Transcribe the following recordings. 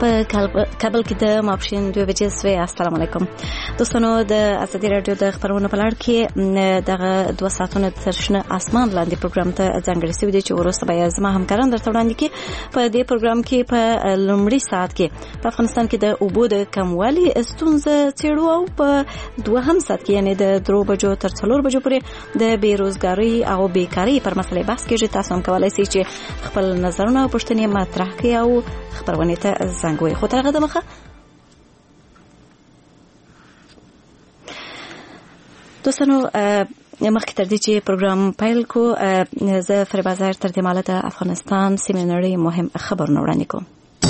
په کابل کې د ماپښین 2 بجې سوي. السلام علیکم دوستانو. د ازادي رادیو د خبرونو په لړ کې دغه 2 ساعتونو تر شنه اسمان لاندې پروګرام ته ځانګړی شوی دی چې ورسته به زما همکاران درته وړاندې کړي. په دې پروګرام کې په لومړي ساعت کې په افغانستان کې د اوبو د کموالي ستونزه څېړو او په دوهم ساعت کې یعنی د 3 بجو تر 4 بجو پورې د بیروزګاری او بیکاری پر مسلې بحث کېږي. تاسو هم کولای شئ چې خپل نظرونه او پوښتنې مطرح کړئ او خبرونه ته زنګوي. خو ترغه د مخه دوستانو مخکې تر دې چې پروګرام پیل کو زه فریبازار تر دې ماله د افغانستان سیمینری مهم خبرونه وړاندې کوم.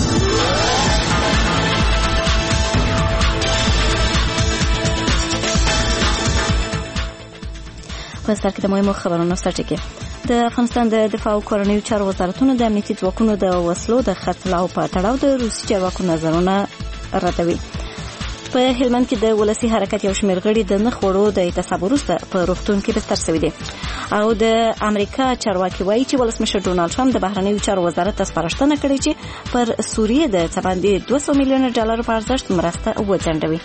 په سر کې د مهمو خبرونو سرټکی د افغانستان د دفاع او کورنیو چارو وزارتونو د امنیتي ځواکونو د وسلو د خرڅلاو په تړاو د روسي چارواکو نظرونه ردوي. په هلمند کې د ولسی حرکت یو شمېر غړي د نخ وړو د اعتصاب وروسته په روغتون کې بستر شوي دي او د امریکا چارواکي وایي چې ولسمشر ډونالد ټرمپ د بهرنیو چارو وزارت ته سپارښتنه کړې چې پر سوریه د څه باندې 200 میلیون ډالر په ارزښت مرسته وځنډوي.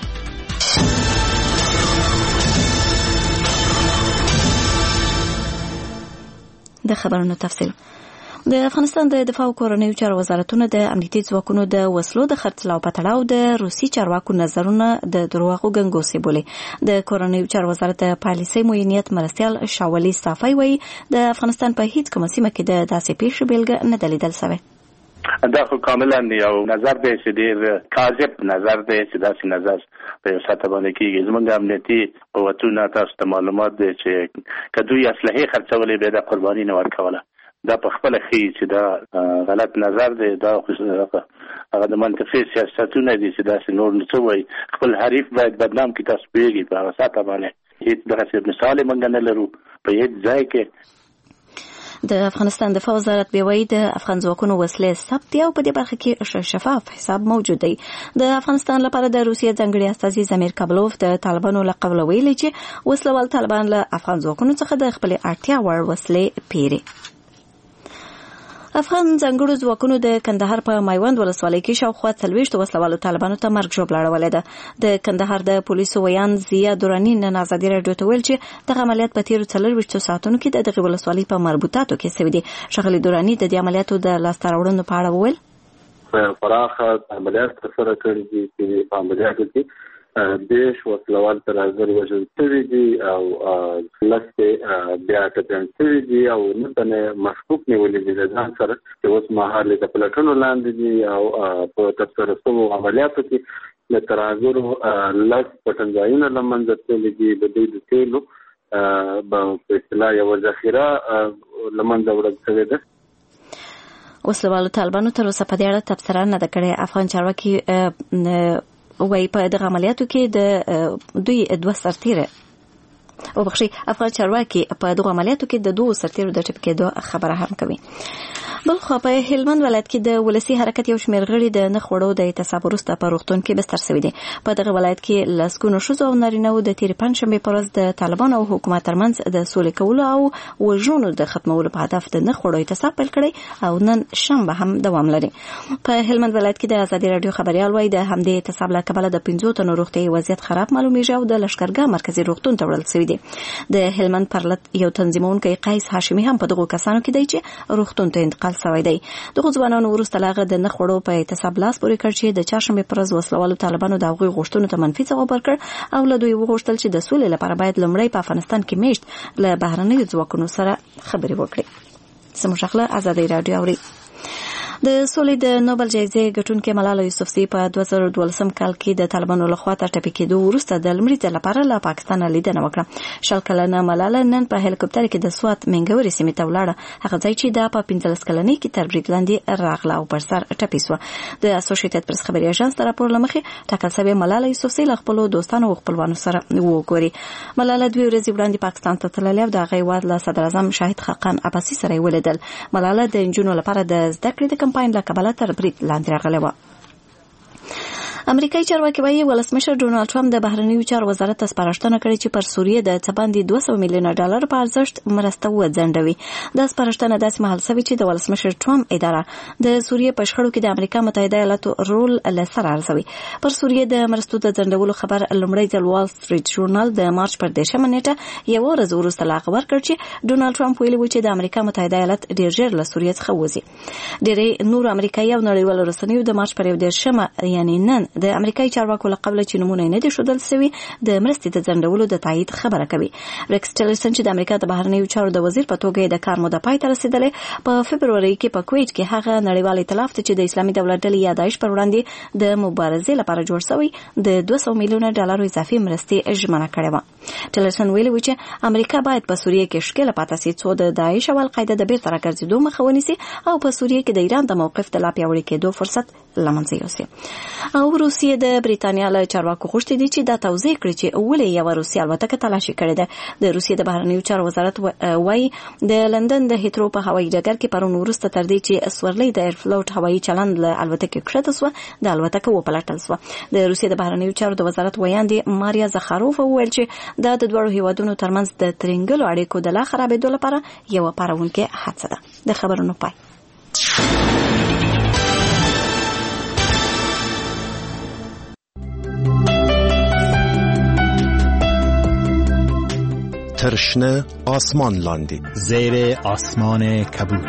د خبرونو تفصیل. د افغانستان د دفاع او کورنیو چارو وزارتونو د امنیتي ځواکونو د وسلو د خرڅلاو په تړاو د روسي چارواکو نظرونه د دروغو ګنګوسې بولي. د کورنیو چارو وزارت د پالیسۍ معینیت مرستیال شاولي صافی وایي د افغانستان په هیڅ کومه سیمه کې د داسې پیښې بیلګه نه ده لیدل شوې. دا خو کاملا یو نظر دی چې ډېر کاذب نظر دی چې داسې نظر په یو ساته باندې کېږي. زموږ امنیتي قوتونه تاسو ته معلومات دی چې که دوی اسلحې خرڅولې بیا د قرباني نه ورکوله. دا په خپله ښیي چې دا غلط نظر دی. دا هغه د منطقي سیاستونه دي چې داسې نور نه څه وایي. خپل حریف باید بدنام کړي. تاسو پوهېږئ په هغه ساته باندې هېڅ دغسې مثال یې موږ نه لرو په هېڅ ځای کې. د افغانستان دفاع وزارت بیوی د افغان ځواکونو وسلې ثبت او په دې برخه کې شفاف حساب موجود دی. د افغانستان لپاره د روسیې ځانګړي استازي زمیر کابلوف د طالبانو له قبل ویلي چې وسلوال طالبان له افغان ځواکونو څخه د خپل اړتیا وړ وسلې پیري. افغان ځانګړو ځواکونو د کندهار په میوند ولسوالۍ کې شاوخوا 40 وسلوالو طالبانو ته مرګ ژوبله اړولې ده. د کندهار د پولیسو ویان ضیا دورانی نن ازادي رادیو ته ویل چې دغه عملیات په تیرو 24 ساعتونو کې د دغه ولسوالۍ په مربوطاتو کې شوي دي. شغلي دورانی د دې عملیاتو د لاسته راوړنو په اړه وویل فراخه عملیات ترسره کړي دي چې په عملیاتو کې دیش وسلوال تر هزار وژل شوي دي او لسته بیا ټپیان شوي دي او نن مشکوک نیولې دي د ځان سره چې اوس مهال د پلټنو لاندې دي او په ترسره شوو عملیاتو کې له تر هزار لس پټنځایونه له منځه تللي دي. د دوی د تیلو په اصطلاح یوه ذخیره له منځه وړل شوې ده. وسلوالو طالبانو تر اوسه په دې اړه تبصره نه ده کړې. افغان چارواکي وای په دغه عملیاتو کې د دوی 2 سرتیره او بخشي افغان چارواکي په دغه عملیاتو کې د 2 سرتیرو د ټپ کېدو خبره هم کوي. بلخو په هلمند ولایت کې د ولسی حرکت یو شمېر غړي د نخ وړو د اعتصاب وروسته په روغتون کې بستر شوي دي. په دغه ولایت کې لسګونو ښځو او نارینه‌و د تېرې پنجشنبې په ورځ د طالبانو او حکومت ترمنځ د سولې کولو او وژنو د ختمولو په هدف د نخ وړو اعتصاب پیل کړی او نن شنبه هم دوام لري. په هلمند ولایت کې د ازادي رادیو خبريال وایي د همدې اعتصاب له کبله د 15 تنو روغتیايي وضعیت خراب معلومیږي او د لشکرګاه مرکزی روغتون ته وړل شوی دی. د هلمند پرلط یو تنظیمونکی قیس هاشمي هم په دغه کسانو کې دی چې روغتون ته انتقال شوی دی. دغه ځوانانو وروسته لاغه د نخ وړو په اعتصاب لاس پورې کړ چې د چهارشنبې پر ورځ وسلوالو طالبانو د هغوی غوښتنو ته منفي ځواب ورکړ او له دوی وغوښتل چې د سولې لپاره باید لومړی په افغانستان کې میشت له بهرنیو ځواکونو سره خبرې وکړي. زموږ خپله ازادي رادیو اوري. د سولې د نوبل جایزې ګټونکې ملاله یوسفزۍ په 2012 کال کې د طالبانو لخوا تر ټپي کېدو وروسته د لومړي ځل لپاره له پاکستان لیدنه وکړه. 20 کلنه ملاله نن په هلیکوپټر کې د سوات منګوري سیمې ته ولاړه. هغه ځای چې د 15 کلنۍ کې تر برید لاندې راغله او پر سر ټپي شوه. د اسوسییټډ پریس خبري اژانس د راپور له مخې ټاکل شوې ملاله یوسفزۍ له خپلو دوستانو او خپلوانو سره وګوري. ملاله 2 ورځې وړاندې پاکستان ته تللې او د هغې هېواد له صدر اعظم شاهد خاقان عباسي سره یې ولیدل. ملاله د نجونو لپاره د زده کړې د کمپاین له کبله برید لاندې راغلی و. امریکایي چارواکي وايي ولسمشر ډونالد ټرمپ د بهرنیو چارو وزارت ته سپارښتنه کړې چې پر سوریه د څه باندې 200 میلیونه ډالر په ارزښت مرسته وځنډوي. دا سپارښتنه داسې مهال شوې چې د ولسمشر ټرمپ اداره د سوریه په شخړو کې د امریکا متحده ایالاتو رول له سره ارزوي. پر سوریه د مرستو د ځنډولو خبر لومړی ځل وال سټریټ ژورنال د مارچ پر 10 نیټه یو ورځ وروسته لا خبر کړ چې ډونالد ټرمپ ویلي و چې د امریکا متحده ایالات ډیر ژر له سوریه څخه وځي. ډېری نور امریکایي او نړیوالو رسنیو د مارچ پر 10 یعنی نن د امریکایي چارواکو له قبل چې نمونه نه دي ښودل شوي د مرستې د ځنډولو د تایید خبره کوي. ریکس ټیلرسن چې د امریکا د بهرنیو چارو د وزیر په توګه د کار موده پای ته رسیدلې په فبروري کې په کویټ کې هغه نړیوال ائتلاف ته چې د اسلامي دولت ډلې یادایش پر وړاندې د مبارزې لپاره جوړ شوی د 200 میلیونه ډالر اضافي مرستې ژمنه کړې و. ټیلرسن ویلي و چې امریکا باید په سوریه کې ښکېله پاتې شي څو د داعش او القاعده د بیرته راګرځېدو مخه ونیسي او په سوریه کې د ایران د موقف د لا پیاوړي کېدو فرصت لمنځه یوسي. او روسیه د بریتانیا له چارواکو غوښتي دي چې دا توضیح کړي چې ولې یو روسي الوتکه تلاشي کړې ده. د روسیې د بهرنیو چارو وزارت وايي د لندن د هیترو په هوایي ډګر کې پرون وروسته تر دې چې سورلۍ د ایرفلوټ هوایي چلند له الوتکې کښته شوه د الوتکه وپلټل شوه. د روسیې د بهرنیو چارو د وزارت ویاندې ماریا زخاروف وویل چې دا د دوړو هیوادونو ترمنځ د ترنګلو اړیکو د لا خرابېدو لپاره یو پارونکې هڅه ده. د خبرونو پای. ترشنه آسمان لاندې زیر آسمان کبود.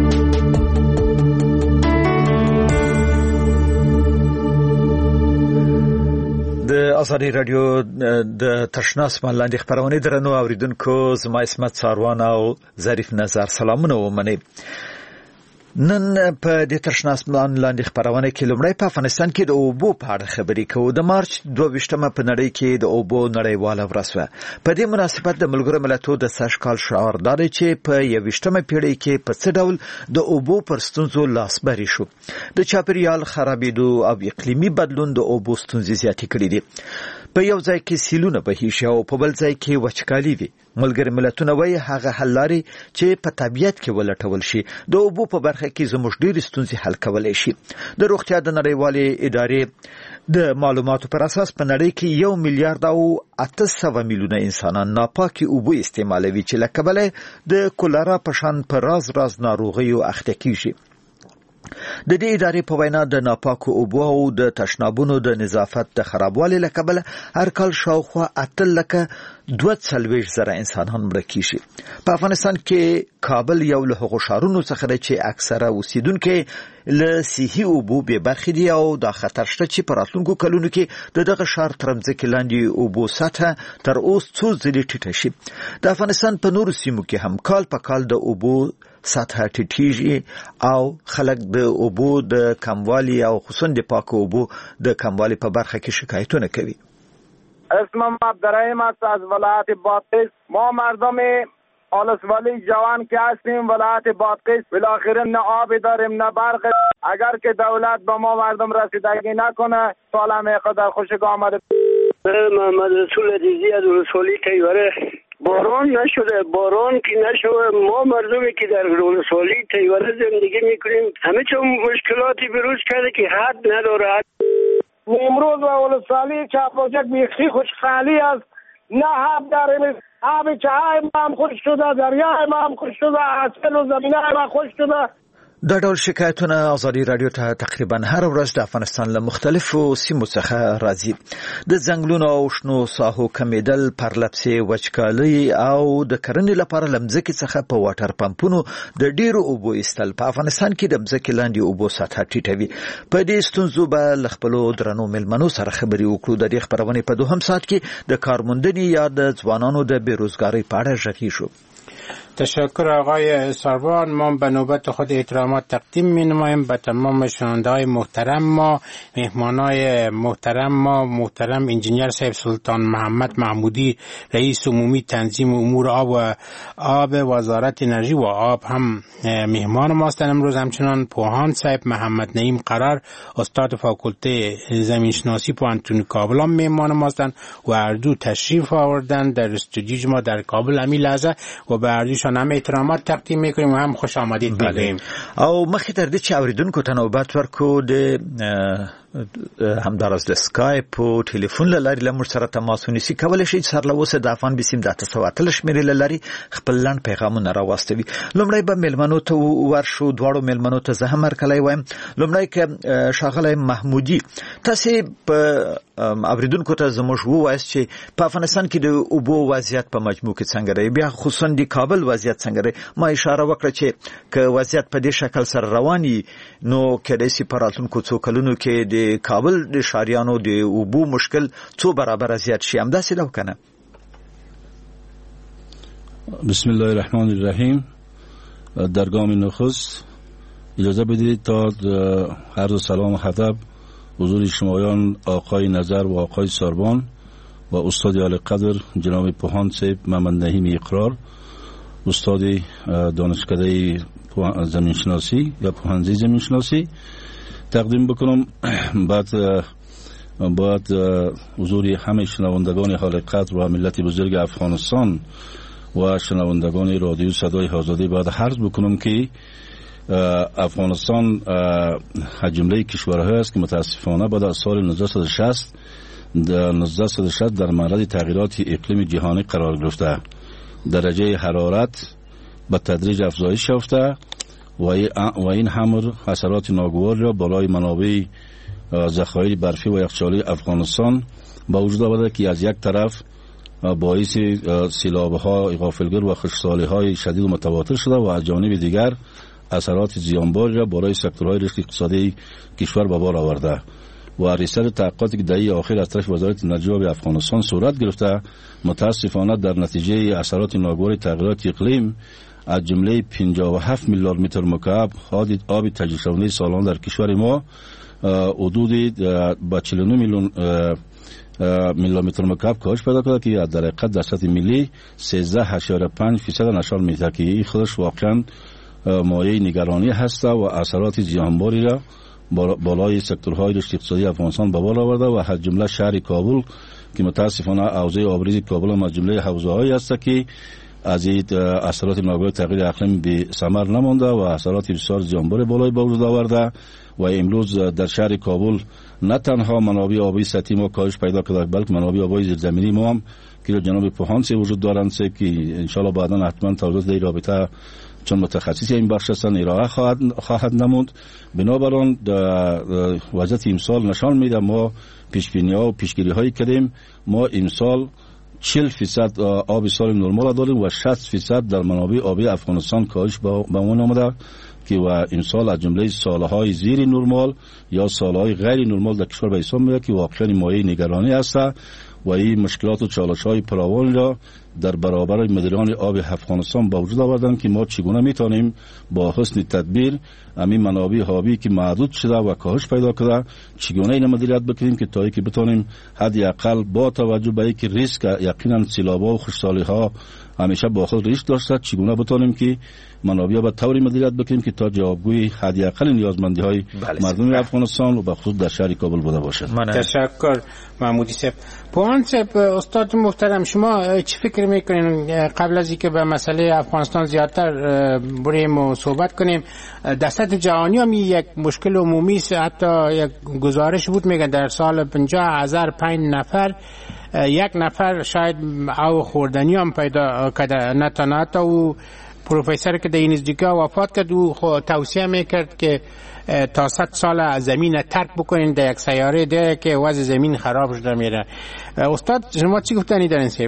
د ازادي رادیو د ترشنه آسمان لاندې خبرونه درنو اوریدونکو زما اسمت ساروان او ظریف نظر سلامونه ومنئ. نن په د ترشنه آسمان لاندې خبرونه کې لومړی په افغانستان کې د اوبو په اړه خبرې کوو. د مارچ 22مه په نړۍ کې د اوبو نړیواله ورځ وه. په دې مناسبت د ملګرو ملتونو د سږکال شعار دا دی چې په 21مه پیړۍ کې په څه ډول د اوبو پر ستونزو لاس بری شو. د چاپیریال خرابېدو او اقلیمي بدلون د اوبو ستونزې زیاتې کړې دي. په یو ځای کې سیلونه بهیږي او په بل ځای کې وچکالي وي. ملګري ملتونه وايي هغه حل لارې چې په طبیعت کې ولټول شي د اوبو په برخه کې زموږ ډېرې ستونزې حل کولی شي. د روغتیا د نړیوالې ادارې د معلوماتو پر اساس په نړۍ کې 1 میلیارډ او 800 میلیونه انسانان ناپاکي اوبه استعمالوي چې له کبله د کولرا په شان په راز ناروغیو اخته کیږي. د دې ادارې په وینا د ناپاکو اوبو او د تشنابونو د نظافت د خرابوالي له کبله هر کال شاوخوا 8,42,000 انسانان مړه کیږي. په افغانستان کې کابل یو له هغو ښارونو څخه دی چې اکثره اوسیدونکي له صحي اوبو بې برخې دي او دا خطر شته چې په راتلونکو کلونو کې د دغه ښار تر مځکې لاندې اوبو سطحه تر اوس څو ځلې ټیټه شي. د افغانستان په نورو سیمو کې هم کال په کال د اوبو سطحه ټیټیږي او خلک د اوبو د کموالي او خصوصا د پاکو اوبو د کموالي په برخه کې شکایتونه کوي. اسمم عبدالرحیم است از ولایت بادغیس. ما مردم آلسوالی جوان که هستیم ولایت بادغیس بالاخره نه آبی داریم نه برق. اگر که دولت به ما مردم رسیدگی نکنه سالم قدر خوشک آمده. محمد رسول عزیزی از رسولی تیوره باران نشده، باران که نشده ما مردمی که در رسولی تیوره زندگی میکنیم همه چون مشکلاتی بروز کرده که حد نداره. امروز و ولسوالی چاپوچک بیخی خوشخالی است، نه آب داریم. آب چای ما هم خوش شده، دریای ما هم خوش شده، حاصل و زمینه ما خوش شده. دا ډول شکایتونه ازادي رادیو ته تقریبا هر ورځ د افغانستان له مختلفو سیمو څخه راځي. د ځنګلونو او شنو ساحو کمیدل، پرلپسې وچکالي او د کرنې لپاره له مځکې څخه په واټر پمپونو د ډیرو اوبو ایستل په افغانستان کې د مځکې لاندې اوبو سطحه ټیټوي. په دې ستونزو به له خپلو درنو مېلمنو سره خبرې وکړو. د دې خبرونې په دوهم ساعت کې د کارموندنې یا د ځوانانو د بیروزګارۍ په اړه غږیږو. تشکر آقای ساروان. ما به نوبت خود احترامات تقدیم می نماییم به تمام شنونده های محترم ما، مهمانای محترم ما، محترم انجینیر صاحب سلطان محمد محمودی رئیس عمومی تنظیم امور آب وزارت انرژی و آب هم مهمان ماستن امروز. همچنان پوهان صاحب محمد نعیم قرار استاد فاکولته زمینشناسی پوهنتون کابل هم مهمان ماستن و اردو تشریف آوردن در استودیو ما در کابل همین لحظه و به اردوشان هم احترامات تقدیم میکنیم و هم خوش آمدید بگیم. او مخکې تر دې چې اوریدونکو ته نوبت ورکو د همدارس د اسکایپ او ټلیفون لاري لمر سره تماس ونیسي. کولای شي سر له اوسه د افغان بسیم د 9 شمیرې لاري خپل لاند پیغامونه راوستوي. لومړی به ملمنو ته ورشو، دواړو ملمنو ته زه هم ورکلای وایم. لومړی کې شاغله محمودي، تاسو په اوریدونکو ته زموږ وایي چې په افغانستان کې د اوبو وضعیت په مجموع کې څنګه دی، بیا خصوصا د کابل وضعیت څنګه دی. ما اشاره وکړه چې که وضعیت په دې شکل سره رواني نو کېدای شي په راتلونکو څو کلونو کې د کابل د ښاریانو د اوبو مشکل څو برابر زیات شي. همداسې ده کنه؟ بسم الله الرحمن الرحیم. در گام نخست اجازه بدید تا عرض سلام و ادب حضور شمایان آقای نظر و آقای ساربان و استاد اعلی قدر جناب پوهان صاحب محمد نعیم اقرار، استاد دانشکده زمینشناسی یا پوهنځی زمینشناسی تقدیم بکنم. بعد حضور همه شنوندگان اعلی قدر و ملت بزرگ افغانستان و شنوندگان رادیو صدای آزادی باید عرض بکنم که افغانستان از جمله کشورهایی است که متاسفانه بعد از سال 1960 در معرض تغییرات اقلیم جهانی قرار گرفته. درجه حرارت به تدریج افزایش یافته و این امر اثرات ناگوار را بالای منابع ذخایر برفی و یخچالی افغانستان با وجود آورده که از یک طرف باعث سیلاب‌ها، غافلگیر و خشکسالی‌های شدید و متواتر شده و از جانب دیگر اثرات زیانباری را برای سکتورهای رشد اقتصادی کشور به بار آورده و ریاست تحقیقاتی که دهه اخیر از طرف وزارت انرژی و افغانستان صورت گرفته متاسفانه در نتیجه اثرات ناگوار تغییرات اقلیم از جمله 57 میلیارد متر مکعب آب تجدید شونده سالانه در کشور ما حدود با 49 میلیون میلیمتر مکعب کاهش پیدا کرده که در حقیقت در سطح ملی 13.5% نشان میده که این خودش واقعا مایه نگرانی هست و اثرات زیانباری را بالای سکتورهای رشد اقتصادی افغانستان به بار آورده و از جمله شهر کابل که متاسفانه حوزه آبریز کابل هم از جمله حوزه‌هایی است که از این اثرات ناگوار تغییر اقلیم به ثمر نمانده و اثرات بسیار زیانبار بالای به وجود آورده و امروز در شهر کابل نه تنها منابع آبی سطحی ما کاهش پیدا کرده بلکه منابع آبی زیرزمینی ما هم که جناب پوهان وجود دارند که ان شاء الله بعدا حتما توضیحات در رابطه چون متخصص این بخش هستند ارائه خواهد نمود. بنابراین وضعیت امسال نشان میده ما پیشبینی‌ها و پیشگیری‌هایی کردیم. ما امسال 40% آب سال نرمال داریم و 60% در منابع آبی افغانستان کاهش به اون آمده که و امسال از جمله سالهای زیر نرمال یا سالهای غیر نرمال در کشور به حساب میاد که واقعا مایه نگرانی است و این مشکلات و چالش‌های فراوان را در برابر مدیران آب افغانستان با وجود آوردن که ما چگونه میتونیم با حسن تدبیر همین منابع آبی که محدود شده و کاهش پیدا کرده چگونه این مدیریت بکنیم که تا اینکه بتونیم حداقل با توجه به اینکه ریسک یقینا سیلاب‌ها و خشکسالی‌ها همیشه با خود ریسک داشته چگونه بتونیم که منابع به طوری مدیریت بکنیم که تا جوابگوی حداقل نیازمندی‌های مردم افغانستان و به خصوص در شهر کابل بوده باشد. تشکر محمودی صاحب. پوهان صاحب، استاد محترم، شما چی فکر میکنین قبل از اینکه به مسئله افغانستان زیادتر بریم و صحبت کنیم در سطح جهانی هم یک مشکل عمومی است؟ حتی یک گزارش بود میگن در سال 50,005 نفر یک نفر شاید او خوردنی هم پیدا کرده. نتاناتا و پروفسور که در این نزدیکا وفات کرد و توصیه میکرد که تا 100 سال زمین ترک بکنین در یک سیاره دیگه که وضع زمین خراب شده میره. استاد شما چی گفتنی دارین صاحب؟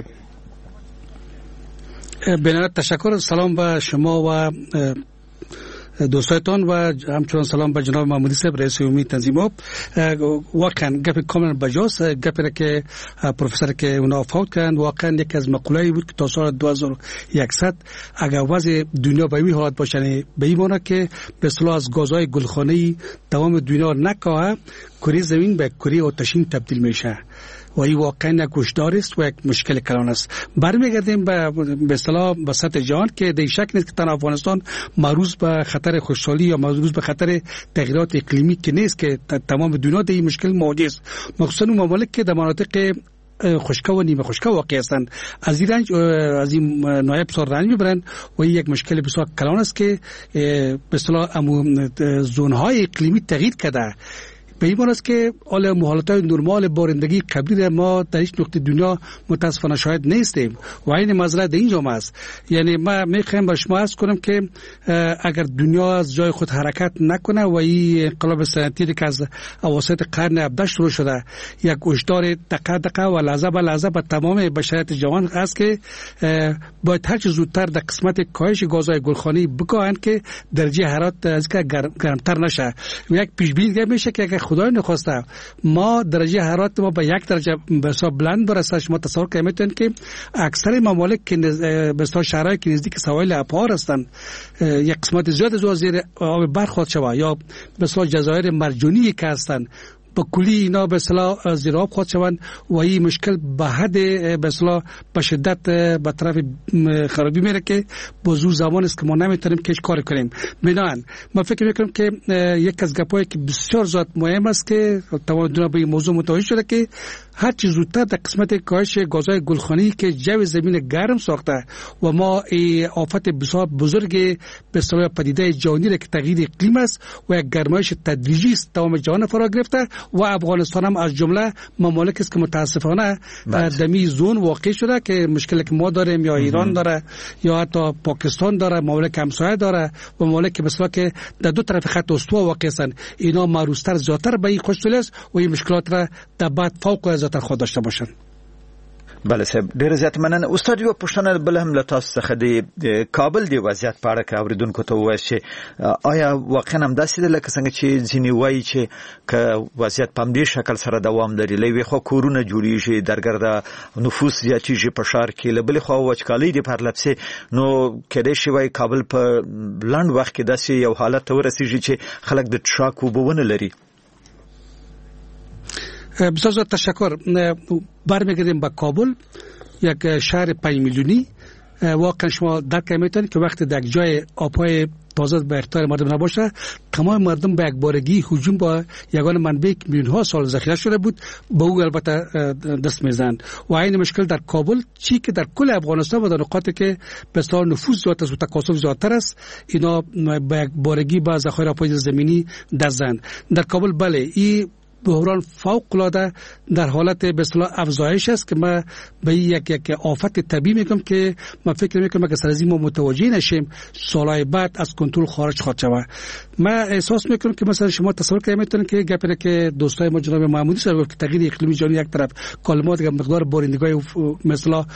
بنابراین تشکر. سلام به شما و دوستایتان و همچنان سلام به جناب محمودی صاحب رئیس عمومی تنظیمات. واقعا گپ کاملا بجاست. گپی که پروفسور که اونا فوت کردند واقعا یک از مقوله‌ای بود که تا سال 2100 اگر وضع دنیا به این حالت باشه به این معنی که به اصطلاح از گازهای گلخانه‌ای تمام دنیا نکاه کره زمین به کره آتشین تبدیل میشه و این واقعا یک کشدار است و یک مشکل کلان است. برمیگردیم به اصطلاح به سطح جهان که در شک نیست که تنها افغانستان معرض به خطر خشکسالی یا معرض به خطر تغییرات اقلیمی که نیست که تمام دنیا در این مشکل مواجه است، مخصوصا ممالک که در مناطق خشک و نیمه خشک واقع هستند. از این نایب بسیار رنج میبرند و این یک مشکل بسیار کلان است که به اصطلاح زونهای اقلیمی تغییر کرده. به این معنی است که حال حالتهای نرمال بارندگی قبلی ما در هیچ نقطه دنیا متاسفانه شاهد نیستیم و این مسئله در اینجا است. یعنی ما میخوایم به شما عرض کنم که اگر دنیا از جای خود حرکت نکنه و این انقلاب صنعتی که از اواسط قرن 17 شروع شده یک هشدار دقیق و لحظه به لحظه به تمام بشریت جهان است که باید هر چه زودتر در قسمت کاهش گازهای گلخانی بکاهند که درجه حرارت از که گرمتر نشه. یک پیش بینی میشه که اگر خدای نخواسته ما درجه حرارت ما به 1 درجه به حساب بلند برسه، شما تصور کنید که اکثر ممالک که به حساب شهرهای که نزدیک سواحل ابحار هستند یک قسمت زیاد از زیر آب برخواد شود یا به حساب جزایر مرجانی که هستند با کلی اینا به اصطلاح زیر آب خواهد شوند و این مشکل به حد به اصطلاح به شدت به طرف خرابی میره که با زور زمان است که ما نمیتونیم کش کار کنیم. بنابراین من فکر میکنم که یک از گپایی که بسیار زیاد مهم است که تمام دنیا به این موضوع متوجه شده که هر چیز زودتر در قسمت کاهش گازهای گلخانی که جو زمین گرم ساخته و ما آفت بسیار بزرگ به اصطلاح پدیده جهانی که تغییر اقلیم است و یک گرمایش تدریجی است تمام جهان فرا گرفته و افغانستان هم از جمله ممالک است که متاسفانه در می زون واقع شده که مشکلی که ما داریم یا ایران داره یا حتی پاکستان داره، ممالک همسایه داره و ممالک که مثلا که در دو طرف خط استوا واقع هستند، اینا معروض‌تر زیاتر به این خوش‌دلی است و این مشکلات را در بعد فوق العاده خود داشته باشند. بله صاحب ډیر زیات مننه. استاد یو پښتنه بل هم له تاسو څخه د کابل دی وضعیت په اړه کې اوریدونکو ته ووایي چې آیا واقعا هم داسې ده لکه څنګه چې ځینې وایي چې که وضعیت په همدې شکل سره دوام لري له یوې خوا کورونه جوړیږي درګرده نفوس زیاتیږي په ښار کې، له بلې خوا وچکالۍ دې پرله پسې نو کېدای شي وایي کابل په لنډ وخت کې داسې یو حالت ته ورسیږي چې خلک د څښاک اوبه ونه لري. بسیار تشکر. برمیگردیم به کابل، یک شهر 5 میلیونی. واقعا شما درک میتونید که وقتی در یک جای آبهای تازه به اختیار مردم نباشه تمام مردم به یک بارگی هجوم با یگان منبع میلیون ها سال ذخیره شده بود با او البته دست میزنند و این مشکل در کابل چی که در کل افغانستان و در نقاطی که به اصطلاح نفوذ زیاد است و تکاثر زیادتر است اینا به یک بارگی با ذخایر آبهای زمینی دست زدند. در کابل بله این بحران فوق العاده در حالت به اصطلاح افزایش است که ما به یک آفت طبیعی میگم که ما فکر میکنم اگه سر از این ما متوجه نشیم سالهای بعد از کنترل خارج خواهد شود. ما احساس میکنم که مثلا شما تصور کنید میتونید که گپی که دوستای ما جناب محمودی سر گفت که تغییر اقلیمی جهانی یک طرف کلمات که مقدار بارندگی مثلا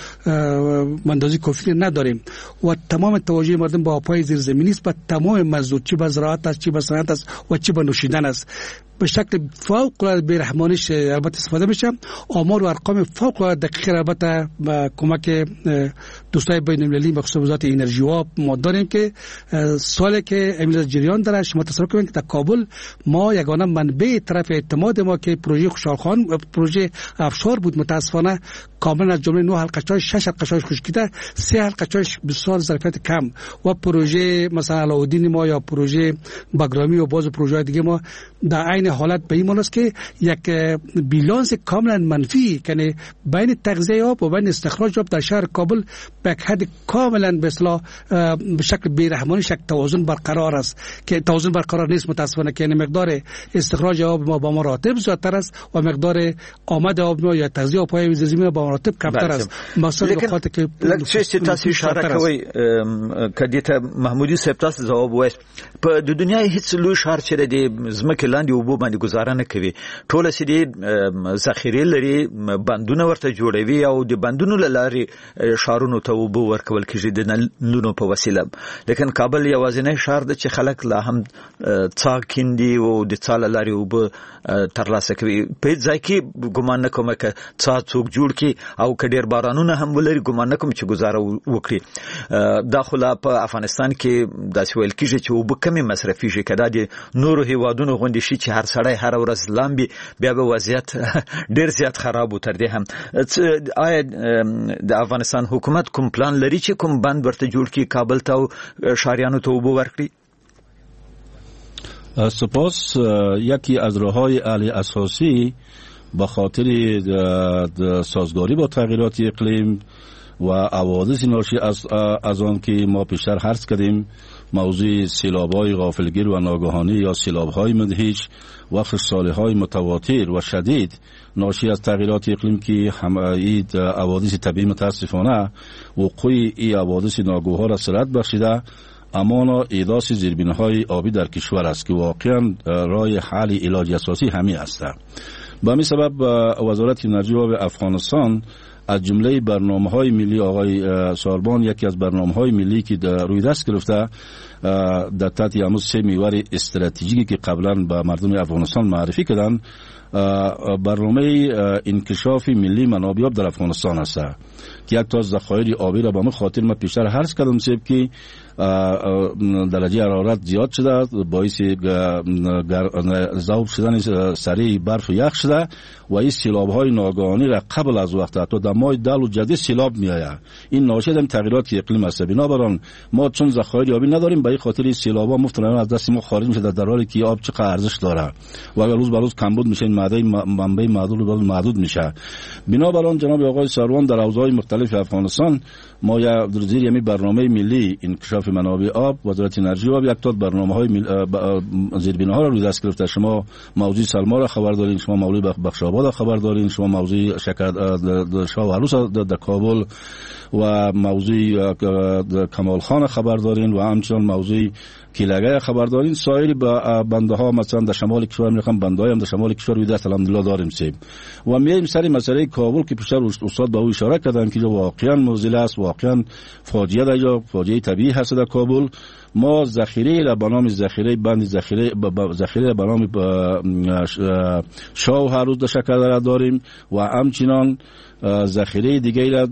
اندازه کافی نداریم و تمام توجه مردم با آبهای زیرزمینی است و تمام موضوع چی به زراعت است چی به صنعت است و چی به نوشیدن است به شکل فوق العاده بی‌رحمانش البته استفاده میشه. آمار و ارقام فوق العاده دقیق البته با کمک دوستای بین‌المللی بخصوص وزارت انرژی و آب ما داریم که سالی که امروز جریان داره. شما تصور کنید که در کابل ما یگانه منبع طرف اعتماد ما که پروژه خوشحالخان پروژه افشار بود متاسفانه کاملا از جمله 9 حلقه‌چای 6 حلقه‌چای خشکیده 3 حلقه‌چای بسیار ظرفیت کم و پروژه مثلا علاءالدین ما یا پروژه بگرامی و باز پروژه‌های دیگه ما در عین حالت به این معنی است که یک بیلانس کاملا منفی یعنی بین تغذیه آب و بین استخراج آب در شهر کابل به حد کاملا به اصطلاح به شکل بی‌رحمانه یک توازن برقرار است که توازن برقرار نیست متاسفانه که مقدار استخراج آب ما با مراتب زیادتر است و مقدار آمد آب ما یا تغذیه آبهای زیرزمینی با مراتب کمتر است. مثلا وقتی که لکه تاسو اشاره کوي کدی ته محمودي صاحب تاسو جواب وایي په د دنیا هیڅ لوی شهر چې د زمکه لاندې اوبو باندې گزاره نه کوي ټول سړي ذخیره لري بندونه ورته جوړوي او د بندونو لاري شهرونو ته اوبو ورکول کیږي د نلونو په وسیله. لیکن کابل یوازینی شهر د چې خلک لا هم څا کیندي او د څا لاري اوبو ترلاسه کوي. په ځای کې ګمان نه کوم که څا څوک جوړ کی او کډیر بارانونه هم ولري ګمان نه کوم چې گزاره وکړي. داخله په افغانستان کې داسې ویل کیږي چې اوبه کمی مصرفي شي کدا د نورو هیوادونو غونډې شي چې هر سړی هر ورځ لامبي بیا به وضعیت ډیر زیات خراب وتر دی. هم آیا د افغانستان حکومت کوم پلان لري چې کوم بند ورته جوړ کی کابل ته او شهریانو ته اوبه ورکړي؟ سپاس. یکی از راه‌های علی اساسی با خاطر سازگاری با تغییرات اقلیم و حوادث ناشی از آن که ما پیشتر عرض کردیم، موضوع سیلاب‌های غافلگیر و ناگهانی یا سیلاب‌های مدهش و خشکسالی‌های متواتر و شدید ناشی از تغییرات اقلیم که این حوادث طبیعی متاسفانه وقوع این حوادث ناگوار را سرعت بخشیده، اما احداث زیربناهای آبی در کشور است که واقعا راه حل علاج اساسی همین است. به همین سبب وزارت انرژی و افغانستان از جمله برنامه‌های ملی آقای ساربان، یکی از برنامه‌های ملی که روی دست گرفته در تحت همون 3 محور استراتژیکی که قبلا به مردم افغانستان معرفی کردن، برنامه انکشاف ملی منابع آب در افغانستان است که یک تا ذخایر آبی را به من خاطر ما پیشتر عرض کردم که درجه حرارت زیاد شده، باعث ذوب شدن سریع برف و یخ شده و این سیلاب‌های ناگهانی را قبل از وقت حتی در ماه دل و جدید سیلاب میآید. این ناشی از تغییرات اقلیم است. بنابراین ما چون ذخایر آبی نداریم، به این خاطر این سیلاب‌ها مفترضاً از دست ما خارج میشه، در حالی که آب چقدر ارزش داره و اگر روز به روز کمبود میشه، این منبع محدود میشه. بنابراین جناب آقای سروان در حوزه‌های مختلف افغانستان ما یا در زیر یمی برنامه ملی انکشاف منابع آب، وزارت انرژی و یک تا برنامه‌های زیربناها را روی دست گرفته. شما موضوع سلما را خبر دارین، شما موضوع بخشاباد را خبر دارین، شما موضوع شاه و عروس در کابل و موضوع کمال خان خبر دارین و همچنین موضوع کیلگه خبر دارین. سایر بنده ها مثلا در شمال کشور میخوام بنده های هم در شمال کشور روی دست الحمدلله داریم سیم و میایم سر مسئله کابل که پیشتر استاد به او اشاره کردن که واقعا موزل است، واقعا فاجعه در یا فاجعه طبیعی هست در کابل. ما ذخیره را به نام ذخیره بند ذخیره به نام شاه و هروز در شکردره داریم و همچنان ذخیره دیگه را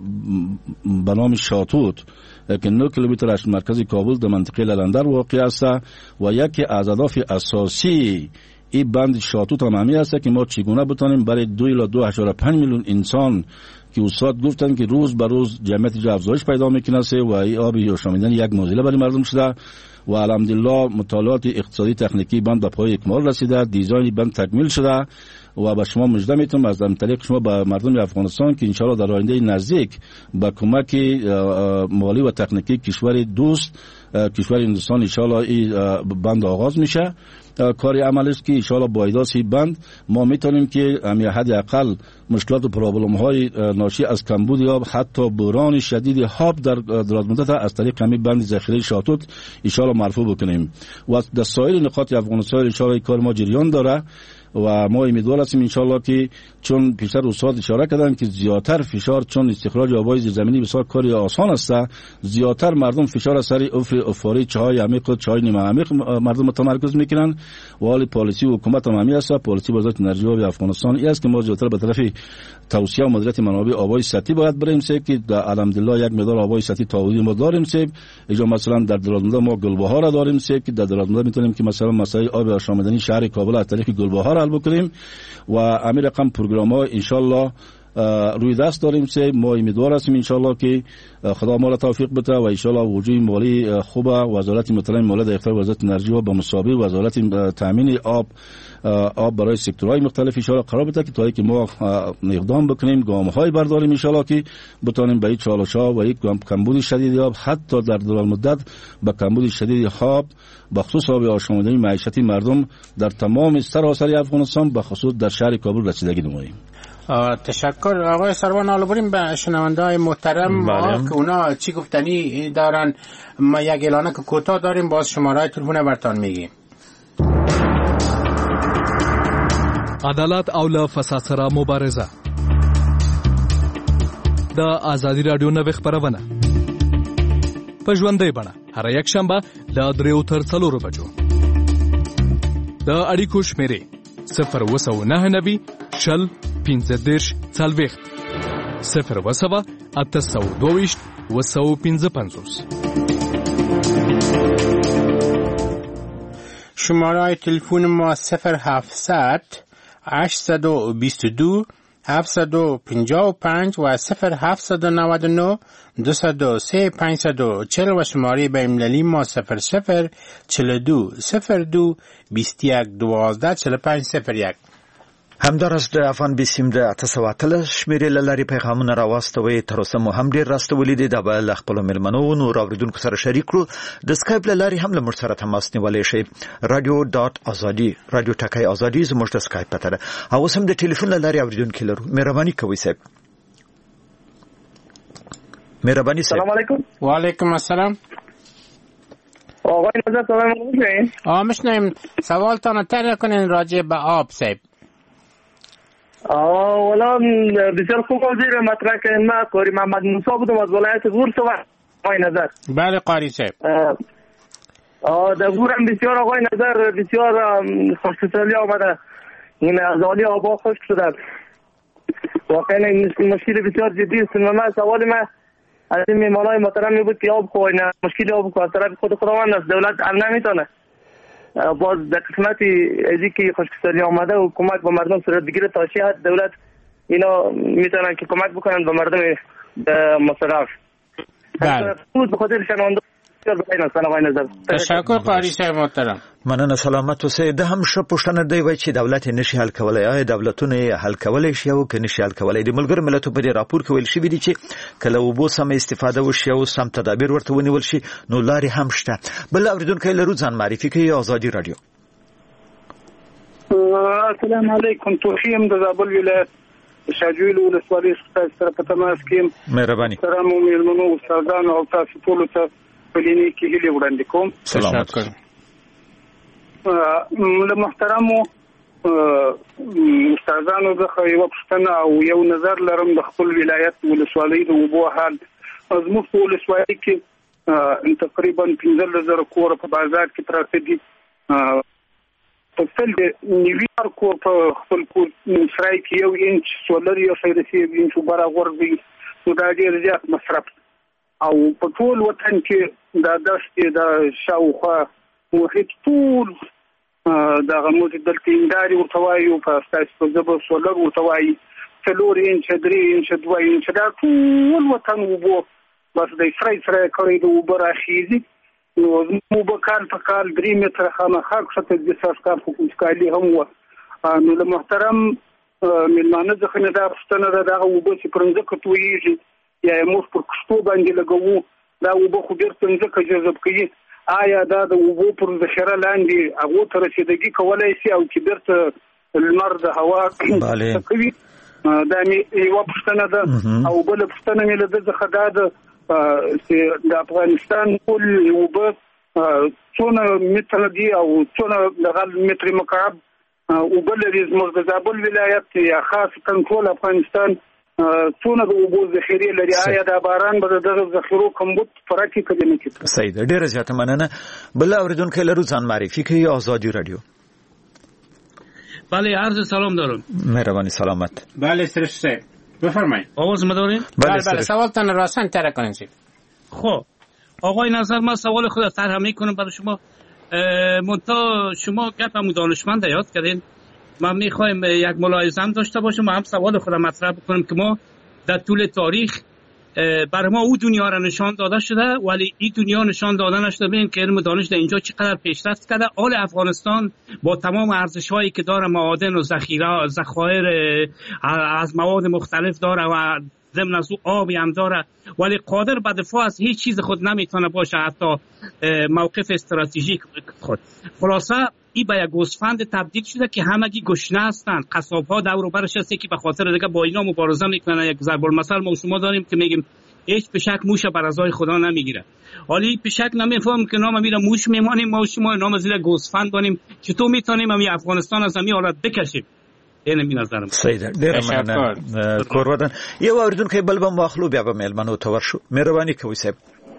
به نام شاتوت که 9 کیلومتر از مرکز کابل در منطقه لندر واقع است و یکی از اهداف اساسی این بند شاتوت هم همین است که ما چگونه بتانیم برای 2 الی 2.5 میلیون انسان که استاد گفتن که روز به روز جمعیت افزایش پیدا میکنه و این آب شامیدن یک موزله برای مردم شده و الحمدلله مطالعات اقتصادی تکنیکی بند به پای اکمال رسیده، دیزاین بند تکمیل شده و به شما مژده میتونم از طریق شما به مردم افغانستان که انشاءالله در آینده نزدیک با کمک مالی و تکنیکی کشور دوست کشور هندوستان انشاءالله این بند آغاز میشه. کاری عمل است که انشاءالله با احداث این بند ما میتونیم که حد اقل مشکلات و پرابلم های ناشی از کمبود یا حتی بحران شدید آب در دراز مدت از طریق همین بند ذخیره شاتوت انشاءالله مرفوع بکنیم و در سایر نقاط افغانستان انشاءالله کار ما جریان داره و ما امیدوار هستیم انشاءالله که چون پیشتر استاد اشاره کردن که زیادتر فشار چون استخراج آبای زیرزمینی بسیار کاری آسان است، زیادتر مردم فشار سر افاری چاهای عمیق و چاهای نیمه عمیق مردم متمرکز میکنن و حال پالیسی و حکومت هم همین است. پالیسی وزارت انرژی و افغانستان این است که ما زیادتر به طرف توسعه و مدیریت منابع آبای سطحی باید بریم که الحمدلله یک مقدار آبای سطحی تعهدی ما داریم اینجا مثلا در درازمنده ما گلبهار را داریم که در درازمنده میتونیم که مثلا مسائل آب آشامیدنی شهر کابل از طریق گلبهار حل بکنیم و امیر رقم پروگرام‌ها انشالله روی دست داریم ما امیدوار هستیم انشالله که خدا ما را توفیق بده و انشالله وجود مالی خوب وزارت مطلع مالی در اختیار وزارت انرژی و به مسابقه وزارت تامین آب برای سکتورهای مختلف انشالله قرار بده که تا اینکه ما اقدام بکنیم گام‌های برداریم انشالله که بتونیم به این چالش‌ها و یک کمبود شدید آب حتی در دراز مدت به کمبود شدید آب به خصوص آب آشامیدنی معیشتی مردم در تمام سراسر افغانستان به خصوص در شهر کابل رسیدگی نماییم. تشکر آقای سروان. حالا بریم به شنونده‌های محترم که اونا چی گفتنی دارن. ما یک اعلانه که کوتاه داریم، باز شماره تلفن برتان میگیم. عدالت او له فساد سره مبارزه د ازادي رادیو نوې خبرونه په ژوندۍ بڼه هر یک شنبه له 3 تر 4 بجو د اړیکو شمیرې 029 شل 15 40 0 822 255 شماره تلفن ما 0700 822 755 و 0799 203 540 و شماره بین‌المللی ما 00 42 02 21 12 45 01. همدارس د افغان بیسیم د 800 شمیرې لاري پیغامونه راوستوي تر اوسه مو هم ډیر راستولې دي د بل خپل ملمنو نور اوریدونکو سره شریک کړو د سکایپ لاري هم له موږ سره تماس نیولای شي radio.azadi رادیو ټاکای ازادي زموږ د سکایپ پته ده او سم د ټلیفون لاري اوریدونکو لرو مهرباني کوئ صاحب مهرباني صاحب السلام علیکم و علیکم السلام آقای نظر سلام علیکم میشنیم سوالتان طرح کنین راجع به آب صاحب والا بسیار خوب وزیر مطرح کردن. ما قاری محمد موسی بودم از ولایت غور صبح. آقای نظر بله قاری صاحب در غور هم بسیار آقای نظر بسیار خشکسالی آمده. این ازالی آبا خشک شده واقعا این مشکل بسیار جدی است. من سوال ما از این میمانای محترم بود که آب خواهی مشکل آب که از طرف خود خداوند است دولت هم نمیتونه باز در قسمتی ازی که خشکسالی آمده و کمک به مردم صورت بگیره تا چه حد دولت اینا میتونن که کمک بکنن به مردم مصرف. بله به خاطر شنونده تشکر قاری صاحب محترم. مننه سلامت اوسئ. د هم ش پښتنه دی وای چې دولت نشي حل کولای یا دولتونه حل کولای شي او که نشي حل کولای. د ملګر ملتونو په راپور کې ویل شوی دی چې کله وبو سم استفاده وشي او سم تدابیر ورته ونیول شي نو لارې هم شته. بل اوریدونکو لرو ځان معرفي کوي آزادي رادیو. السلام علیکم توخیم د زابل ولایت شاجویل ولسوالۍ سره په تماس کې مهرباني سلام مېلمنو استادانو او تاسو ټول ته پلینی کې هیله وړاندې کوم. سلامت کړم. محترمو استادانو زه یو پښتنه او یو نظر لرم د خپل ولایت ولسوالۍ د وبو حال. زموږ په ولسوالۍ کې تقریبا 15000 کور په بازار کې پراته دي. په فل د نیویار کور په خپل کور سرای کې 1 انچ سولر یو سره 3 انچ برابر دی. نو دا ډیر زیات مصرف او په ټول وطن کې دا داسې د شاوخوا محیط ټول دا غموت دلته انداري ورته وایي په اساس په زبر سولر ورته وایي 4 انچ 3 انچ 2 انچ دا ټول وطن وبو بس د سره کوي د وبر اخیزي نو مو به کال په کال 3 متره خامخا کښته د ساسکار حکومت کالي هم و. نو له محترم ملمانه ځخه نه دا پښتنه دا وبو چې پرنځ کټويږي یا موږ پر کښتو باندې لګوو دا وبو خو ډېر څنګه جذب کوي. آیا دا د وبو پر ذخیره لاندې هغه تر رسیدګي کولای شي او چې بیرته لمر د هوا کوي دا می یو پښتنه ده او بل پښتنه مې له ځخه دا د افغانستان ټول وبو څونه متر دی او څونه لغل متر مکعب او بل زموږ د زابل ولایت یا خاص کنټرول افغانستان څونه د وبو ذخیره لري. آیا د باران به دغه ذخیرو کمبود فرقي کوي نه کیږي. صحیح ده. ډیره زیاته مننه. بل اوریدونکو لرو ځان معرفي کوي آزادی رادیو. بله عرض سلام دارم. مهربانی سلامت. بله سرشته بفرمایید. آواز ما دارین؟ بله سوالتان راستن طرح کنین. خب آقای نظر من سوال خود طرح میکنم برای شما. منتها شما گپمو دانشمند یاد کردین. ما میخوایم یک ملاحظه هم داشته باشیم و هم سوال خودم مطرح بکنیم که ما در طول تاریخ برای ما او دنیا را نشان داده شده ولی این دنیا نشان داده نشده. ببین که علم دانش در اینجا چقدر پیشرفت کرده. حال افغانستان با تمام ارزش‌هایی که داره معادن و ذخایر از مواد مختلف داره و ضمن از او آبی هم داره ولی قادر به دفاع از هیچ چیز خود نمیتونه باشه حتی موقف استراتژیک خود. خلاصه این به یک گوسفند تبدیل شده که همگی گشنه هستند. قصاب‌ها دور و برش هسته که به خاطر دیگه با اینا مبارزه میکنن. یک ضرب المثل ما شما داریم که میگیم هیچ پشک موش بر ازای خدا نمیگیره. حالی پشک نمیفهم که نام میره موش میمانیم ما شما نام زیر گوسفند بانیم چطور میتونیم هم افغانستان از همین حالت بکشیم. اینه می نظرم. صحیح ده. ډیر مننه کوروادن. یو اوریدونکو بل به مخلوب یا به ملمنو تور شو. مهرباني کوئ صاحب.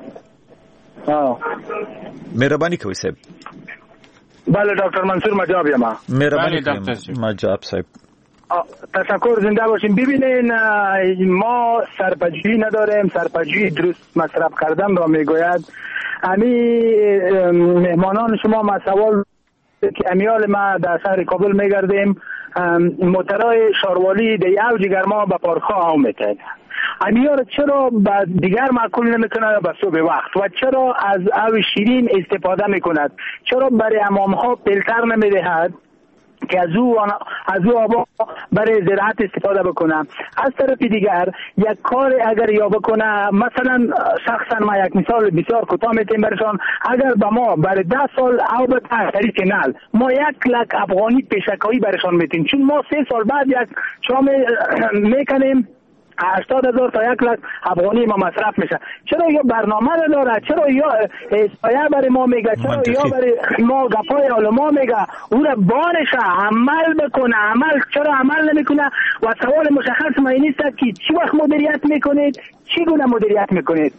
مهرباني کوئ صاحب. بله دکتر منصور مجاب یم. مهرباني کوئ مجاب صاحب. تشکر زنده باشیم. ببینین ما سرپجویی نداریم. سرپجویی درست مصرف کردن را میگوید. امی مهمانان شما ما سوال که امیال ما در شهر کابل میگردیم موترهای شاروالی در اوج گرما به پارک‌ها آمده. امیال چرا به دیگر معقول نمیکنه به صبح وقت و چرا از آب شیرین استفاده میکند؟ چرا برای حمام‌ها فیلتر نمیدهد؟ که از او آبا برای زراعت استفاده بکنه. از طرف دیگر یک کار اگر یا بکنه، مثلا شخصا ما یک مثال بسیار کوتاه میتیم برشان، اگر به ما برای 10 سال او به طریق نل ما 1 لک افغانی پیشکایی برشان میتیم، چون ما 3 سال بعد یک شام میکنیم 80,000 تا 1 لک افغانی ما مصرف میشه. چرا یا برنامه نداره؟ چرا یا اسپایا برای ما میگه؟ چرا یا برای ما گپای علما میگه؟ او را بارش عمل بکنه. چرا عمل نمیکنه؟ و سوال مشخص ما این است که چی وقت مدیریت میکنید؟ چی گونه مدیریت میکنید؟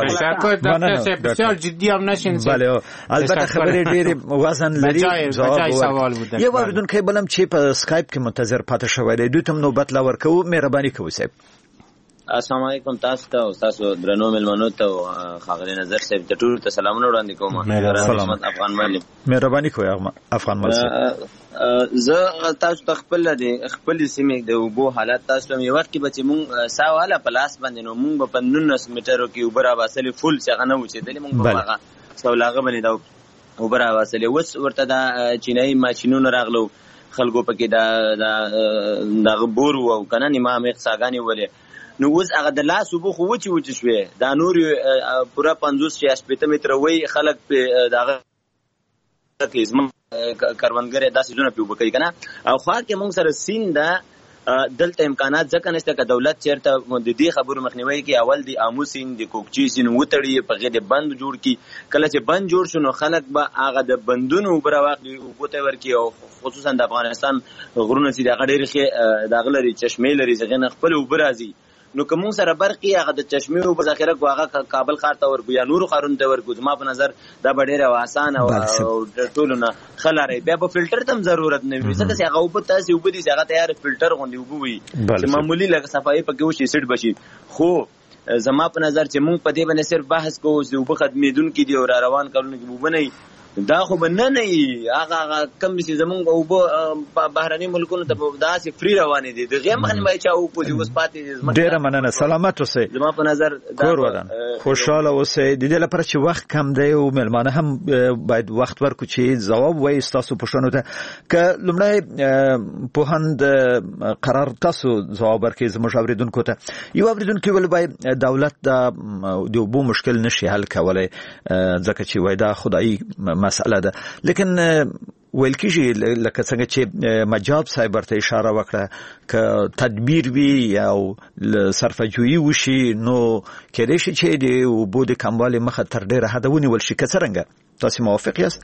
بسیار جدی هم نشین. بله البته خبر ډیر وزن لري. سوال بود. یو اوریدونکو بلم چې په اسکایپ کې منتظر پاتې شوی دی، دوی ته نوبت لا ورکو. مهرباني کوئ صاحب. السلام علیکم تاسو ته او تاسو درنو ملمنو ته خاغلی نظر صاحب ته ټول ته سلامونه وړاندې کوم. افغان ملک مهرباني کوئ افغان ملک زه تاسو ته خپل سیمې د وبو حالت تاسو هم یو وخت کې به چې مونږ ساواله پلاس باندې نو مونږ په 19 میټرو کې اوبر واسلې فول څنګه نه وچېدلې مونږ په هغه سولاغه باندې دا اوبر واسلې وس ورته دا چینایي ماشينونه راغلو خلکو پکې دا غبور او کنه نیمه مخ ساګانی ولې نو اوس هغه د لاس وبو خو وچ شوې دا نور پورا 50-60 متر وای خلک په داغه کې زما کاروانګر داسې زونه پیو بکې کنه او خو کې موږ سره سین دا دلته امکانات ځکه نشته چې دولت چیرته د دې خبرو مخنیوي کې اول دی اموسین د کوکچی سین وټړي په غېد بند جوړ کی کله چې بند جوړ شنو خلک به هغه د بندونو پر واقع او بوته ورکی او خصوصا د افغانستان غرونه چې د غډېر د غلري چشمه لري ځغنه خپل وبرازي نو کوم سره برقي هغه د چشمه او ذخیره کو هغه کابل ښار ته ورګو یا نور ښارونو ته ورګو زما په نظر دا ډېر آسان او ټولونه خلاره بیا په فلټر تم ضرورت نه وي ځکه چې هغه وب تاسو وب دي هغه تیار فلټر غوندي وب وي چې معمولی لکه صفایي پکې وشي سټ بشي خو زما په نظر چې مونږ په دې باندې صرف بحث کوو چې وب خدمتون کې دی او روان کارونه کې وب نه دا خو نه هغه کم چې زمونږ او په بهرني ملکونو ته داسې فری روانې دي د غیم خنمای چا او کو اوس پاتې ډیر مننه سلامت اوسئ. زما په نظر کور ودان خوشاله اوسئ. د دې لپاره چې وخت کم دی او ملمانه هم باید وخت ورکو چې جواب وایي تاسو پښتنو ته ک لمړی په هند قرار تاسو جواب ورکړي زموږ اوریدونکو ته. یو اوریدونکو ول باید دولت د وبو مشکل نشي حل کولای ځکه چې وای دا خدای مسئله ده، لیکن ویل کېږي لکه څنګه چې مجاب صاحب ورته اشاره وکړه که تدبیر وي او صرفه‌جویي وشي نو کېدای شي چې د اوبو د کموالي مخه تر ډېره حده ونیول شي. که څرنګه تاسو موافق یاست؟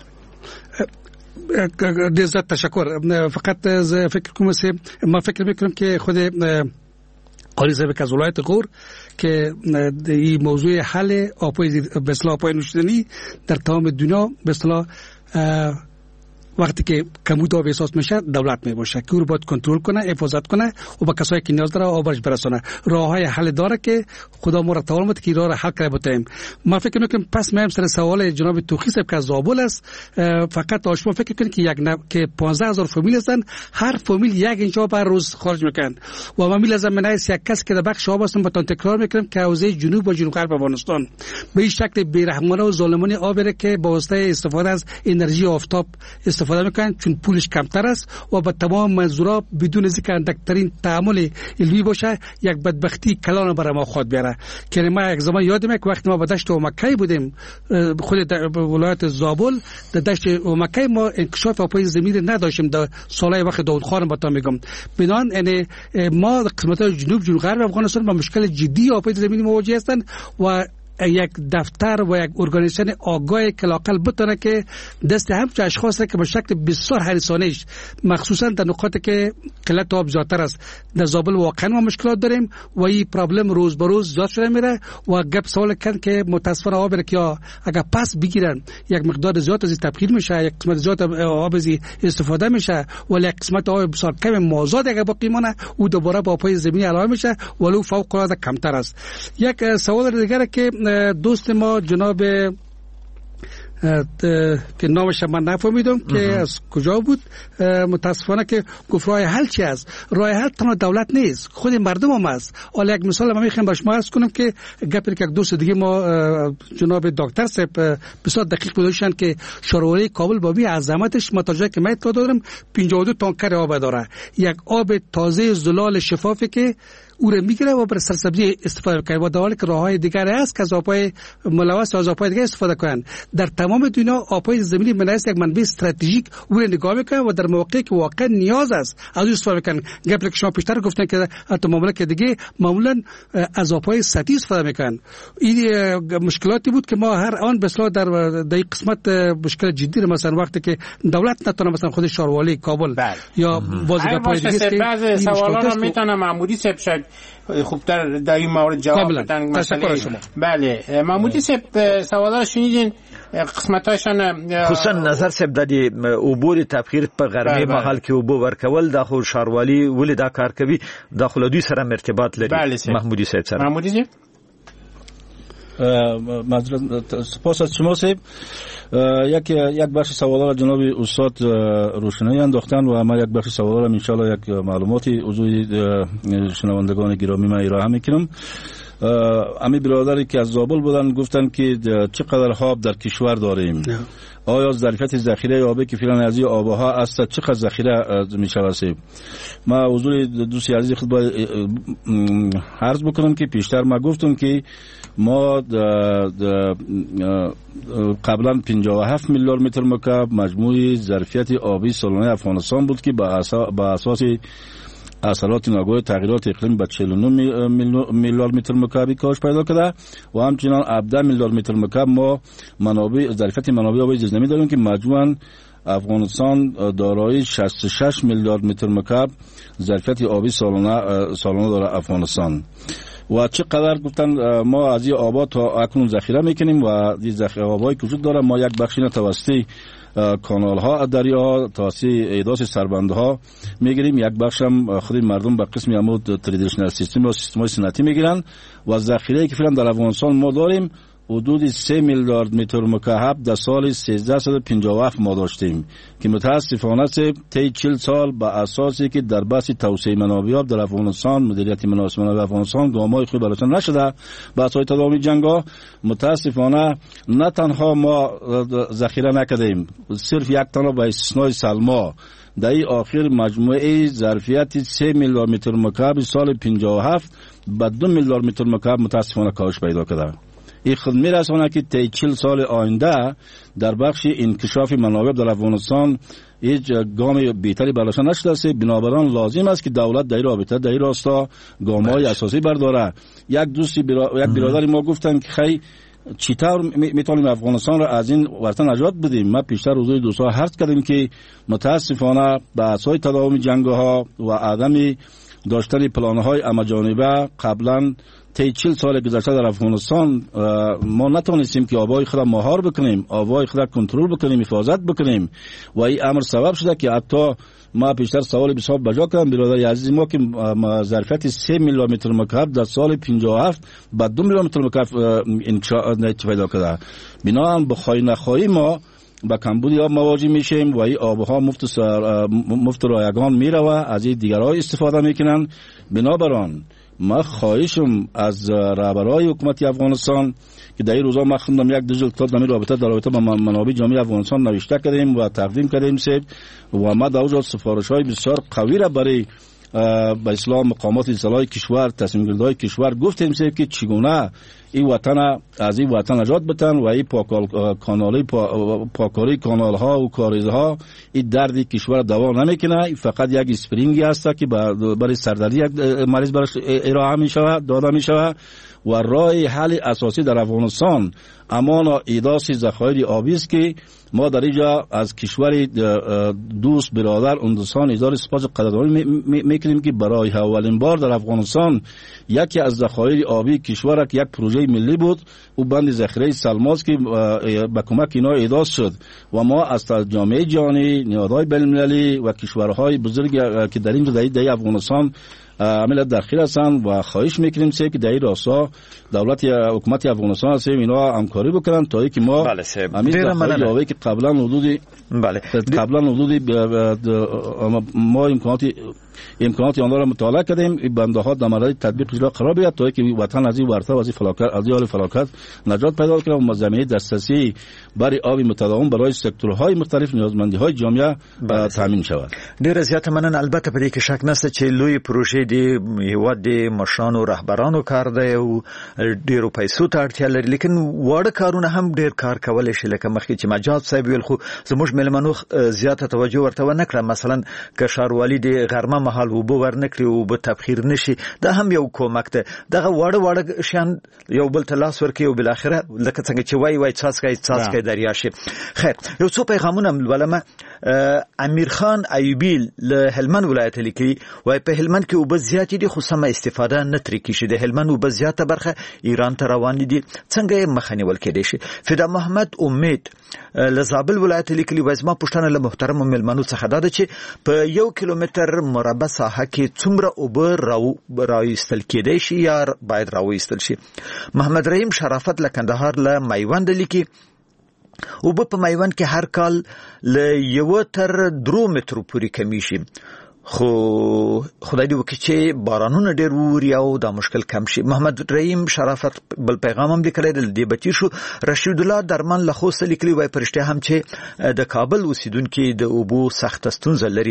ډېر زیات تشکر. فقط زه فکر کوم چې ما فکر میکنم که خود قاضی صاحب از ولایت غور که این موضوع حل آبای به اصطلاح آبای نوشیدنی در تمام دنیا به اصطلاح وقتی که کمبود آب احساس میشه دولت میباشه که او رو باید کنترل کنه، حفاظت کنه و به کسایی که نیاز داره آبش برسونه. راههای حل داره که خدا ما را توان بده که راه را حل کنه بتیم. ما فکر میکنم پس میم سر سوال جناب توخی صاحب که از زابل است فقط شما فکر کنید که که 15000 فامیل هستند، هر فامیل یک اینچ آب هر روز خارج میکنن و ما میلزم منایس یک کس که در بخش آب هستن بتون تکرار میکنم که حوزه جنوب و جنوب غرب افغانستان به این شکل بی‌رحمانه و ظالمانه آب را که با واسطه استفاده از انرژی آفتاب استفاده میکنن چون پولش کمتر است و با تمام منظورا بدون از اینکه اندکترین تعامل علمی باشه یک بدبختی کلان برای ما خود بیاره. که ما یک زمان یادمه که وقتی ما به دشت اومکی بودیم خود ولایت زابل در دشت اومکی ما انکشاف آبای زمین نداشتیم در سالهای وقت داود خان بتا میگم بنان یعنی ما قسمت جنوب غرب افغانستان با مشکل جدی آبای زمین مواجه هستند و یک دفتر و یک ارگانیزیشن آگاه کلاقل بتونه که دست همچه اشخاص که به شکل بسیار حریصانه‌اش مخصوصا در نقاطی که قلت آب زیادتر است در زابل واقعا ما مشکلات داریم و این پرابلم روز به روز زیاد شده میره و گپ سوال کن که متاسفانه آب را که اگر پس بگیرن یک مقدار زیاد از تبخیر میشه، یک قسمت زیاد آب از استفاده میشه ولی یک قسمت آب بسیار کم مازاد اگر باقی مونه او دوباره با پای زمینی علاوه میشه ولو فوق العاده کمتر است. یک سوال دیگه که دوست ما جناب که نامش من نفهمیدم که از کجا بود. متاسفانه که گفت راه حل چی است. راه حل تنها دولت نیست، خود مردم هم است. حالا یک مثال من میخوام با شما عرض کنم که گپی که یک دوست دیگه ما جناب دکتر صاحب بسیار دقیق بودن که شاروالی کابل با بی عظمتش متوجه که من اطلاع دارم 52 تانکر آب داره، یک آب تازه زلال شفافی که او را میگیره و بر سرسبزی استفاده کنه و در حالی که راههای دیگر است که از آبهای ملوث از آبهای دیگر استفاده کنن. در تمام دنیا آبهای زمینی مناسب یک منبع استراتژیک او را نگاه میکنن و در مواقعی که واقعا نیاز است از او استفاده کنن. گپی که شما پیشتر گفتن که حتی مملکت دیگه معمولا از آبهای سطحی استفاده میکنن. این مشکلاتی بود که ما هر آن بسلا در قسمت مشکل جدی مثلا وقتی که دولت نتونه مثلا خود شاروالی کابل یا بازیگرای دیگه که بعضی سوالا رو میتونه معمولی صاحب خوبتر در این مورد جواب بدن. بله محمودی صاحب سوالا رو شنیدین، قسمتاشان خصوصا نظر صاحب د عبور تبخیر په غرمه محل کې عبور ورکول د خو شاروالي ولې دا کار کوي داخله دوی سره ارتباط لري. محمودی صاحب سره محمودی صاحب سپاس از شما صاحب. یک بخش سوالا را جناب استاد روشنایی انداختن و ما یک بخش سوالا را ان شاء الله یک معلوماتی حضور شنوندگان گرامی ما ارائه میکنم. امی برادری که از زابل بودن گفتن که چقدر آب در کشور داریم، آیا ظرفیت ذخیره آبی که فعلا از این آبها است چقدر ذخیره میشود؟ ما حضور دوستی عزیز خود باید عرض بکنم که پیشتر ما گفتم که ما قبلا 57 میلیارد متر مکعب مجموع ظرفیت آبی سالانه افغانستان بود که با اساس اثرات ناگوار تغییرات اقلیم به 49 میلیارد متر مکعبی کاهش پیدا کرده و همچنان 17 میلیارد متر مکعب ما ظرفیت منابع آبی زیرزمینی داریم که مجموعاً افغانستان دارای 66 میلیارد متر مکعب ظرفیت آبی سالانه داره افغانستان. و چقدر گفتن ما از این آبا تا اکنون ذخیره میکنیم و این ذخیره آبایی که وجود داره ما یک بخشی را توسط کانال ها دریا توسط ایداس سربنده ها میگیریم، یک بخش هم خود مردم به قسم عمود تریدیشنال سیستم و سیستم های سنتی میگیرن و ذخیره که فعلا در افغانستان ما داریم حدود 3 میلیارد متر مکعب در سال 1357 ما داشتیم که متاسفانه طی 40 سال با اساسی که در بحث توسعه منابع در افغانستان مدیریت منابع افغانستان گام‌های خوبی براشون نشده. بحث‌های تداوم جنگ‌ها متاسفانه نه تنها ما ذخیره نکردیم، صرف یک تنها با استثنای سلما در این آخر مجموعه ظرفیت 3 میلیارد متر مکعب سال 57 به 2 میلیارد متر مکعب متاسفانه کاهش پیدا کرده. این خود میرسونه که طی 40 سال آینده در بخش انکشاف منابع در افغانستان هیچ گام بهتری براشون نشده است. بنابراین لازم است که دولت در این رابطه در این راستا گام‌های اساسی برداره. یک برادر ما گفتن که خیلی چطور میتونیم افغانستان را از این ورطه نجات بدیم. ما پیشتر حضور دوستان عرض کردیم که متاسفانه بحث‌های تداوم جنگ‌ها و عدم داشتن پلان‌های همه‌جانبه قبلا طی 40 سال گذشته در افغانستان ما نتونستیم که آبای خود مهار بکنیم، آبای خود کنترل بکنیم، حفاظت بکنیم و این امر سبب شده که حتی ما پیشتر سوال بسیار بجا کردم برادر عزیز ما که ظرفیت 3 میلیارد متر مکعب در سال 57 بعد 2 میلیارد متر مکعب انکشاف پیدا کرده. بنابراین بخوای نخواهی ما با کمبود آب مواجه میشیم و این آبها مفت رایگان میروه، از این دیگرها استفاده میکنن. بنابراین ما خواهشم از رهبرای حکومت افغانستان که در این روزا ما خوندم یک دیجیتال کتاب در رابطه با منابع جامعه افغانستان نوشته کردیم و تقدیم کردیم و ما در اونجا سفارش‌های بسیار قوی را برای به اسلام مقامات اصلاحی کشور تصمیم گیرنده‌های کشور گفتیم که چگونه این وطن از این وطن نجات بدن و این پاکاری کانال ها و کاریزه ها این دردی کشور دوا نمیکنه، فقط یک اسپرینگی است که برای سردردی یک مریض براش ارائه میشه داده میشه و راه حل اساسی در افغانستان امان و ایداس ذخایر آبی است که ما در اینجا از کشور دوست برادر هندوستان اظهار سپاس قدردانی میکنیم که برای اولین بار در افغانستان یکی از ذخایر آبی کشور یک پروژه ملی بود و بند ذخیره سلماس که با کمک اینا ایداس شد و ما از جامعه جهانی، نهادهای بین‌المللی و کشورهای بزرگ که در اینجا در افغانستان عمل داخل هستند و خواهش میکنیم که در این راستا دولت یا حکومت افغانستان هست اینا همکاری بکنن تا اینکه ما همین که قبلا حدودی ما امکانات آنها را مطالعه کردیم بنده ها در مورد تطبیق اجرا قرار بگیرد تا اینکه وطن از این ورطه و از این فلاکت نجات پیدا کنه و زمینه دسترسی برای آب متداوم برای سکتورهای مختلف نیازمندی های جامعه تامین شود. ډیر زیات مننه. البته په دې کې شک نشته چې لوی پروژې د هیواد د مشرانو رهبرانو کار دی او ډیرو پیسو ته اړتیا لري، لیکن واړه کارونه هم ډیر کار کولای شي. لکه مخکې چې مجاد صاحب ویل، خو زموږ ملمنو زیاته توجه ورته ونه کړه. مثلا که ښاروالي د غرمه مهال اوبه ورنکړي او به تبخیر نشي، دا هم یو کومک ده. دغه واړه شیان یو بل ته لاس ورکړي او بالاخره لکه څنګه چې وای څاڅکی دریا شي. خیر، یو څو پیغامونه ولما. امیر خان ایوبی له هلمند ولایت لیکي، وای په هلمند کې اوبه زیات دي خو سمه استفاده نه ترې کیږي. د هلمند اوبه زیاته برخه ایران ته روان دي، څنګه یې مخه نیول کېدای شي؟ فدا محمد امید له زابل ولایت لیکلي، وای زما پوښتنه له محترم ملمنو څخه ده چې په 1 کیلومتر مربع ساحه کې څومره اوبه راوېستل کېدای شي یا باید راوېستل شي؟ محمد رحیم شرافت له کندهار له میوند لیکي، اوبه په میوند کې هر کال له 1 تر 3 مترو پورې کمی شي، خو خدای دې وکړي چې بارانونه ډېر ووري او دا مشکل کم شي. محمد رحیم شرافت بل پیغام هم لیکلی دی، دې بچی شو. رشید الله درمان له خوست لیکلي، وای پرشته هم چې د کابل اوسیدونکي د اوبو سخت ستونزه لري.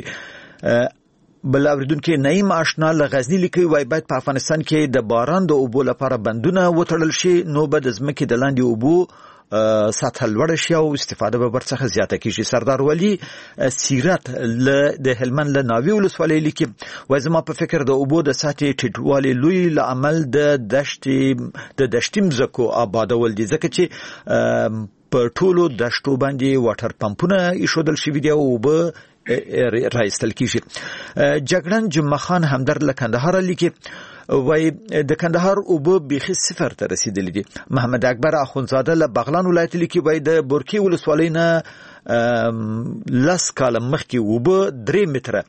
بل اوریدونکو نعیم آشنا له غزنی لیکي، وای باید په افغانستان کې د باران د اوبو لپاره بندونه وتړل شي، نو به د ځمکې د لاندې اوبو سطح لوړ شي او استفاده به ورڅخه زیاته کیږي. سردار ولی سیرت د هلمند له ناوی ولسوالۍ لیکي، وای زما په فکر د اوبو د سطحې ټیټوالي لوی لامل د دشتي مځکو آبادول دي، ځکه چې په ټولو دشتو باندې واټر پمپونه ایښودل شوي دي او اوبه راایستل کیږي. جګړن جمعه خان همدرد له کندهار لیکي، وای د کندهار اوبه بیخي صفر ته رسیدلې دي. محمد اکبر اخونزاده له بغلان ولایت لیکي، وای د بورکی ولسوالۍ نه 10 کاله مخکې اوبه 3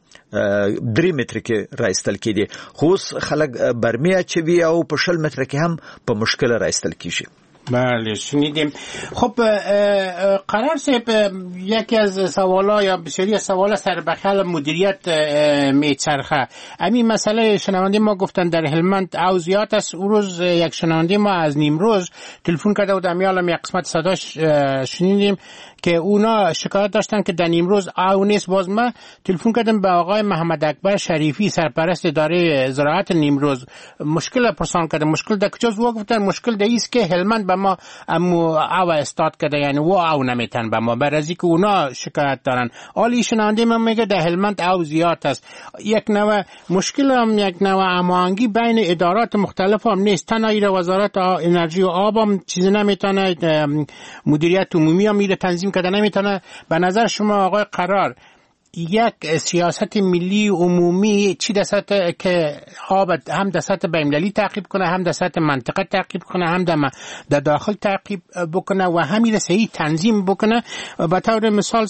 متره کې راایستل کېدي، خو اوس خلک برمې اچوي او په 20 متره کې هم په مشکل راایستل کیږي. بله شنیدیم. خب قرار صاحب، یکی از سوالا یا بسیاری از سوالا سر بخل مدیریت میچرخه. همین مسئله شنونده ما گفتن در هلمند او زیاد است. اون روز یک شنونده ما از نیمروز تلفن کرده و دمیالم یک قسمت صداش شنیدیم که اونا شکایت داشتن که در نیمروز او نیست. باز ما تلفن کردم به آقای محمد اکبر شریفی سرپرست اداره زراعت نیمروز، مشکل پرسان کردم. مشکل در کجاست؟ و گفتن مشکل در ایست که هلمند به ما او استاد کرده، یعنی و او نمیتن به ما، برازی که اونا شکایت دارن. حالی شنونده من میگه در هلمند او زیاد است. یک نوع مشکل هم یک نوع هماهنگی بین ادارات مختلف هم نیست. تنهایی وزارت انرژی و آب هم چیزی نمیتونه، مدیریت عمومی هم میره تنظیم کرده نمیتونه. به نظر شما آقای قرار یک سیاست ملی عمومی چی دست که آب هم در سطح بین‌المللی تعقیب کنه، هم در سطح منطقه تعقیب کنه، هم در داخل تعقیب بکنه و همین صحیح تنظیم بکنه؟ به طور مثال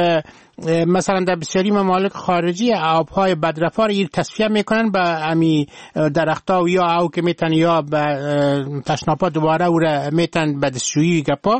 مثلا در بسیاری ممالک خارجی آبهای بدرفا رو تصفیه میکنن به امی درخت‌ها یا او که میتن یا به تشناب‌ها دوباره او را میتن به دستشویی گپا.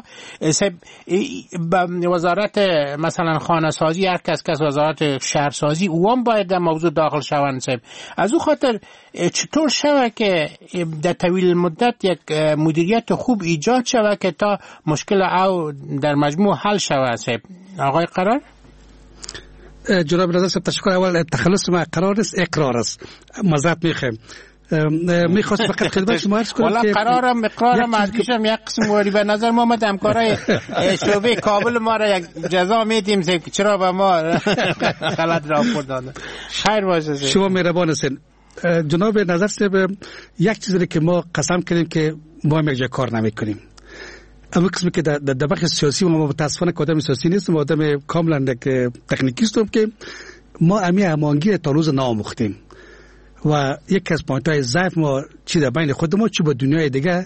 به وزارت مثلا خانه سازی هر کس وزارت شهرسازی اوام باید در موضوع داخل شوند. از او خاطر چطور شوه که در طویل مدت یک مدیریت خوب ایجاد شوه که تا مشکل او در مجموع حل شوه؟ آقای قرار؟ جناب رضا صاحب تشکر. اول تخلص ما قرار است، اقرار است. معذرت میخوایم. میخواست فقط خدمت شما عرض کنم که اقرارم ازگیشم یک قسم واری به نظر ما آمد همکارای شعبه کابل ما را یک جزا میدیم که چرا به ما غلط راپورت دادن. خیر باشه. شما مهربان هستین. جناب نظر صاحب، یک چیزی که ما قسم کردیم که ما هم یک جا کار نمیکنیم. اما قسمی که در بخش سیاسی ما متاسفانه که آدم سیاسی نیستم، آدم کاملا تکنیکی هستم که ما هماهنگی تا روز ناموختیم و یکی از پوینت‌های ضعف ما چی در بین خود ما چی با دنیای دیگه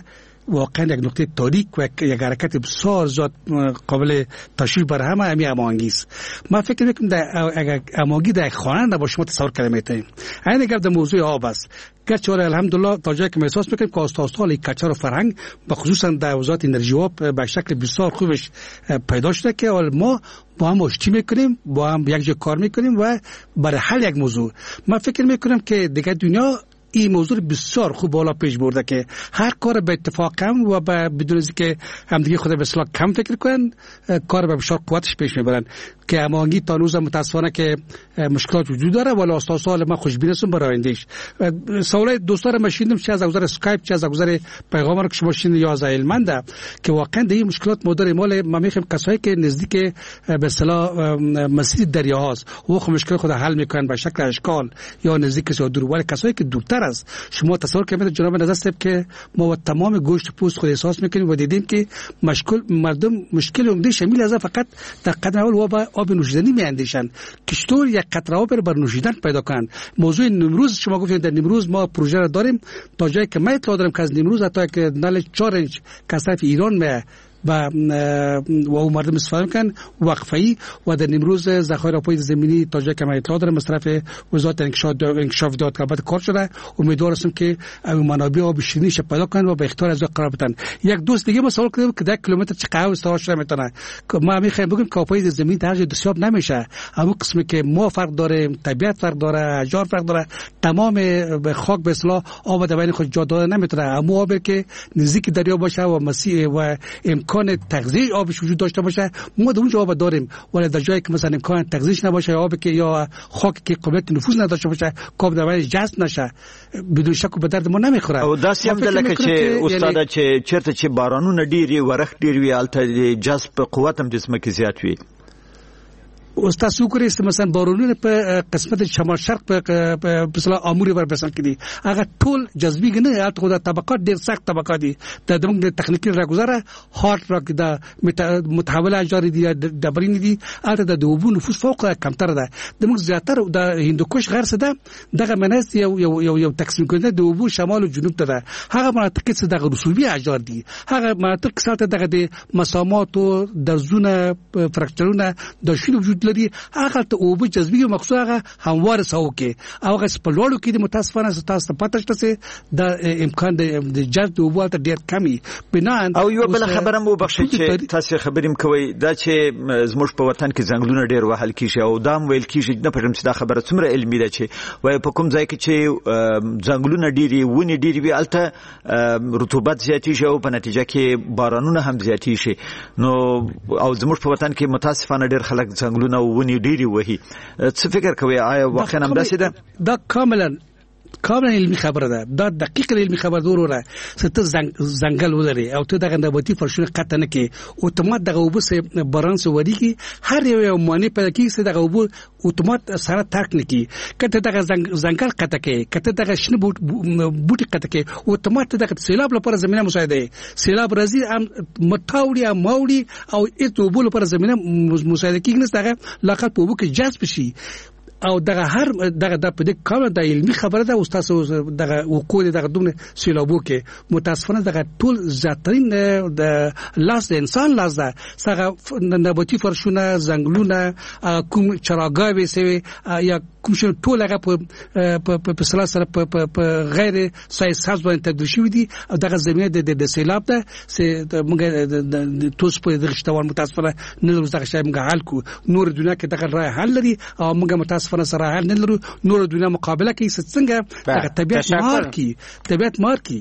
واقعا یک نقطه تاریک و یک حرکت بسیار زیاد قابل تشویق بر همه هماهنگی است. من فکر میکنم اگر هماهنگی در خانه نباشه شما تصور کنید میتونید. این گفت در موضوع آب است. گرچه الحمدلله تا جایی که احساس میکنیم که استادان کلچر و فرهنگ و خصوصا در وزارت انرژی و آب به شکل بسیار خوبش پیدا شده که ما با هم آشتی میکنیم، با هم یک جا کار میکنیم و برای حل یک موضوع. من فکر میکنم که دیگه دنیا این موضوع بسیار خوب بالا پیش برده که هر کار به اتفاق کم و بدون از که همدیگه خود به اصلاح کم فکر کنن کار به بسیار قوتش پیش میبرن که هماهنگی تا روز متاسفانه که مشکلات وجود داره ولی استاد سوال ما خوشبین هستم برای آیندهش. سوال دوستان ما شنیدم چه از گذر اسکایپ چه از گذر پیغام رو که شما شنیدید یا از علمنده که واقعا در این مشکلات مدار مال ما میخوایم کسایی که نزدیک به اصطلاح مسیر دریا هاست و خود مشکل خود حل میکنن به شکل اشکال یا نزدیک یا دور ولی کسایی که دورتر است شما تصور کنید جناب نظر صاحب که ما تمام گوشت پوست خود احساس میکنیم و دیدیم که مردم مشکل عمده شامل از فقط در قدم اول و آب نوشیدنی میاندیشن که چطور یک قطره آب بر نوشیدن پیدا کنن. موضوع نمروز شما گفتید در نمروز ما پروژه را داریم تا جایی که من اطلاع دارم که از نمروز حتی که نل 4 اینچ کثافت ایران می و مردم استفاده کن وقفه‌ای و در امروز ذخایر آبی زمینی تا جایی که من اطلاع دارم از طرف وزارت انکشاف داد که بعد کار شده امیدوار هستم که منابع آب شیرینی پیدا کنن و به اختیار از قرار بدن. یک دوست دیگه ما سوال کردیم که 10 کیلومتر چه قهوه استفاده شده میتونه که ما میخوایم بگیم که آبی زمینی در دستیاب نمیشه. اما قسمی که ما فرق داریم، طبیعت فرق داره، اشجار فرق داره، تمام به خاک به اصطلاح آب در بین خود جا داده نمیتونه. اما آبی که نزدیک دریا باشه و مسیح و امکان تغذیه آبش وجود داشته باشه ما در اونجا آب داریم ولی در جایی که مثلا امکان تغذیهش نباشه آبی که یا خاک که قابلیت نفوذ نداشته باشه کاب در بین جذب نشه بدون شک به درد ما نمیخوره. او داسې هم دلته چې استاد چې چیرته چې بارانونه ډیر ورخ ډیر وی الته جذب قوت هم جسمه کې زیات وي. استاد سوکری است مثلا بارونونه په قسمت شمال شرق په مثلا امور بر بسن کړي هغه ټول جذبي نه البته خو د طبقات ډیر سخت طبقات دي د دمو تخنیکی راګزاره هارت راک د متحوله اجار دي دبرین دي البته د دوبو نفوس فوق کمتر ده دمو زیاتره د هندوکش غرس ده دغه مناس یو تقسیم کړي د دوبو شمال او جنوب ده هغه مناطق چې د رسوبي اجار دي هغه مناطق ساته دغه د مسامات او درزونه فراکچرونه د شنو وجود لري هغه ته او به جذبي مخصوص هغه هموار ساو کې هغه سپلوړو کې د متاسفانه تاسو پته شته د امکان د جذب او بوته ډیر کمی بنان او یو بل خبره مو بخښه چې تاسو خبریم کوي دا چې زموږ په وطن کې ځنګلونه ډیر وهل کیږي او دام ویل کیږي نه پېژم چې دا خبره څومره علمي ده چې وای په کوم ځای کې چې ځنګلونه ډیری ونی ډیری وی الته رطوبت زیاتی شي او په نتیجه کې بارانونه هم زیاتی شي نو او زموږ په وطن کې متاسفانه ډیر خلک ځنګلونه ونی ډیری وهي. څه فکر کوي آیا واقعا هم داسې ده؟ دا کاملا علمي خبره ده دا دقیق علمي خبره دوره ست زنګل ولري او ته دغه نباتي فرشونه قطع نه کی اتومات دغه وبس برانس وری کی هر یو معنی په کې څه دغه وب اتومات سره تاک نه کی کته دغه زنګل قطع کی کته دغه شنه بوټي قطع کی اتومات دغه سیلاب لپاره زمينه مساعده سیلاب راځي ام متاوړي ماوړي او ایتو بول لپاره زمينه مساعده کیږي نه دغه لاقل په وب کې جذب شي او دغه هر دغه د په دې کار د علمي خبره ده استاد دغه وقوع دغه دومره سیلابو کې متاسفانه دغه ټول زیاترین د لاس د انسان لاس ده څنګه نباتي فرشونه زنګلونه کوم چراغاوي سوي یا کوم شنو ټول هغه په سلاسل په غیر صحیح ساز باندې تدریس شوی دي او دغه زمینه د سیلاب ده موږ د توس په دغه شتوال متاسفانه نه دغه شای موږ حل کو نور دنیا کې دغه راه حل لري او موږ متاسفانه سره حل نه لرو نور دنیا مقابله کوي څنګه دغه طبیعت مارکی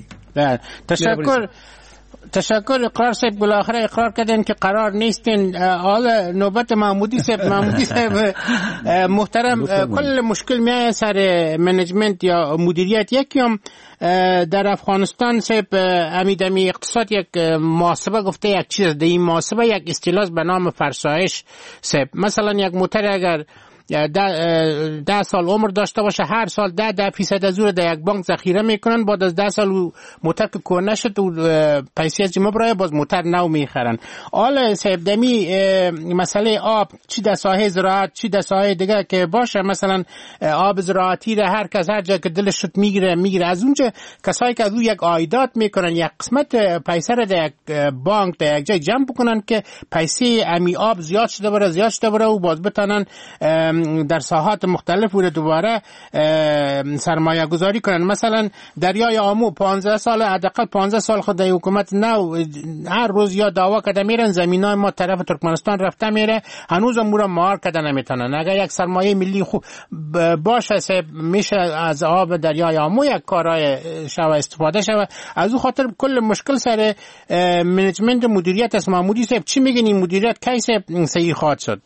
تشکر اقرار صاحب بالاخره اقرار کردن که قرار نیستین حالا نوبت محمودی صاحب محترم کل مشکل میایه سر منیجمنت یا مدیریت یکیم در افغانستان صاحب امیدمی اقتصاد یک محاسبه گفته یک چیز ده این محاسبه یک اصطلاح به نام فرسایش صاحب مثلا یک موتر اگر 10 سال عمر داشته باشه، هر سال 10% از اون در یک بانک ذخیره میکنن، بعد از 10 سال موتر که کهنه شد و پیسه از جمع برای باز موتر نو میخرن. حالا صاحب دمی مسئله آب چی در ساحه زراعت چی در ساحه دیگه که باشه، مثلا آب زراعتی را هر کس هر جا که دلش شد میگیره. از اونجا کسایی که از اون یک عایدات میکنن یک قسمت پیسه را در یک بانک در یک جای جمع بکنن که پیسه امی آب زیاد شده بره و باز بتونن در ساحات مختلف و دوباره سرمایه گذاری کنن. مثلا دریای آمو 15 سال حداقل 15 سال خود در حکومت نو هر روز یا دعوا کرده میرن زمینای ما طرف ترکمنستان رفته میره، هنوز امور مهار کرده نمیتونن. اگر یک سرمایه ملی خوب باشه میشه از آب دریای آمو یک کارای شوه استفاده شوه. از اون خاطر کل مشکل سر منیجمنت مدیریت است. ماموری صاحب چی میگین این مدیریت کیسه صحیح خواهد شد؟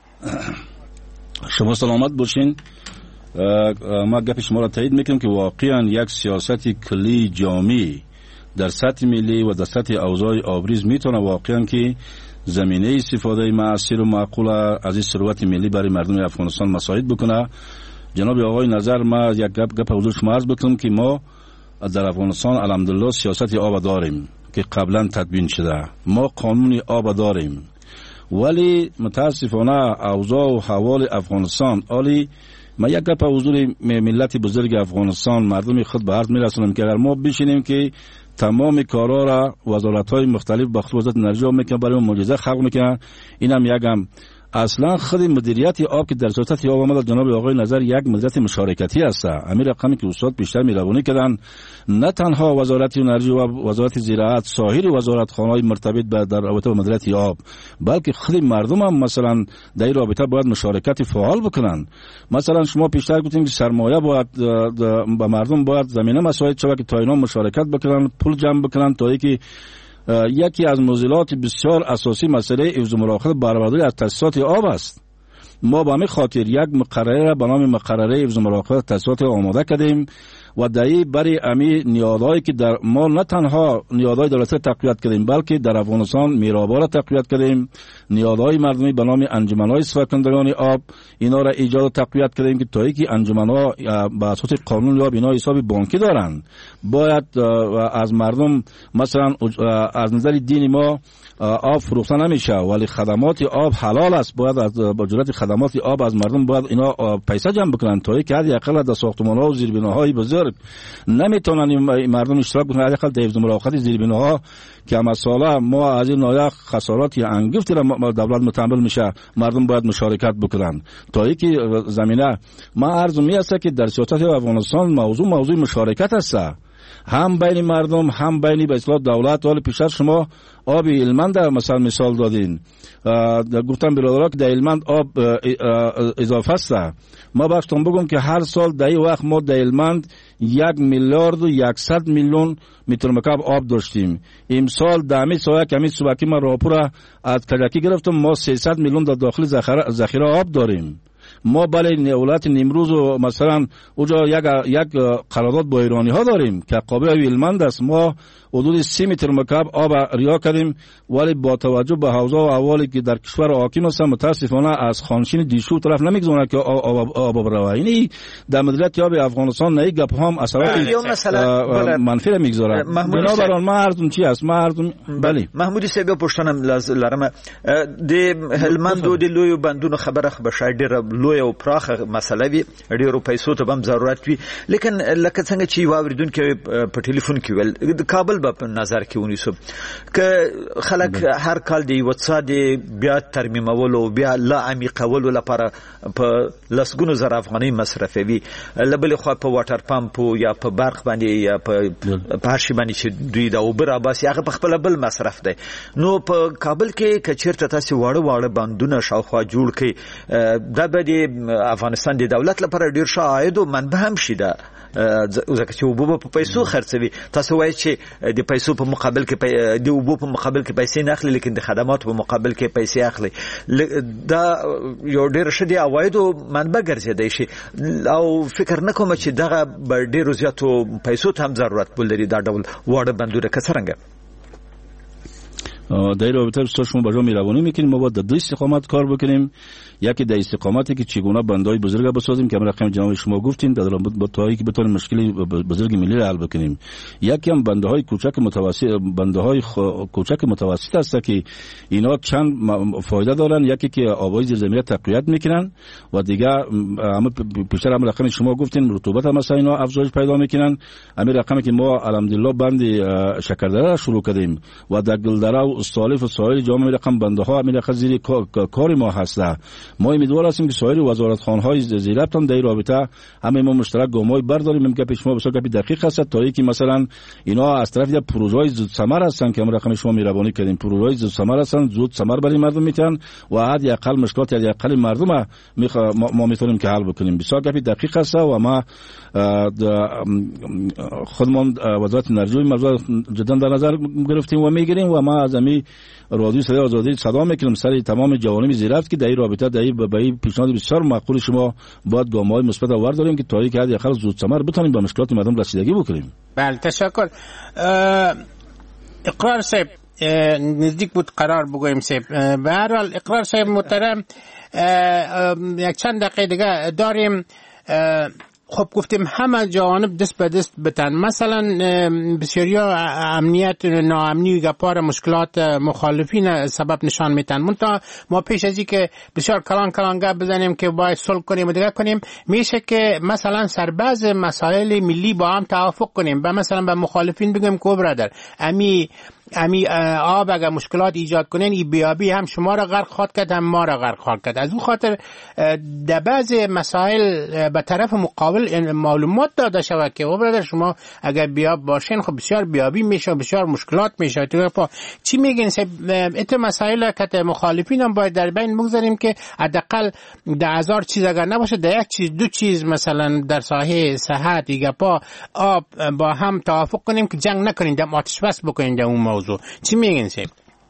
شما سلامت باشین. ما گپ شما را تایید میکنم که واقعا یک سیاست کلی جامعی در سطح ملی و در سطح اوضاع آبریز میتونه واقعا که زمینه استفاده معاصر و معقول از این ثروت ملی برای مردم افغانستان مساعد بکنه. جناب آقای نظر، ما یک گپ حضور شما عرض بکنم که ما در افغانستان الحمدلله سیاست آب داریم که قبلا تدوین شده، ما قانون آب داریم، ولی متاسفانه اوضاع و حوال افغانستان عالی. ما یک گپ حضور ملت بزرگ افغانستان مردم خود به عرض میرسونم که اگر ما بشینیم که تمام کارا را وزارت‌های مختلف به خصوص وزارت انرژی میکنن، برای معجزه خلق میکنن، اینم یکم اصلا خود مدیریت آب که در سیاست آب آمد جناب آقای نظر یک مدیریت مشارکتی است. امیر رقمی که استاد بیشتر میروانی کردن، نه تنها وزارت انرژی و وزارت زراعت، سایر وزارتخانه‌های مرتبط در رابطه با مدیریت آب، بلکه خود مردم هم مثلا در این رابطه باید مشارکت فعال بکنن. مثلا شما پیشتر گفتیم که سرمایه باید با مردم باید زمینه مساعد شود که تا اینا مشارکت بکنن، پول جمع بکنن، تا اینکه یکی از موضوعات بسیار اساسی مسئله حفظ و مراقبت برآوردن از تاسیسات آب است. ما با همین خاطر یک مقرره را به نام مقرره حفظ و مراقبت تاسیسات آماده کردیم و دایی برای امی نیازهایی که در ما نه تنها نیازهای دولتی تقویت کردیم، بلکه در افغانستان میرابا را تقویت کردیم، نیازهای مردمی به نام انجمن‌های سفارتکندگان آب اینا را ایجاد و تقویت کردیم که تا اینکه انجمن‌ها به اساس قانون آب اینا حساب بانکی دارند، باید از مردم مثلا از نظر دینی ما آب فروخته نمیشه، ولی خدمات آب حلال است، باید از بجرات خدمات آب از مردم باید اینا پیسه جمع بکنن تا اینکه حداقل در ساختمان‌ها و زیربناهای بزرگ نمیتونن مردم اشتراک بکنن، حداقل در حفظ و مراقبت زیربناها که مثلا ما از این نوع خسارات یا انگفتی را دولت متحمل میشه، مردم باید مشارکت بکنن تا اینکه زمینه ما عرض می‌است که در سیاست افغانستان موضوع مشارکت است، هم بین مردم هم بین به اصطلاح دولت. ولی پیشتر شما آب هلمند مثال دادین، گفتم برادرها که در هلمند آب اضافه است. ما باشتون بگم که هر سال در این وقت ما در هلمند 1,100,000,000 متر مکعب آب داشتیم. امسال دمی سایه کمی صبحی من راپور از کجکی گرفتم، ما 300 میلیون در داخل ذخیره آب داریم. ما برای دولت نیمروز و مثلا اونجا یک قرارداد با ایرانی ها داریم که قابل هلمند است، ما حدود 30 متر مکعب آب ریا کردیم، ولی با توجه به حوزه و احوالی که در کشور حاکم است متاسفانه از خانشین دیشو طرف نمیگذارن که آب بروه. اینی در مدیریت آب افغانستان نه گپ هم اثرات منفی میگذاره. بنابراین ما ارزم چی است؟ ما ارزم بله محمودی صاحب پښتنم لرم د هلمند د لوی بندونو خبره به شاید لوی او پراخه مسله وی ډیرو پیسو ته هم ضرورت وی، لیکن لکه څنګه چې واوریدونکو په ټلیفون کې ول د کابل په نظر کې ونیسو که خلک هر کال دی وڅاد بیا ترمیمول او بیا لا عمیقول لپاره په لسګونو زر افغاني مصرفوي، لبل خو په واټر پمپ یا په برق باندې یا په پارشي باندې چې دوی دا اوبر اباس هغه په خپل بل مصرف دی. نو په کابل کې کچیرته تاسو واړه بندونه شاوخوا جوړ کړي، دا به د افغانستان د دولت لپاره ډیر ښه عاید او منبع هم شي. دا ځکه چې اوبو په پیسو خرڅوي، تاسو وایي چې د پیسو په مقابل کې د اوبو په مقابل کې پیسې نه اخلي، لیکن د خدماتو په مقابل کې پیسې اخلي. دا یو ډیر ښه دی عوایدو منبع ګرځېدای شي، او فکر نه کوم چې دغه به ډیرو زیاتو پیسو ته هم ضرورت ولري دا ډول واړه بندونه که څرنګه. در رابطه بسیار شما بجا مهربانی میکنیم. ما باید در دو استقامت کار بکنیم. یکی در استقامتی که چگونه بندهای بزرگ بسازیم که رقم جناب شما گفتین در با تایی که بتونیم مشکل بزرگ ملی را حل بکنیم. یکی هم بندهای کوچک متوسط، بندهای کوچک متوسط است که اینا چند فایده دارن. یکی که آبای زیرزمینی تقویت میکنن و دیگه همه بیشتر هم رقم شما گفتین رطوبت هم مثلا اینا افزایش پیدا میکنن. همین رقمی که ما الحمدلله بند شکردره را شروع کردیم و در گلدره و استالف و سایر جامعه رقم بنده ها همین رقم زیر کار ما هسته. ما امیدوار هستیم که سایر وزارتخانه های زیربط هم در رابطه همه ما مشترک گامای برداریم. که پیش ما بسیار گپی دقیق هست تا اینکه مثلا اینا از طرف یک پروژه های زود ثمر هستن که هم رقم شما مهربانی کردیم. پروژه های زود ثمر هستن، زود ثمر برای مردم میتن و حد اقل مشکلات یا اقل مردم ما میتونیم که حل بکنیم. بسیار گپی دقیق هست و ما خودمون وزارت انرژی موضوع جدا در نظر گرفتیم و میگیریم و ما از امی رادیو صدای آزادی صدا میکنیم سر تمام جوانب زیرفت که در این رابطه در این پیشنهاد بسیار معقول شما باید گام‌های مثبت آور داریم که تا اینکه حد اقل زود ثمر بتونیم به مشکلات مردم رسیدگی بکنیم. بله تشکر. اقرار صاحب نزدیک بود قرار بگویم صاحب. به هر حال اقرار صاحب محترم یک چند دقیقه دیگه داریم. خب گفتیم همه جوانب دست به دست بتن. مثلا بسیاری امنیت ناامنی و گپار مشکلات مخالفین سبب نشان میتن. منتها ما پیش از این که بسیار کلان گپ بزنیم که باید صلح کنیم و دیگه کنیم، میشه که مثلا سر بعض مسائل ملی با هم توافق کنیم. و مثلا به مخالفین بگیم که برادر امی آب اگر مشکلات ایجاد کنین ای بیابی هم شما را غرق خواهد کرد هم ما را غرق خواهد کرد. از اون خاطر در بعض مسائل به طرف مقابل معلومات داده شود که برادر شما اگر بیاب باشین خب بسیار بیابی میشه و بسیار مشکلات میشه. چی میگین ایت مسائل که مخالفین هم باید در بین بگذاریم که حداقل 10,000 چیز اگر نباشه در یک چیز دو چیز مثلا در ساحه صحت گپا آب با هم توافق کنیم که جنگ نکنیم، در آتش بس بکنیم در اون موضوع. چی میگین صاحب؟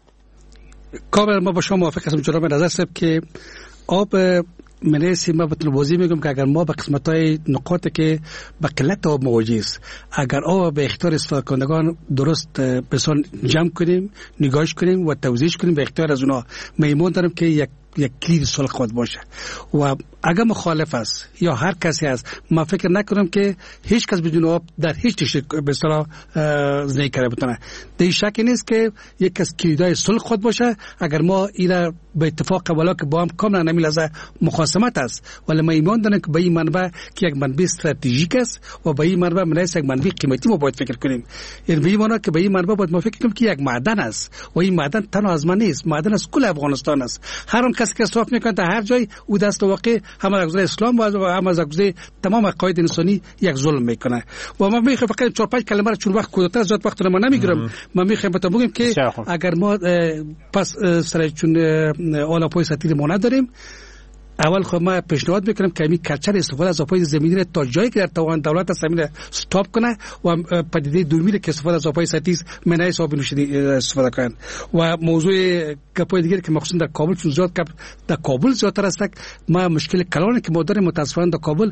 کاملا ما با شما موافق هستم جناب نظر صاحب که آب منیسی ما بتون بازی میگم که اگر ما به قسمت‌های نقاطی که به قلت آب مواجه است اگر آب به اختیار استفاده کنندگان درست بسان جمع کنیم، نگاهش کنیم و توزیعش کنیم به اختیار از اونا، من ایمان دارم که یک کلید صلح خود باشه. و اگر مخالف است یا هر کسی است، ما فکر نکنم که هیچ کس بدون آب در هیچ چیز به اصطلاح زندگی کرده بتونه. در شکی نیست که یک از کلیدهای صلح خود باشه. اگر ما اینا به اتفاق ولا که با هم کاملا نمیلازه مخاصمت است، ولی ما ایمان دارم که به این منبع که یک منبع استراتژیک است و به این منبع مناسب یک منبع قیمتی ما باید فکر کنیم. یعنی به این معنی که به این منبع باید ما فکر کنیم که یک معدن است و این معدن تنها از من نیست، معدن از کل افغانستان است. هر اون کسی که اصراف میکنه در هر جای او دست واقع هم از گذر اسلام و هم از گذر تمام عقاید انسانی یک ظلم میکنه. و ما میخوایم فقط 4-5 کلمه رو چون وقت کودتا زیاد وقت ما نمیگیرم، ما میخوایم بهتون بگیم که اگر ما پس سر چون آلاپای سطحی ما نداریم، اول خود ما پیشنهاد میکنم که این کلچر استفاده از آبهای زمینی تا جایی که در توان دولت است زمین استاپ کنه و پدیده دورمی که استفاده از آبهای سطحی منای آب نوشیدنی استفاده کنند. و موضوع گپای دیگه که مخصوصا در کابل چون زیاد در کابل زیادتر است، ما مشکل کلانی که ما داریم متاسفانه در کابل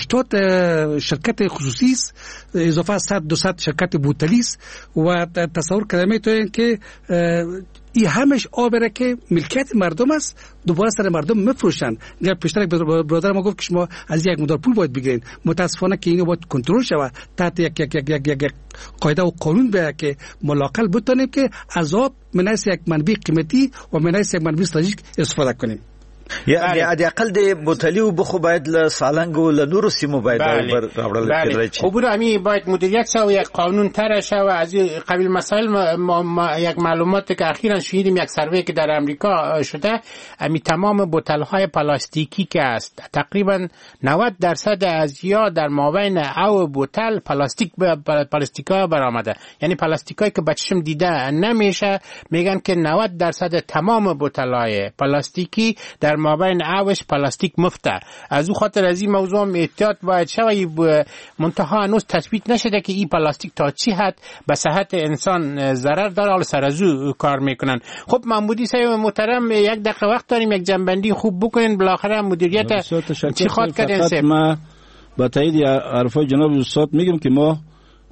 80 شرکت خصوصی است اضافه از 100-200 شرکت بوتلی است و تصور کردم تو که این همش آبره که ملکیت مردم است دوباره سر مردم میفروشن. گفت پیشتر برادر ما گفت که شما از یک مقدار پول باید بگیرین. متاسفانه که اینو باید کنترل شود تحت یک قاعده و قانون بیاید که ملاقل بتونیم که از آب مناسب یک منبع قیمتی و مناسب یک منبع استراتژیک استفاده کنیم. یعنی حداقل د بوتلی او بخو باید له سالنګ او له نورو سیمو باید راوړل کېدای شي. خو برای باید مدیریت شو یک قانون طرح شو از قبیل مسائل یک معلومات که اخیراً شنیدیم یک سروی که در امریکا شده، امی تمام بوتل‌های پلاستیکی که است تقریبا 90% از یا در مابین او بوتل پلاستیکا برآمده. یعنی پلاستیکایی که بچشم دیده نمیشه، میگن که 90% تمام بوتل‌های پلاستیکی در مابین اوش پلاستیک مفته. از او خاطر از این موضوع احتیاط باید شود. منتها هنوز تثبیت نشده که این پلاستیک تا چی حد به صحت انسان ضرر داره، حالا سر از او کار میکنن. خب محمودی صاحب محترم یک دقیقه وقت داریم یک جنبندی خوب بکنین، بالاخره مدیریت چی خواد کردین؟ ما با تایید حرفای جناب استاد میگم که ما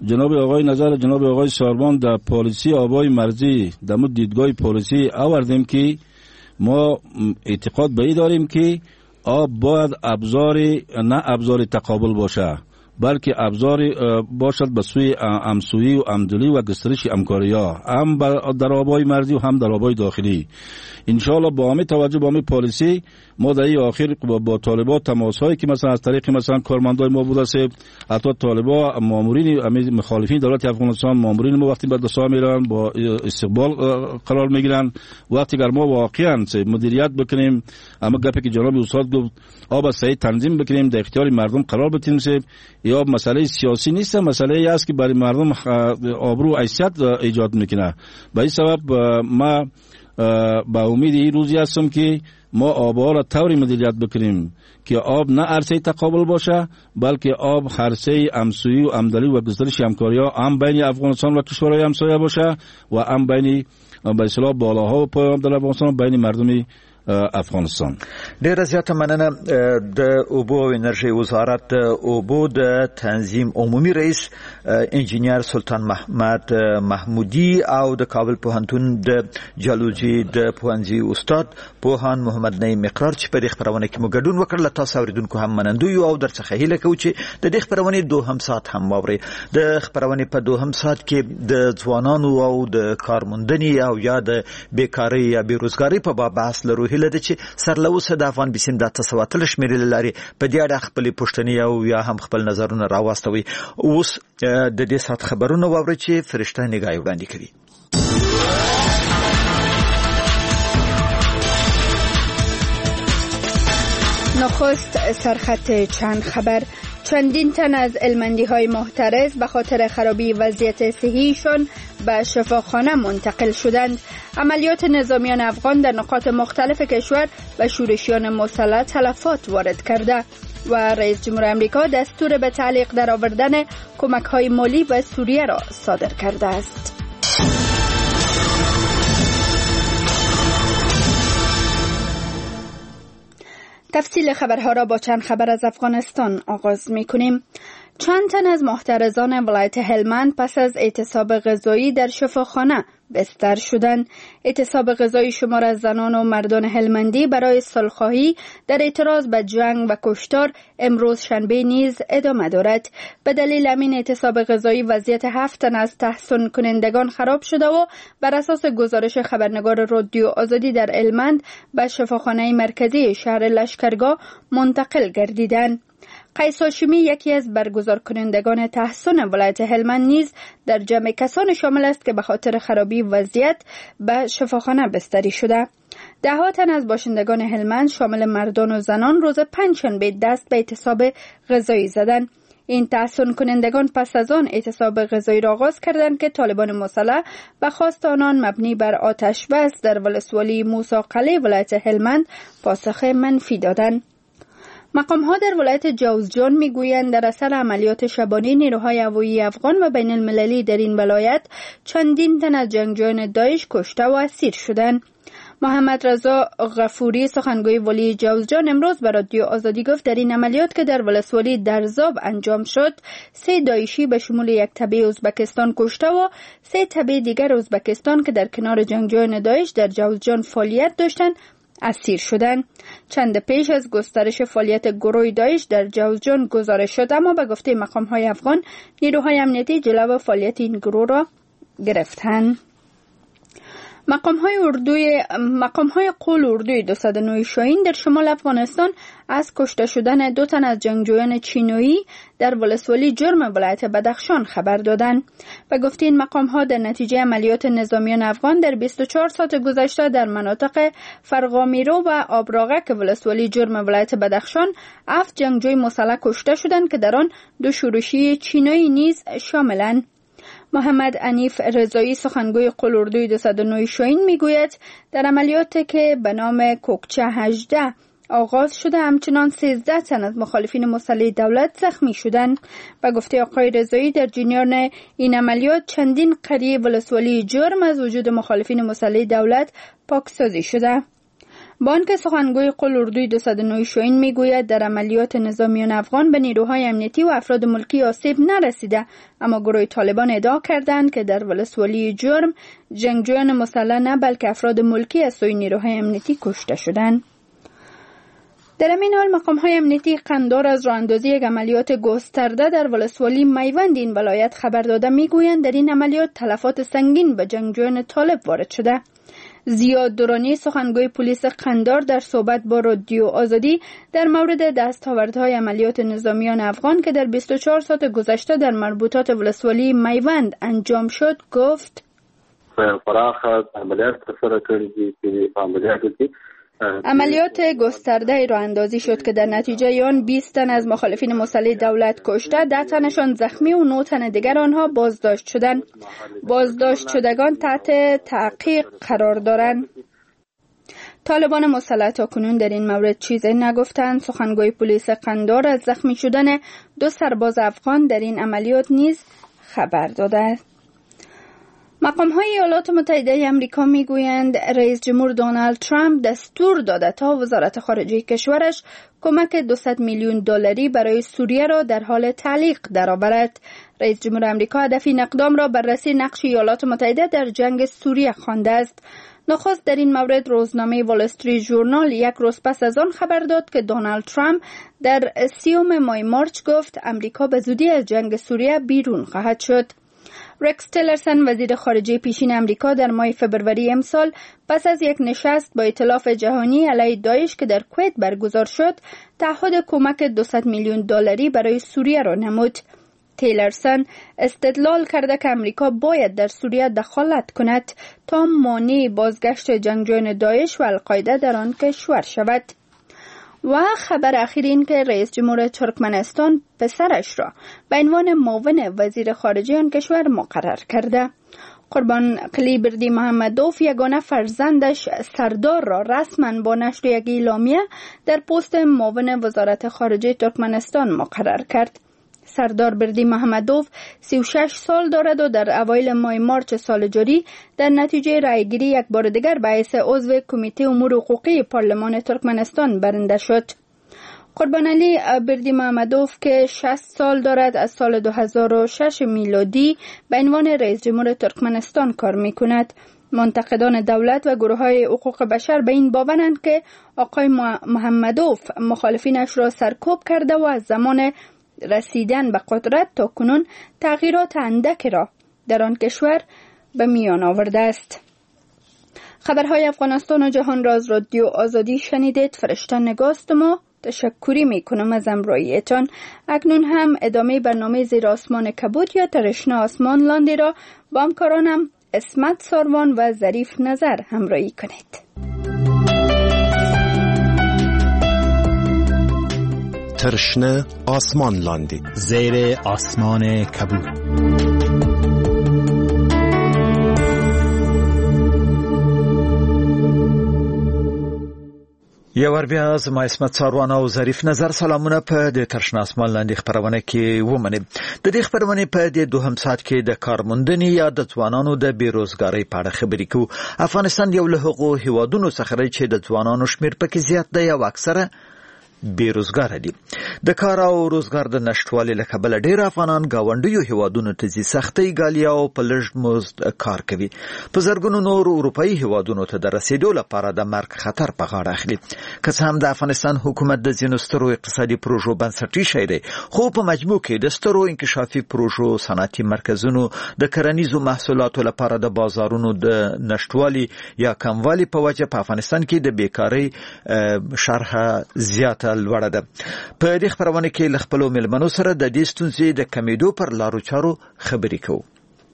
جناب آقای نظر جناب آقای ساربان در پالیسی آبای مرزی در مورد دیدگاه پالیسی آوردیم که ما اعتقاد به این داریم که آب باید نه ابزار تقابل باشه، بلکه ابزار باشد به سوی همسویی و همدلی و گسترش همکاری‌ها، هم در آبای مرزی و هم در آبای داخلی. انشاءالله با همه توجه به همه پالیسی ما در این آخر با طالبان تماس‌هایی که مثلا از طریق مثلا کارمندای ما بوده است، حتی طالبان مامورین مخالفین دولت افغانستان مامورین ما وقتی به دستا میرن با استقبال قرار میگیرن. وقتی که ما واقعا مدیریت بکنیم، اما گپی که جناب استاد گفت آب صحیح تنظیم بکنیم، در اختیار مردم قرار بدیم، یا مسئله سیاسی نیست، مسئله است که برای مردم آبرو و حیثیت ایجاد میکنه. به این سبب ما با امید این روزی هستم که ما آبها را طوری مدیریت بکنیم که آب نه عرصه تقابل باشه، بلکه آب عرصه همسویی و همدلی و گسترش همکاری‌ها هم بین افغانستان و کشورهای همسایه باشه و هم بین به اصطلاح بالاها و پایان در افغانستان بین مردم افغانستان. ډیره زیاته مننه. د اوبو او انرژي وزارت د اوبو د تنظیم عمومي رئیس انجینیر سلطان محمد محمودی او د کابل پوهنتون د جیولوژي د پوهنځي استاد پوهان محمد نعیم مقرار چې په دې خبرونه کې مو ګډون وکړ. له تاسو اوریدونکو هم منندوی او درڅخه هیله کوم چې د دې خبرونه دوهم ساعت هم واوري. د خبرونه په دوهم ساعت کې د ځوانانو او د کارموندنې او یا د بیکاری یا بیروزګاری په باب بحث لرو. هله د چې سرلوسه د افغان بسیم د تسواتل شمیرل لري په دې اړه خپل پښتني او یا هم خپل نظرونه راوستوي. اوس د دې سات خبرونه واوري چې فرشته نگاهی وړاندې کوي. نخست سرخط چند خبر. چندین تن از المندی‌های محترز به خاطر خرابی وضعیت صحیشان به شفاخانه منتقل شدند. عملیات نظامیان افغان در نقاط مختلف کشور و شورشیان مسلح تلفات وارد کرده و رئیس جمهور آمریکا دستور به تعلیق در آوردن کمک‌های مالی به سوریه را صادر کرده است. تفصیل خبرها را با چند خبر از افغانستان آغاز می‌کنیم. چند تن از محترزان ولایت هلمند پس از اعتصاب غذایی در شفاخانه بستر شدند. اعتصاب غذایی شمار از زنان و مردان هلمندی برای صلح‌خواهی در اعتراض به جنگ و کشتار امروز شنبه نیز ادامه دارد. به دلیل همین اعتصاب غذایی وضعیت 7 تن از تحصن کنندگان خراب شده و بر اساس گزارش خبرنگار رادیو آزادی در هلمند به شفاخانه مرکزی شهر لشکرگاه منتقل گردیدند. قیس هاشمی یکی از برگزار کنندگان تحصن ولایت هلمند نیز در جمع کسان شامل است که به خاطر خرابی وضعیت به شفاخانه بستری شده. ده‌ها تن از باشندگان هلمند شامل مردان و زنان روز پنجشنبه دست به اعتصاب غذایی زدند. این تحصن کنندگان پس از آن اعتصاب غذایی را آغاز کردند که طالبان مسلح به خواست آنان مبنی بر آتش بس در ولسوالی موسی قلعه ولایت هلمند پاسخ منفی دادند. مقام‌ها در ولایت جوزجان می‌گویند در اثر عملیات شبانه نیروهای هوایی افغان و بین المللی در این ولایت چندین تن از جنگجویان داعش کشته و اسیر شدند. محمد رضا غفوری سخنگوی ولی جوزجان امروز به رادیو آزادی گفت در این عملیات که در ولسوالی درزاب انجام شد 3 داعشی به شمول یک تبع ازبکستان کشته و 3 تبع دیگر ازبکستان که در کنار جنگجویان داعش در جوزجان فعالیت داشتند اسیر شدند. چند پیش از گسترش فعالیت گروه داعش در جوزجان گزارش شد، اما به گفته مقام‌های افغان نیروهای امنیتی جلو فعالیت این گروه را گرفتند. مقام‌های قول اردوی 209 شاهین در شمال افغانستان از کشته شدن 2 تن از جنگجویان چینویی در ولسوالی جرم ولایت بدخشان خبر دادند. به گفته این مقام‌ها در نتیجه عملیات نظامیان افغان در 24 ساعت گذشته در مناطق فرغامیرو و آبراغک ولسوالی جرم ولایت بدخشان 7 جنگجوی مسلح کشته شدند که در آن 2 شورشی چینویی نیز شاملند. محمد عنیف رضایی سخنگوی قول اردوی 209 شاهین میگوید در عملیاتی که به نام کوکچه 18 آغاز شده همچنان 13 تن از مخالفین مسلح دولت زخمی شدند. به گفته آقای رضایی در جریان این عملیات چندین قریه ولسوالی جرم از وجود مخالفین مسلح دولت پاکسازی شده. با آنکه سخنگوی قل اردوی 209 شاهین میگوید در عملیات نظامیان افغان به نیروهای امنیتی و افراد ملکی آسیب نرسیده، اما گروه طالبان ادعا کردند که در ولسوالی جرم جنگجویان مسلح نه بلکه افراد ملکی از سوی نیروهای امنیتی کشته شدند. در همین حال مقام‌های امنیتی قندار از راه اندازی یک عملیات گسترده در ولسوالی میوند این ولایت خبر داده میگویند در این عملیات تلفات سنگین به جنگجویان طالب وارد شده. زیاد دورانی سخنگوی پلیس قندار در صحبت با رادیو آزادی در مورد دستاوردهای عملیات نظامیان افغان که در 24 ساعت گذشته در مربوطات ولسوالی میوند انجام شد گفت: عملیات گسترده راه اندازی شد که در نتیجه آن 20 تن از مخالفین مسلح دولت کشته، 10 تنشان زخمی و 9 تن دیگر آنها بازداشت شدند. بازداشت شدگان تحت تحقیق قرار دارند. طالبان مسلح تاکنون در این مورد چیزی نگفتند. سخنگوی پلیس قندار از زخمی شدن 2 سرباز افغان در این عملیات نیز خبر داده. مقام‌های ایالات متحده آمریکا میگویند رئیس جمهور دونالد ترامپ دستور داده تا وزارت خارجه کشورش کمک 200 میلیون دلاری برای سوریه را در حال تعلیق درآورد. رئیس جمهور آمریکا هدف این اقدام را بررسی نقش ایالات متحده در جنگ سوریه خوانده است. نخست در این مورد روزنامه وال استریت ژورنال یک روز پس از آن خبر داد که دونالد ترامپ در 30 ماه مارچ گفت آمریکا به زودی از جنگ سوریه بیرون خواهد شد. رکس تیلرسن وزیر خارجه پیشین آمریکا در ماه فبروری امسال پس از یک نشست با ائتلاف جهانی علیه داعش که در کویت برگزار شد تعهد کمک 200 میلیون دلاری برای سوریه را نمود. تیلرسن استدلال کرده که آمریکا باید در سوریه دخالت کند تا مانع بازگشت جنگجویان داعش و القاعده در آن کشور شود. و خبر اخیر این که رئیس جمهور ترکمنستان پسرش را به عنوان معاون وزیر خارجه آن کشور مقرر کرده. قربان قلی بردی محمدوف یگانه فرزندش سردار را رسما با نشر یک اعلامیه در پست معاون وزارت خارجه ترکمنستان مقرر کرد. سردار بردی محمدوف 36 سال دارد و در اوایل ماه مارچ سال جاری در نتیجه رأیگیری یک بار دیگر به حیث عضو کمیته امور حقوقی پارلمان ترکمنستان برنده شد. قربان علی بردی محمدوف که 60 سال دارد از سال 2006 میلادی به عنوان رئیس جمهور ترکمنستان کار می‌کند. منتقدان دولت و گروه‌های حقوق بشر به این باورند که آقای محمدوف مخالفینش را سرکوب کرده و از زمان رسیدن به قدرت تا کنون تغییرات اندکی را در آن کشور به میان آورده است. خبرهای افغانستان و جهان را از رادیو آزادی شنیدید. فرشته نگاست ما تشکری میکنم از همراهیتان. اکنون هم ادامه برنامه زیر آسمان کبود یا ترشنه آسمان لاندی را با همکارانم اسمت ساروان و ظریف نظر همراهی کنید. ترشنه آسمان لاندی زیر آسمان کبود. یو ور بیا زما اسمت ساروان او ظریف نظر سلامونه په د ترشنه اسمان لاندې خبرونه کې ومنه. د دې خبرونه په د دوهم ساعت کې د کارموندنې یا د ځوانانو د بیروزګاری په اړه خبرې کوو. افغانستان یو له هغو هیوادونو څخه دی چې د ځوانانو شمیر پکې زیات دی او اکثره بیروزګار دي. د کار او روزګار د نشټوالي له کبله ډېر افغانان ګاونډیو هیوادونو ته ځي، سختۍ ګالي او په لږ مزد کار کوي. په زرګونو نور اروپایي هیوادونو ته د رسیدو لپاره د مرګ خطر په غاړه اخلي. که څه هم د افغانستان حکومت د ځینو سترو اقتصادي پروژو بنسټي شی دی، خو په مجموع کې د سترو انکشافي پروژو، صنعتي مرکزونو، د کرنیزو محصولاتو لپاره د بازارونو د نشټوالي یا کموالي په وجه په افغانستان کې د بیکارۍ شرح زیاته لوړه ده. په دې خبرونه کې له خپلو مېلمنو سره د دې ستونزې د کمیدو پر لارو چارو خبرې کوو.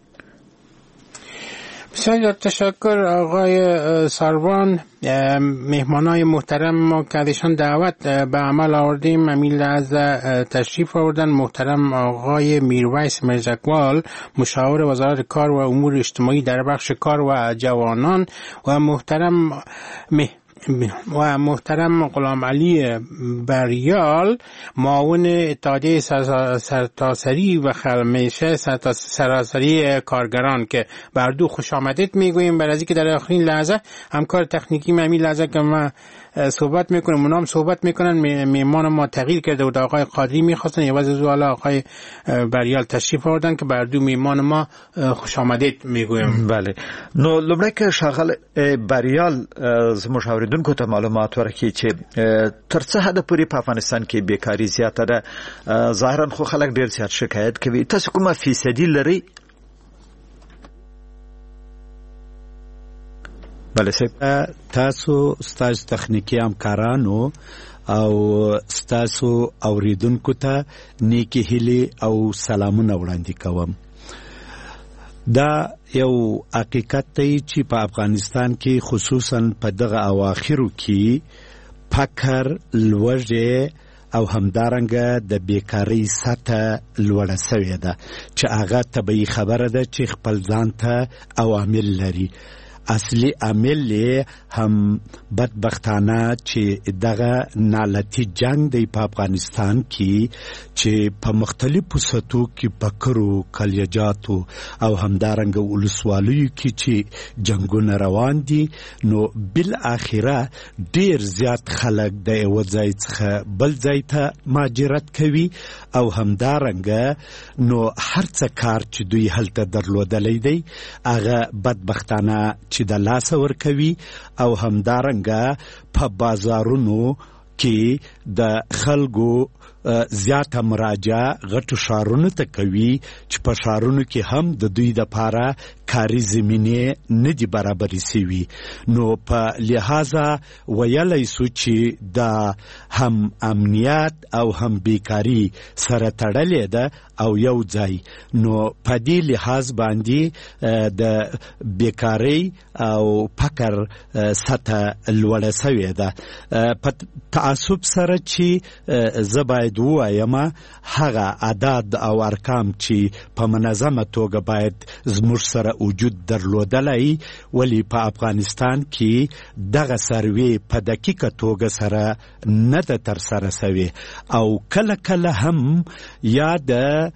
بسیار تشکر آقای ساروان. مهمانای محترم ما که ازشان دعوت به عمل آوردیم امیل از تشریف آوردن محترم آقای میرویس مرزاقوال، مشاور وزارت کار و امور اجتماعی در بخش کار و جوانان، و محترم و محترم غلام علی بریال معاون اتحادیه سرتاسری و خلمیشه سراسری کارگران که بر دو خوش آمدید میگوییم برای اینکه در آخرین لحظه همکار تکنیکی همین لحظه که ما صحبت میکنیم اونام صحبت میکنن میمان ما تغییر کرده و آقای قادری میخواستن یه وضع حالا آقای بریال تشریف آوردن که بر دو میمان ما خوش آمدید میگویم. بله نو لومړی که شاغل بریال زموږ اوریدونکو ته معلومات ورکړي چې تر څه حد پورې په افغانستان کې بیکاری زیاته ده ظاهرا خو خلک ډیر زیات شکایت کوي تاسو کومه فیصدي لري؟ بله تاسو ستاسو تخنیکی همکارانو او ستاسو اوریدونکو ته نیکی هیلې او سلامونه وړاندې کوم. دا یو حقیقت دی چې په افغانستان کې خصوصا په دغه اواخرو کې فقر لوړ او همدارنګه د بیکاری سطح لوړه شوې ده چې هغه طبیعي خبره ده چې خپل ځان ته عوامل لري. اصلي عامل هم بدبختانه چې دغه نالتي جنگ دی په افغانستان کې چې په مختلفو سطحو کې بکرو کلیجاتو او همدارنګه ولسوالیو کې چې جنگونه روان دي نو بل اخره ډیر زیات خلک د یو ځای څخه بل ځای ته مهاجرت کوي او همدارنګه نو هر څه کار چې دوی هلته درلودلی دی هغه بدبختانه چې د لاس ورکوي او همدارنګه په بازارونو کې د خلکو زیاته مراجعه غټو ښارونو ته کوي چې په ښارونو کې هم د دوی دپاره کاري زمینې نه دي برابرې سوي. نو په لحاظه ویلی سو چې د هم امنیت او هم بیکاري سره تړلې ده او یو ځای. نو په دې لحاظ باندې د بیکاري او فقر سطح لوړه سوې ده. په تعصب سره چې زه باید ووایم هغه اعداد او ارقام چې په منظمه توګه باید زموږ سره وجود درلودلی ولی په افغانستان کې دغه سروې په دقیقه توګه سره نه ده ترسره سوې او کله کله هم یا د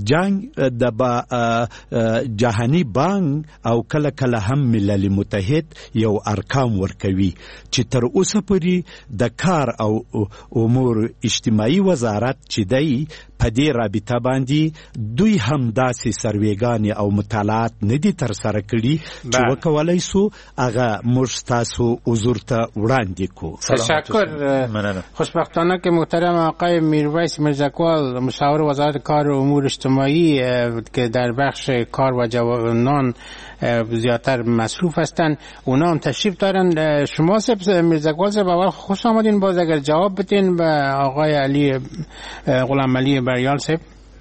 جهانی بانک او کله کله هم ملل متحد یو ارقام ورکوي چې تر اوسه پورې د کار او امور اجتماعي وزارت چې دی په دې رابطه باندې دوی هم داسې سروېګانې او مطالعات نه دي ترسره کړي چې وکولای سو هغه موږ تاسو حضور ته وړاندې کړو. تشکر. خوشبختانه که محترم آقای میرویس میرزاکوال مشاور وزارت کار و امور اجتماعی که در بخش کار و جوانان زیادتر مصروف هستند اونا هم تشریف دارن. شما میرزاکوال صاحب اول خوش آمدین. باز اگر جواب بدین به آقای علی غلام علی بریال صاحب.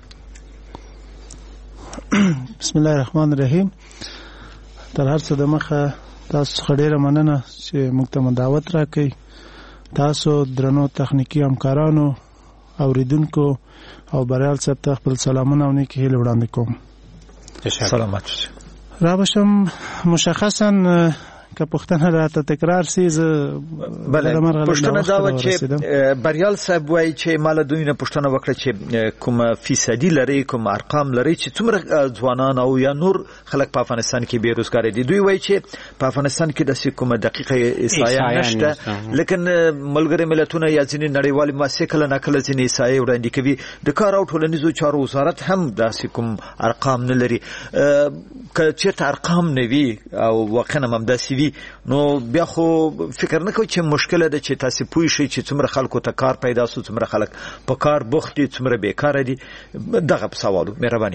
بسم الله الرحمن الرحیم. در هر څه د مخه تاسو خډيره مننه چې موږ ته دعوت راکړئ. تاسو درنو تخنیکی همکارانو اوریدونکو او بریال صاحب ته خپل سلامونه او نیکی هیله وړاندې کوم. سلامات شئ. را باشم مشخصا که پښتنه راته تکرار سي بله پښتنه دا و چې بریال صاحب وایي چې مال دوی نه پښتنه وکړه چې کوم فیصدي لري کوم ارقام لري چې څومره ځوانان او یا نور خلک په افغانستان کې بیروزګار دي. دوی وایي چې په افغانستان کې د کومه دقیقه احصایه نشته لیکن ملګری ملتونه یا ځینې نړیوال مؤسسې کله نه کله ځینې احصایه وړاندې کوي. د کار او ټولنیزو چارو وزارت هم داسې کوم ارقام نه لري. که چېرته ارقام نه وي او واقعا هم همداسې وي نو بیا خو فکر نه کوي چې مشکله ده چې تاسو پوه شئ چې څومره خلکو ته کار پیدا سو څومره خلک په کار بوخت دي څومره بیکاره دي. دغه سوالو مهرباني.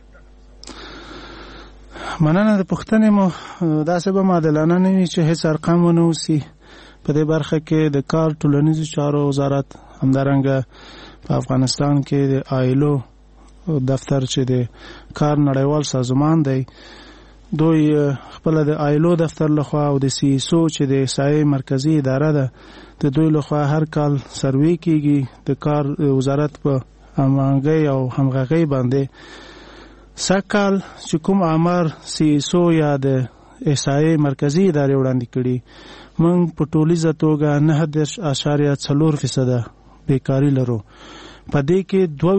مننه. د پښتنې مو داسې به معادلانه نه وي چې هیڅ ارقام ونه اوسي. په دې برخه کې د کار ټولنیزو چارو وزارت همدارنګه په افغانستان کې د آیلو دفتر چې د کار نړیوال سازمان دی دوی خپل د آیلو دفتر لخوا او د سی ایس او چې د احصایې مرکزی اداره ده د دوی لخوا هر کال سروې کیږي د کار وزارت په همغږۍ او همغږۍ باندې. سږ کال چې کوم آمار سی ایس او یا د احصایې مرکزی ادارې وړاندې کړي موږ په ټولیزه توګه 9.4% بیکاری لرو. په دې کې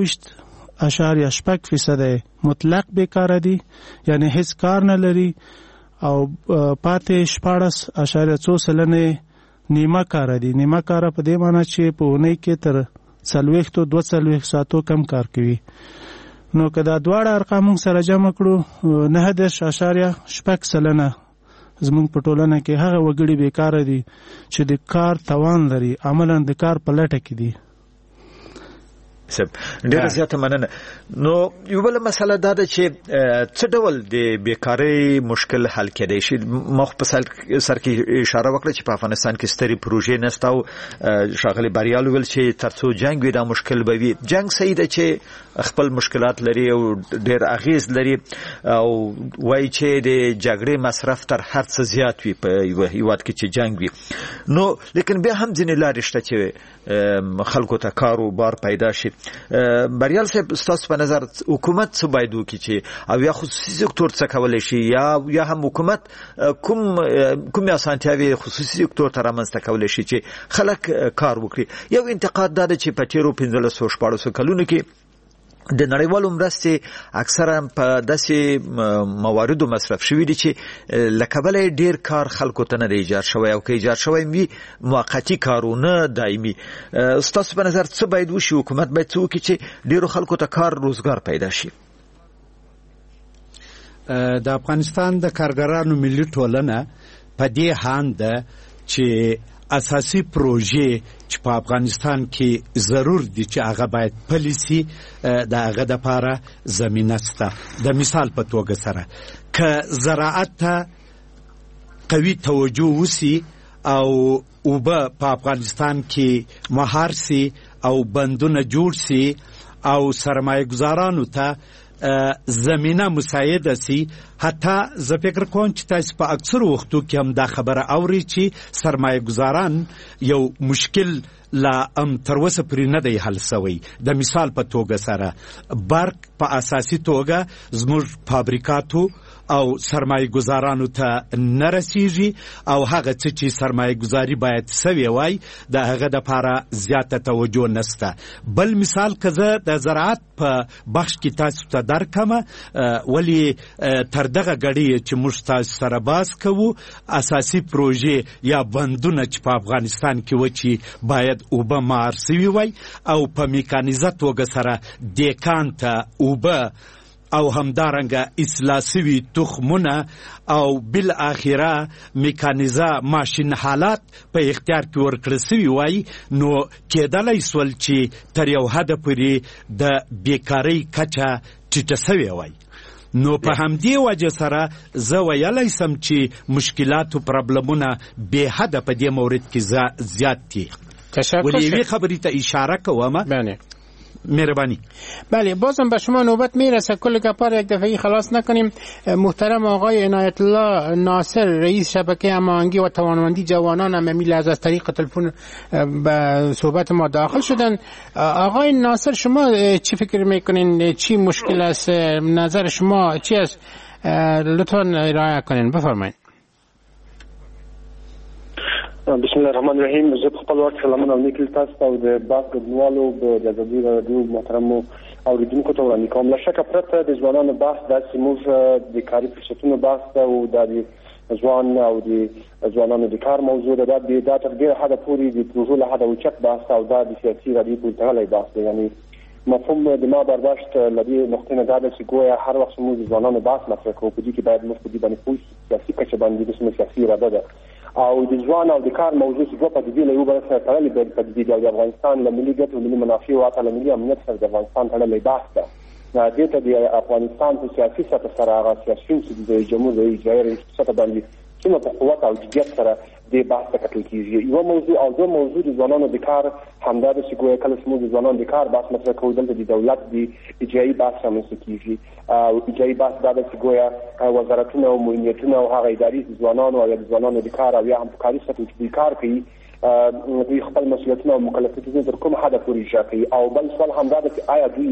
22.8% مطلق بیکار دي یعنی هیڅ کار نه لري او پاتې 14.4% نیمه کار دي. نیمه کار په دې معنی چې په اونۍ کې تر 42 ساعتو کم کار کوي. نو که دا دواړه ارقام موږ سره جمع کړو 9.6% زموږ په ټولنه کې هغه وګړي بیکار دي چې د کار توان لري عملاً د کار په لټه کې دي. ډیره زیاته مننه. نو یو بل مسله دا ده چې څه ډول د بیکاری مشکل حل کېدای شي؟ مخ په سر کې اشاره وکړه چې په افغانستان کې ستري پروژې نشته او شاغلي بریال ویل چې ترڅو جنگ وي دا مشکل به وي. جنگ صحیح ده چې خپل مشکلات لري او ډیر اغیز لري او وایي چې د جګړې مصرف تر هر څه زیات وي په یو هیواد کې چې جنگ وي. نو لیکن بیا هم ځینې لارې شته چې خلکو ته کار او بار پیدا شي. بریال صاحب ستاسو په نظر حکومت څه باید وکړي چې او یا خصوصي سکتور څه کولی شي یا هم حکومت کوم اسانتیاوې خصوصي سکتور ته رامنځته کولی شي چې خلک کار وکړي؟ یو انتقاد دا ده چې په تیرو 15-16 کلونو کې د نړیوالو مرستې اکثرا په داسې مواردو مصرف شوي دي چې له کبله ډیر کار خلکو ته نه دی ایجاد شوی او که ایجاد شوی وي موقتي کارونه دایمي. ستاسو په نظر څه باید وشي؟ حکومت باید څه وکړي چې ډیرو خلکو ته کار روزګار پیدا شي؟ د افغانستان د کارګرانو ملي ټولنه په دې هاند ده چې اساسي پروژې چې په افغانستان کې ضرور دي چې هغه باید پالیسي د هغه د لپاره زمینه شته. د مثال په توګه سره که زراعت ته قوي توجه وسی او اوبه په افغانستان کې مهار سي او بندونه جوړ سي او سرمایه گذارانو ته زمینه مساعده سي. حتی زه فکر کوم چې تاسو په اکثر وختو کې هم دا خبره اوري چې سرمایه گذاران یو مشکل لا تر اوسه پرې نه دی حل شوی. د مثال په توګه سره برق په اساسي توګه زموږ فابریکاتو او سرمایه گذارانو ته نه رسیږي او هغه څه چې سرمایه گذاري باید سوی وای د هغه د لپاره زیاته توجه نشته. بل مثال که زه د زراعت په بخش کې تاسو ته درکم ولی تر دغه غړي چې موږ تاسو سره باز کوو اساسي پروژې یا بندونه چې په افغانستان کې و چې باید اوبه مهار سوي وای او په میکانیزه توګه سره دیکان ته اوبه او همدارنګه اصلاح سوي تخمونه او بالاخره میکانیزه ماشین حالات په اختیار کې ورکړل سوي وای نو کېدلای سول چې تر یو حد پورې د بیکاری کچه ټیټه سوي وای. نو په همدې وجه سره زه ویلای سم چې مشکلات او پرابلمونه به حد په دې مورد کې زیات دي. ولی خبری تا اشاره کوم. بله مهربانی. بله بازم به شما نوبت میرسه کل گپار یک دفعی خلاص نکنیم. محترم آقای عنایت الله ناصر رئیس شبکه هماهنگی و توانمندی جوانان ممیل از طریق تلفن به صحبت ما داخل شدن. آقای ناصر شما چی فکر میکنین؟ چی مشکل است؟ نظر شما چی است؟ لطفا ارائه کنین. بفرمایید. بسم الله الرحمن الرحیم. زه په خپل وخت سلامونه او نیکي تاسو ته او د باغ ګډونوالو د ازادي راډیو محترمو اوریدونکو ته وړاندې کوم. له شکه پرته د ځوانانو بحث داسې موږ د کاري فرصتونو بحث ده او د ځوان او د ځوانانو د کار موضوع ده. دا تر ډېره حده پورې د پروژو له حده اوچت بحث او دا د سیاسي راډیو پورې تړلی بحث دی. یعنې مفهوم د ما برداشت له دې نقطې نه دا ده چې ګویا هر وخت موږ د ځوانانو بحث مطرح کوو په دې کې باید موږ په دې باندې پوه شو سیاسي کچه باندې د سیاسي اراده ده او د ځوان او د کار موضوع چې دوه پدیدې له یو بل سره تړلې پدیدې دي او د افغانستان له ملي ګټو ملي منافعو او له ملي امنیت سره د افغانستان تړلی بحث ده. دې ته د افغانستان په سیاسي سطح سره هغه سیاسیون چې د جمهور رئیس جمهور سطح باندې څومره په قوت او جدیت سره دې بحث ته کتل کېږي. یوه موضوع او دوه موضوع د ځوانانو د کار همدا ده چې ګویا کله چې موږ د ځوانانو د کار بحث مطرح کوو دلته د دولت د اجرایي بحث رامنځته کېږي او اجرایي بحث دا ده چې ګویا وزارتونه او معینیتونه او هغه ادارې د ځوانانو او یا د ځوانانو د کار او یا هم په کاري سطحو چې دوی کار کوي دوی خپل مسؤلیتونه او مکلفیتونه تر کوم حده پورې اجرا کوي. او بل سوال همدا ده چې آیا دوی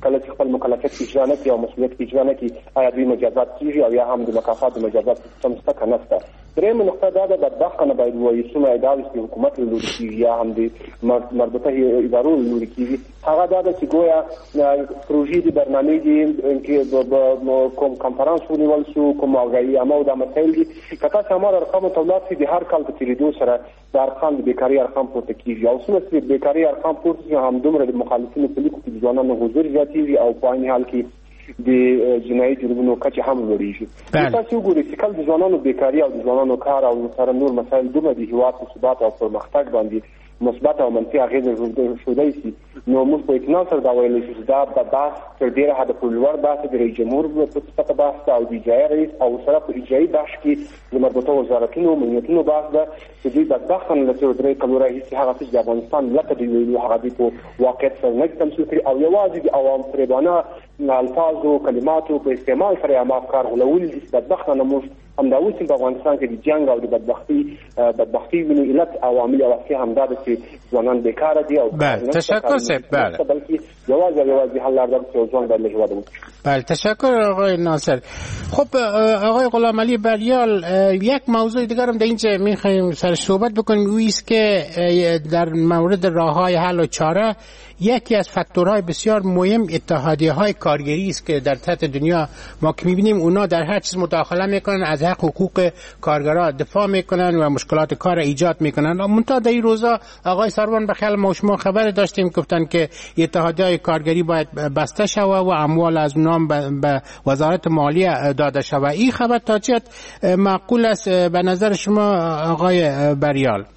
کله چې خپل مکلفیت اجرا نه کوي او مسؤلیت اجرا نه کوي آیا دوی مجازات کیږي او یا هم د مکافات د مجازات سیستم شته که نشته. درېیمه نقطه دا ده بدبختانه باید ووایو څومره ادعاوې چې حکومت له لوري کېږي یا هم د مربوطه ادارو له لوري کېږي هغه دا ده چې ګویا پروژې دي برنامې دي کوم کنفرانس ونیول شو کوم آگاهي عامه او دا مسایل دي که تاسو هماغه ارقامو ته ولاړ شئ د هر کال په تېرېدو سره د ارقام د بیکاري ارقام پورته کېږي او څومره چې د بیکاري ارقام پورته شي همدومره د مخالفینو په لیکو کې د ځوانانو حضور زیاتېږي او په عین حال کې د جنایي جرمونو کچه هم لوړېږي. تاسو وګورئ چې کله د ځوانانو بیکاري او د ځوانانو کار او سره نور مسایل دومره د هېواد په ثبات او پرمختګ باندې مثبت او منفي اغېزه ښودلی شي نو موږ په اطمینان سره دا ویلی شو چې دا بحث تر ډېره حده پورې لوړ بحث د رئیس جمهور په صفته بحث ده او د اجرایي رئیس او سره په اجرایي بخش کې د مربوطه وزارتونو ملتونو بحث ده چې دوی بدبختانه له څو درې کلو راهیسې هغه څه چې د افغانستان لکه دوی ویلي هغه دوی په واقعیت سره نه تمثیل کړي او یوازې د عوام فریبانه الفاظو کلماتو په استعمال سره هم افکار غولول دي. بدبختانه موږ همدا اوس په افغانستان کې د جنګ او د بدبختي وینو علت عوامل او اصلي همدا ده چې ځوانان بیکاره دي او تشکر صاحب بلکې یوازې حل لار ده چې ځوان باید له هېواده وکړي. بله تشکر آقای ناصر. خب آقای غلام علی بریال یک موضوع دیگر هم در اینجا میخوایم سر صحبت بکنیم او است که در مورد راه‌های حل و چاره یکی از فاکتورهای بسیار مهم اتحادیه‌های کارگری است که در سطح دنیا ما که می‌بینیم اونا در هر چیز مداخله میکنن از حقوق کارگرها دفاع میکنن و مشکلات کار ایجاد میکنن. منتها در این روزا آقای سروان بخیال ما شما خبر داشتیم گفتن که اتحادیه‌های کارگری باید بسته شود و اموال از اونها به وزارت مالیه داده شود. این خبر تا چه معقول است به نظر شما آقای بریال؟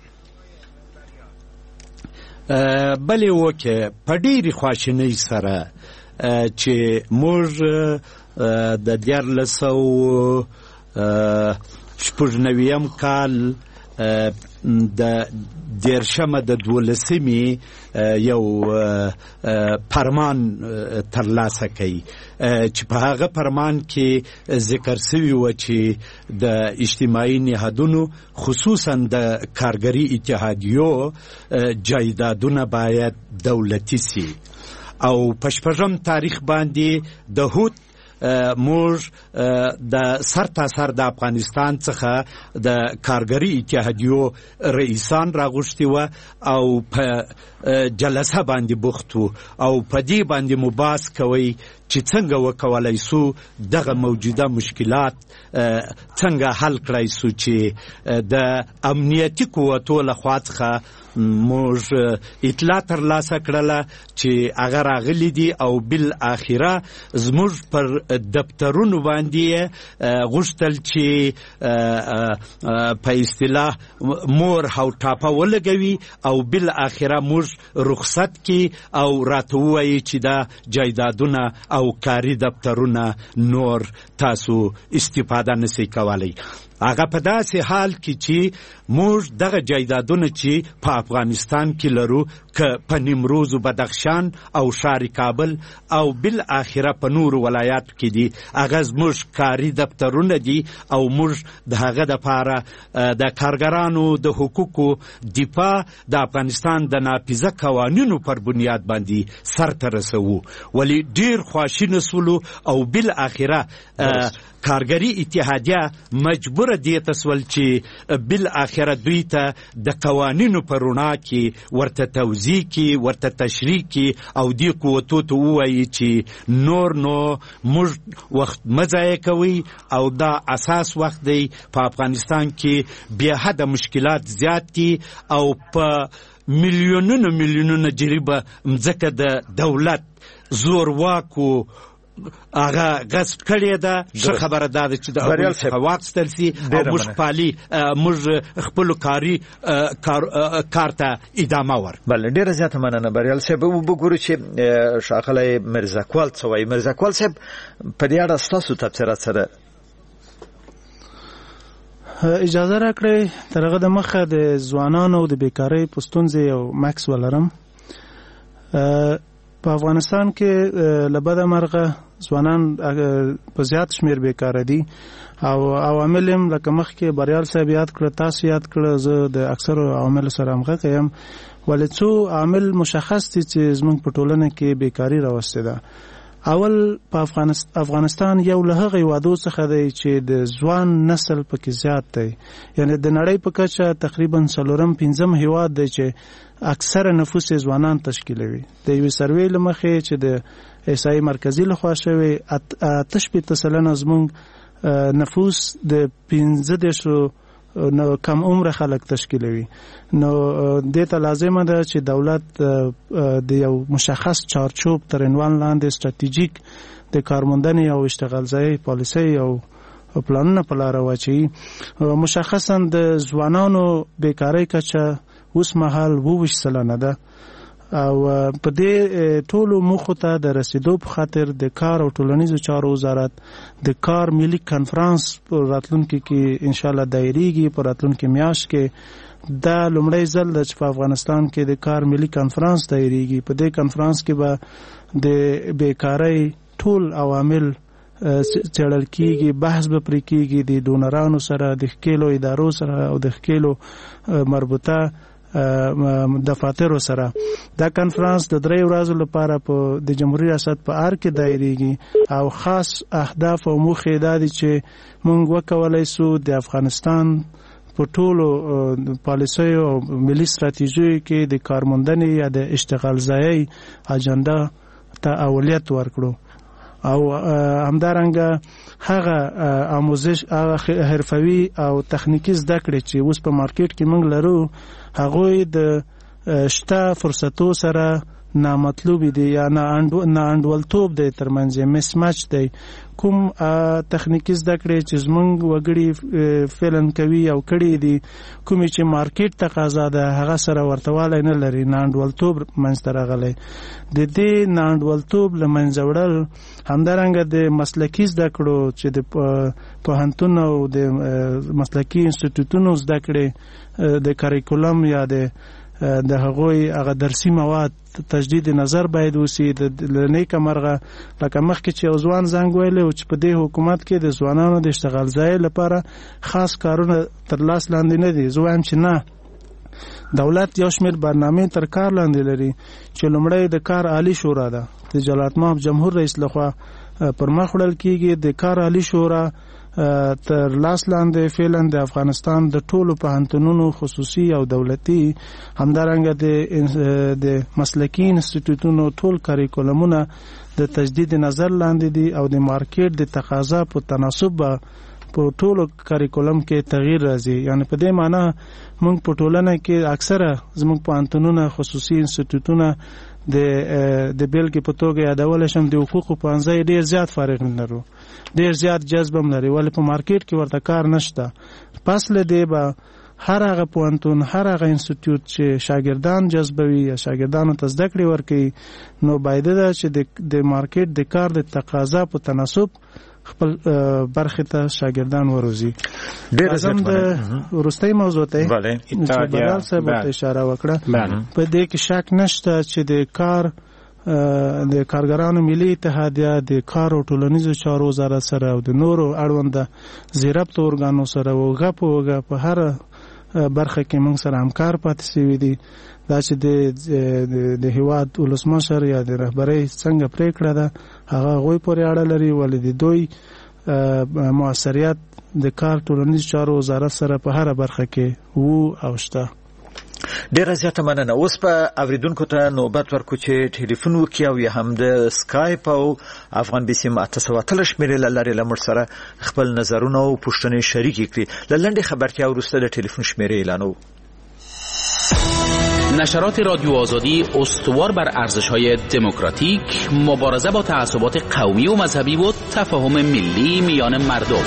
بلې وکه په ډېرې خواشینۍ سره چې موږ د 1990 کال د 12 یو فرمان ترلاسه کوي چې په هغه فرمان کې ذکر شوی و چې د اجتماعي نهادونو خصوصا د کارګري اتحادیو جایدادونه باید دولتي سي او په 8 تاریخ باندې د هوت موږ د سرتاسر د افغانستان څخه د کارګري اتحادیو رئیسان راغوښتي و او په جلسه باندې بوخت او په دې باندې مباحث کوي چې څنګه وکولای سو دغه موجوده مشکلات څنګه حل کړای سو چې د امنیتي قوتو لخوا څخه موږ اطلاع ترلاسه کړله چې هغه راغلي دي او بالاخره زموږ پر دفترونو باندې غوښتل چې په اصطلاح مور او ټاپه ولګوي او بالاخره موږ رخصت کی او راته وایي چې دا جایدادونه او کاری دفترونه نور تاسو استفاده نشئ کولای. هغه په داسې حال کې چې موږ دغه جایدادونه چې په افغانستان کې لرو که په نیمروز و بدخشان او ښار کابل او بالاخره په نورو ولایاتو کې دي هغه زموږ کاري دفترونه دي او موږ د هغه دپاره د کارګرانو د حقوقو دفاع د افغانستان د ناپیزه قوانینو پر بنیاد باندې سرته رسوو ولی ډیر خواشینه سولو او بالاخره کارګري اتحادیه مجبوره دي تسول چې بالاخره دوی ته د قوانینو په رڼا کې ورته توضیح کې ورته تشریح کې او دې قوتو ته ووایي چې نور نو موږ وخت مه ضایع کوئ او دا اساس وخت دی. په افغانستان کې بې حده مشکلات زیات دي او په میلیونونه جریبه مځکه د دولت زورواکو هغه غصب کړی ده. ښه خبره ده چې د هغوی څخه واخیستل سي او موږ پالي موږ خپلو کاري کار ته ادامه ورکړو. بله ډېره زیاته مننه بریال صاحب. وګورو چې ښاغلی میرزاکوال څه وایي. میرزاکوال صاحب په دې اړه ستاسو تبصرات سره اجازه راکړئ تر هغه د مخه د ځوانانو د بیکارۍ په ستونزې یو مکس ولرم. په افغانستان کې له بده مرغه ځوانان په زیات شمیر بیکاره دي او عوامل هم لکه مخکې بریال صاحب یاد کړه تاسو یاد کړه زه د اکثرو عواملو سره همغږی یم ولې څو عامل مشخص دي چې زموږ په ټولنه کې بیکاري راوستې ده. اول په افغانستان یو له هغه وادو څخه دی چې د ځوان نسل پکې زیات دی، یعنی د نړۍ په کچه تقریبا 4-5 هیواد دی چې اکثره نفوس ځوانان تشکیلوي. د یو سروې لمخې چې د احصایې مرکزی لخوا شوی 8% زموږ نفوس د 15 نو کم عمر خلک تشکیلوي. نو دته لازمه ده چې دولت د یو مشخص چارچوب تر عنوان لاندې ستراتیژیک د کارموندنې او اشتغال ځای پالیسي او پلانونه په لار واچي. مشخصا د ځوانانو بیکاری کچه اوس مهال 22% ده او په دې ټولو مخه ته د رسیدو په خاطر د کار او ټولنیزو چارو وزارت د کار ملي کانفرنس په راتلونکي کې ان شاء الله دایریږي. په راتلونکي میاشت کې دا لومړی ځل چې په افغانستان کې د کار ملي کانفرنس دایریږي. په دې کانفرنس کې به د بیکاری ټول عوامل څېړل کیږي، بحث به پرې کیږي د ډونرانو سره، د ښکېلو ادارو سره او د ښکېلو مربوطه دفاترو سره. دا کانفرنس د 3 ورځو لپاره په د جمهوریت ریاست په ار کې دایریږي او خاص اهداف او موخې دا دي چې موږ وکولای سو د افغانستان په ټولو پالیسي او ملي ستراتیژي کې د کارموندنې یا د اشتغال ځای اجنډا ته اولویت ورکړو او همدارنګه هغه آموزش هغه حرفوي او تخنیکی زده کړې چې اوس په مارکیټ کې موږ لرو هغه د شته فرصتو سره نامطلوب دي یا نه انډولتوب دی ترمنځ مس مچ دی. کوم تخنیکی زده کړې چې زمونږ وګړي فعلن کوي او کړي دي کوم چې مارکیټ تقاضا ده هغه سره ورتوالی نه لري، نه انډولتوب منځته راغلی. د دې نه انډولتوب له منځه وړل همدارنګه د مسلکي زده کړو چې د پوهنتون او د مسلکي انسټیټیوټونو زده کړې د کریکولم یا د هغوی هغه درسي مواد تجدید نظر باید وسی. د نیکه مرغه لکه مخکې چې یو ځوان زنګ ویلی او چې په دې حکومت کې د ځوانانو د اشتغال ځای لپاره خاص کارونه تر لاس لاندې نه دي. زه وایم چې نه، دولت یو شمېر برنامې تر کار لاندې لري چې لومړی د کار عالی شورا ده د جلالتمآب جمهور رئیس لخوا پر مخ وړل کیږي. د کار عالی شورا تر لاس لاندې فعلا د افغانستان د ټولو پوهنتونونو خصوصي او دولتي همدارنګه د مسلکي انسټیټیوټونو ټول کریکولمونه د تجدید نظر لاندې دي او د مارکیټ د تقاضا په تناسب په ټولو کریکولم کې تغییر راځي. یعنی په دې معنی موږ په ټولنه کې اکثره زموږ پوهنتونونه خصوصي انسټیټیوټونه د بیلګې په توګه یادول شم د حقوقو پوهنځی ډېر زیات فارغ لرو، ډېر زیات جذب هم لري، ولې په مارکیټ کې ورته کار نشته. پس له دې به هر هغه پوهنتون هر هغه انسټیټیوټ چې شاګردان جذبوي یا شاګردانو ته زده کړې ورکوي نو باید ده چې د مارکیټ د کار د تقاضا په تناسب خپل برخه ته شاګردان وروزي. ډېر زم د وروستۍ موضوع ته چې بلال صاحب ته اشاره وکړه په دې کې شک نشته چې د کارګرانو ملي اتحادیه د کار او ټولنیزو چارو وزارت سره او د نورو اړوند زیربط ارګانو سره وګه په هر برخه کې موږ سره همکار پاتې شوي دي. دا چې د هیواد ولسمشر یا د رهبرۍ څنګه پریکړه ده هغه غوی پورې اړه لري، ولې د دوی موثریت د کار ټولنیز چارو وزارت سره په هر برخه کې وو او شته. ډیره زیاته مننه. اوس په اوریدونکو ته نوبت ورکو چې ټلیفون وکړي او یا هم د سکایپ او افغان بي سي 813 شمیرې له لارې له موږ سره خپل نظرونه او پوښتنې شریکې کړي. له لنډې خبرتیا وروسته د ټلیفون شمیرې اعلانوو. نشرات رادیو آزادی استوار بر ارزش‌های دموکراتیک، مبارزه با تعصبات قومی و مذهبی و تفاهم ملی میان مردم.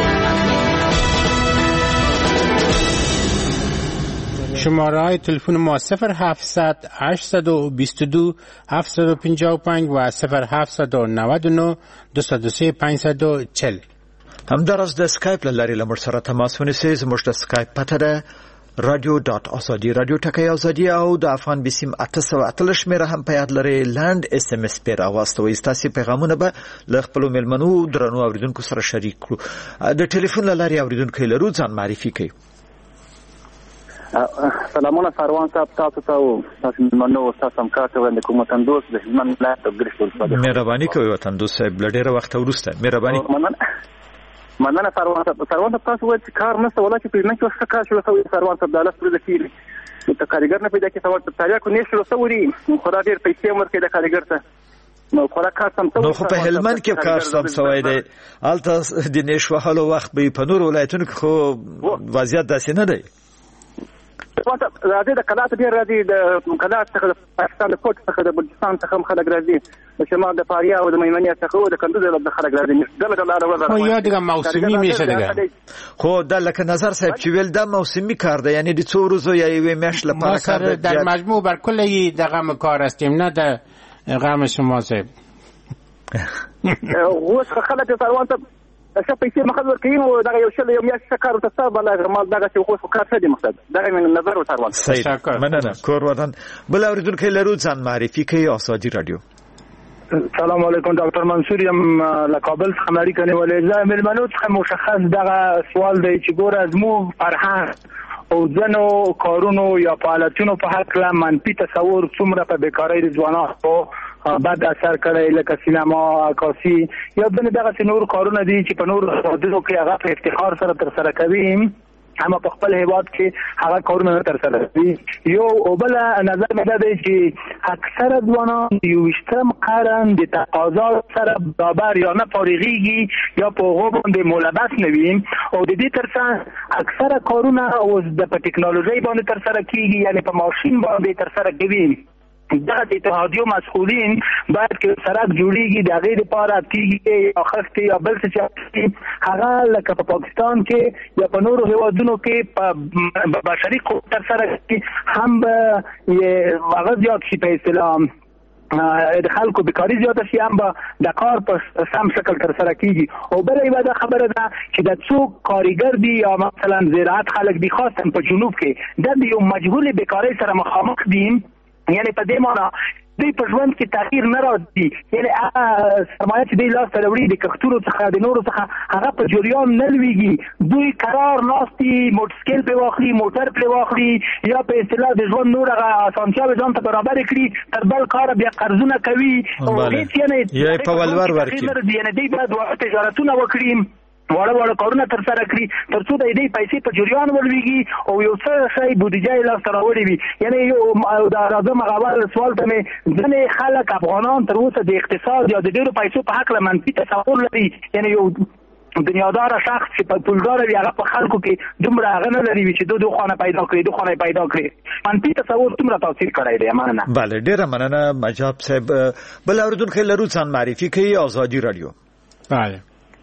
شماره تلفن ما 0700 822 755 و 0799 203 540. همداراز د سکایپ له لارې له موږ سره تماس ونیسئ. زموږ د سکایپ پته ده radio.azadi radio ټکی ازادي او د افغان بي سي 813 شمیره هم په یاد لري. لاند اس ام اس پر اواستوي تاسو پیغامونه به له خپل ملمنو درنو اوریدونکو سره شریک کړو. د ټلیفون له لارې اوریدونکو لرو ځان معرفي کوي. سلامونه سروان صاحب تاسو ته او تاسو منو تاسو هم کار کوئ د کوم تندوس د هلمند ولایت ګرځول مهرباني کوي وطندوس صاحب لډېر وخت ورسته مهرباني مننه سروان صاحب تاسو وایي کار نشته ولا چې پیژنه کې څه کار شو سروان صاحب د الله سره د کیږي ته کارګر نه پیدا کې سوال ته تاریخ نه شو سوري خدا ډېر پیسې ورکړي د کارګر ته نو خو په هلمند کې کار سم سوی دی الته د نشو حالو وخت به په نور ولایتونو کې خو وضعیت داسې نه دی راځي د کلات ډیر راځي د کلات څخه د پاکستان د کوټ څخه د بلوچستان څخه خلک راځي د شمال د فاریاب او د میمنې څخه او د کندوز د خلک راځي دغه لاره وزره خو یو دغه موسمي میشه دغه خو د لکه نظر صاحب چې ویل د موسمي کار دی یعنی د څو ورځو یا یوې میاشتې لپاره کار دی در مجموع بر کل دغه کار استیم نه د غم شما صاحب اوس خلک سروان ته څه پیسې مخه ورکوي او دا یو شل یو میاشت کار ته بل مال دغه چې خو کار څه دی مقصد دا من نظر وتروان تشکر مننه کور وطن بل اوریدونکو لرو ځان معرفي کوي آزادي رادیو سلام علیکم ډاکټر منصور یم له کابل څخه اړیکه نیولې زه ملمنو څخه مشخص دغه سوال دی چې ګوره زموږ فرهنګ او ځنو کارونو یا فعالیتونو په هکله منفي تصور څومره په بیکارۍ د ځوانانو بد اثر کړی لکه سینما عکاسي یا بل دغه نور کارونه دي چې په نور هیوادونو کې هغه په افتخار سره تر سره کوي اما په خپل هیواد کې هغه کارونه نه تر سره کوي یو او بل نظر مې دا دی چې اکثره ځوانان یو وشتم قرن د تقاضا سره برابر یا نه فارغيږي یا په هغه باندې ملبس نه وي او د دې ترڅنګ اکثره کارونه اوس د ټکنالوژي باندې تر سره کیږي یعنی په ماشين باندې تر سره کوي دغه اتحادیو مسؤلین باید چې سړک جوړیږي د هغې لپاره تیږې یا خښتې یا بل څه چې هغه لکه په پاکستان کې یا په نورو هیوادونو کې په بشري قوت تر سره هم هغه زیات شي په اصطلاح د خلکو بیکاري زیاته شي هم به د کار په سم شکل تر سره کیږي او بله یوه دا خبره ده چې د څوک کارګر دي یا مثلا زراعت خلک دي خاصا په جنوب کې د یو مجهول بیکارۍ سره مخامخ دي یعنی په دې معنی دوی په ژوند کې تغییر نه راځي یعنی سرمایه چې دوی لاس ته راوړي د کښتونو څخه د نورو څخه هغه په جریان نه لویږي دوی قرار ناستي موټرسایکل پرې واخلي موټر پرې واخلي یا په اصطلاح د ژوند نور هغه اسانتیاوې ځان ته برابر کړي تر بل کاره بیا قرضونه کوي او هېڅ یعنی په ولور ورکړي یعنی دوی باید تجارتونه وکړي واړه کارونه تر سره کړي تر څو د دې پیسې په جریان ولويږي او یو څه شی بودیجه لا سره وړي وي یعنی یو د راځم غوړ سوال ته مې ځنې خلک افغانان تر اوسه د اقتصاد یا د ډیرو پیسو په حق له منفي تصور لري یعنی یو دنیادار شخص چې په پولدار وي هغه په خلکو کې دومره هغه نه لري چې دوه خانه پیدا کړي منفي تصور دومره تاثیر کړی دی مننه بله ډیره مننه مجاب صاحب بل اوریدونکو لرو ځان معرفي کوي آزادي رادیو بله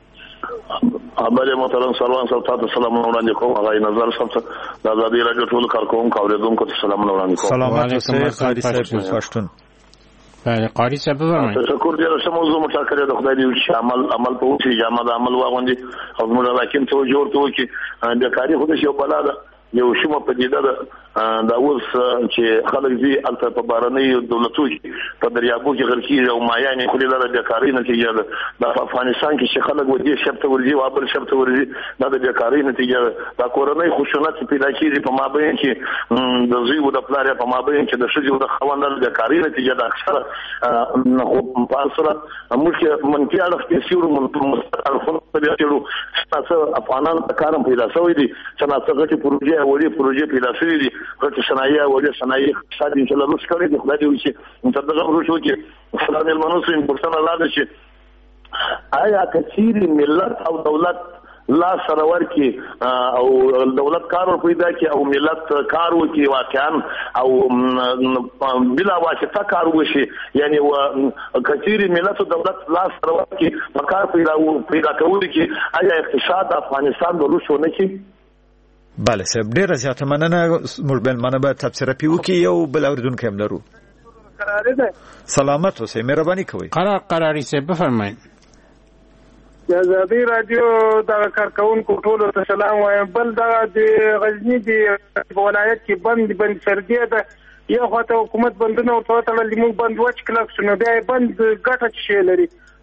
بله محترم سروان صاحب تاسو سلامونه وړاندې کوم هغه نظر صاحب د آزادي رادیو ټول کارکوونکو اوریدونکو ته سلامونه وړاندې کوم سلام علیکم قاری صاحب پښتون بله قاری صاحب فرمایي تشکر ډیر ښه موضوع مشاکره د خدای دې چې عمل په وڅي جامه د عمل واغوندي او موږ راکیم ته جوړ ته وکي د کاری خو د شو بلاده یو شومه پدیده ده دا اوس چې خلک زی الته په بارنۍ دولتونو په دریابو کې غرقي او مایانې خو لاره د کاری نتیجه ده د افغانستان کې چې خلک ودی شپته ورځي او بل شپته ورځي دا د کاری نتیجه ده دا کورنۍ خشونت پیدا کیږي په مابین کې د زیو د پلار په مابین کې د شجو د خوندل د کاری نتیجه ده اکثره خو په سره موږ منفي اړخ کې سیورو مستقل خو په دې ټولو تاسو افغانان کارم پیدا شوی دي چې تاسو غوښتي پروژې پیدا شوی دي غوښتي صنایع ولې صنایع اقتصاد ان شاء الله روش کړی دی خدای دې وشي متدغه روش وکړي سلام المنوس ان پرسنه لاده شي آیا کثیر ملت او دولت لا سرور کې او دولت کار پیدا کې او ملت کار وکي واقعا او بلا واسطه کار وشي یعنی کثیر ملت او دولت لا سرور کې کار پیدا کوي کې آیا اقتصاد افغانستان د روش ونه کې بله صاحب ډیره زیاته مننه موږ بل مننه به تفسیر پیو کې یو بل اوریدونکو هم لرو سلامت اوسئ مهرباني کوئ قراری صاحب بفرمایئ آزادي رادیو د کارکونکو ټولو ته سلام وایم بل دا د غزنی د ولایت کې بند سردی ده یو خاطر حکومت بندونه او ټول موږ بند وچ کلک شنو بیا بند ګټه شي لري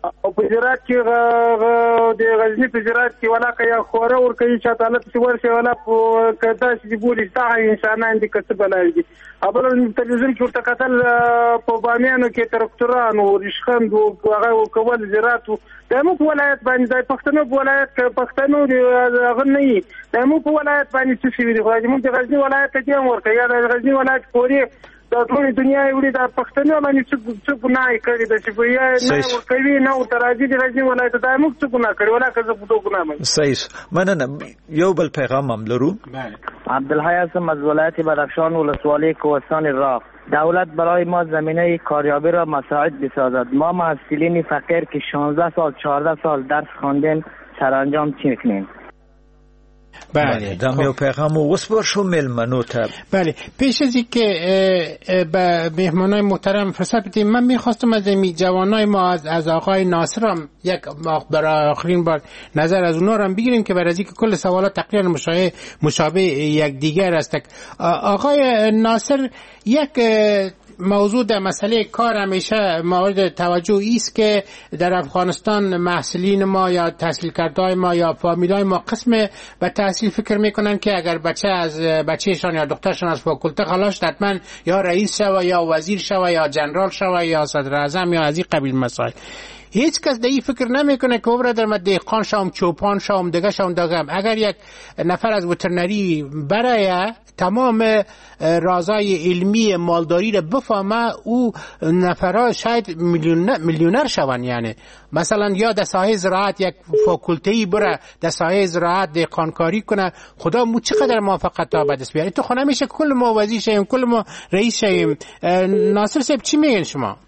او په زراعت کې د غزنی په زراعت کې ولا کیا خوره ور کوي چې تعالی څه ورشي ولا کدا چې ګوري ځای انسانان دي کسب بلایي ابل تلویزیون کې ورته قتل په بامیانو کې ترکتورانو رشخند او هغه کول زراعت د مو ولایت باندې د پښتنو ولایت کې پښتنو دی غنی د مو ولایت باندې څه شي دی خو د غزنی ولایت کې ور کوي د غزنی ولایت پوری د ټول دنیا یې د پښتنو باندې څه ګناه کړی د چې بیا نه کوي نه ترازی د غزنی ولایت د موږ څه ګناه کړی ولا که څه ګناه مې صحیح مننه یو بل پیغام هم لرو. عبدالحی هستم از ولایت بدخشان ولسوالی کوهستان راغ. دولت برای ما زمینه کاریابی را مساعد بسازد. ما محصلین فقیر که 16 سال 14 سال درس خواندیم سرانجام چی میکنیم؟ بله دم یو پیغام وسپار شو ملمنو ته. بله پیش از اینکه به مهمانای محترم فرصت بدیم من میخواستم از جوانای ما از آقای ناصر هم یک برای آخرین بار نظر از اونا هم بگیریم که برای اینکه کل سوالات تقریبا مشابه یک دیگر است. آقای ناصر یک موضوع در مسئله کار همیشه مورد توجه است که در افغانستان محصلین ما یا تحصیل کردهای ما یا فامیلای ما قسم به تحصیل فکر میکنن که اگر بچهشان یا دخترشان از فاکولته خلاص حتما یا رئیس شوه یا وزیر شوه یا جنرال شوه یا صدر اعظم یا از این قبیل مسائل. هیچ کس در این فکر نمیکنه که برادر من دهقان شوم چوپان شوم دیگه شوم داغم. اگر یک نفر از وترنری برای تمام رازای علمی مالداری را بفهمه او نفرها شاید میلیونر شون. یعنی مثلا یا در ساحه زراعت یک فاکولته‌ای بره در ساحه زراعت دهقانکاری کنه خدا مو چقدر موفقیت تا به دست بیاره. تو خونه میشه کل ما وزیر شیم کل ما رئیس شیم. ناصر صاحب چی میگن شما؟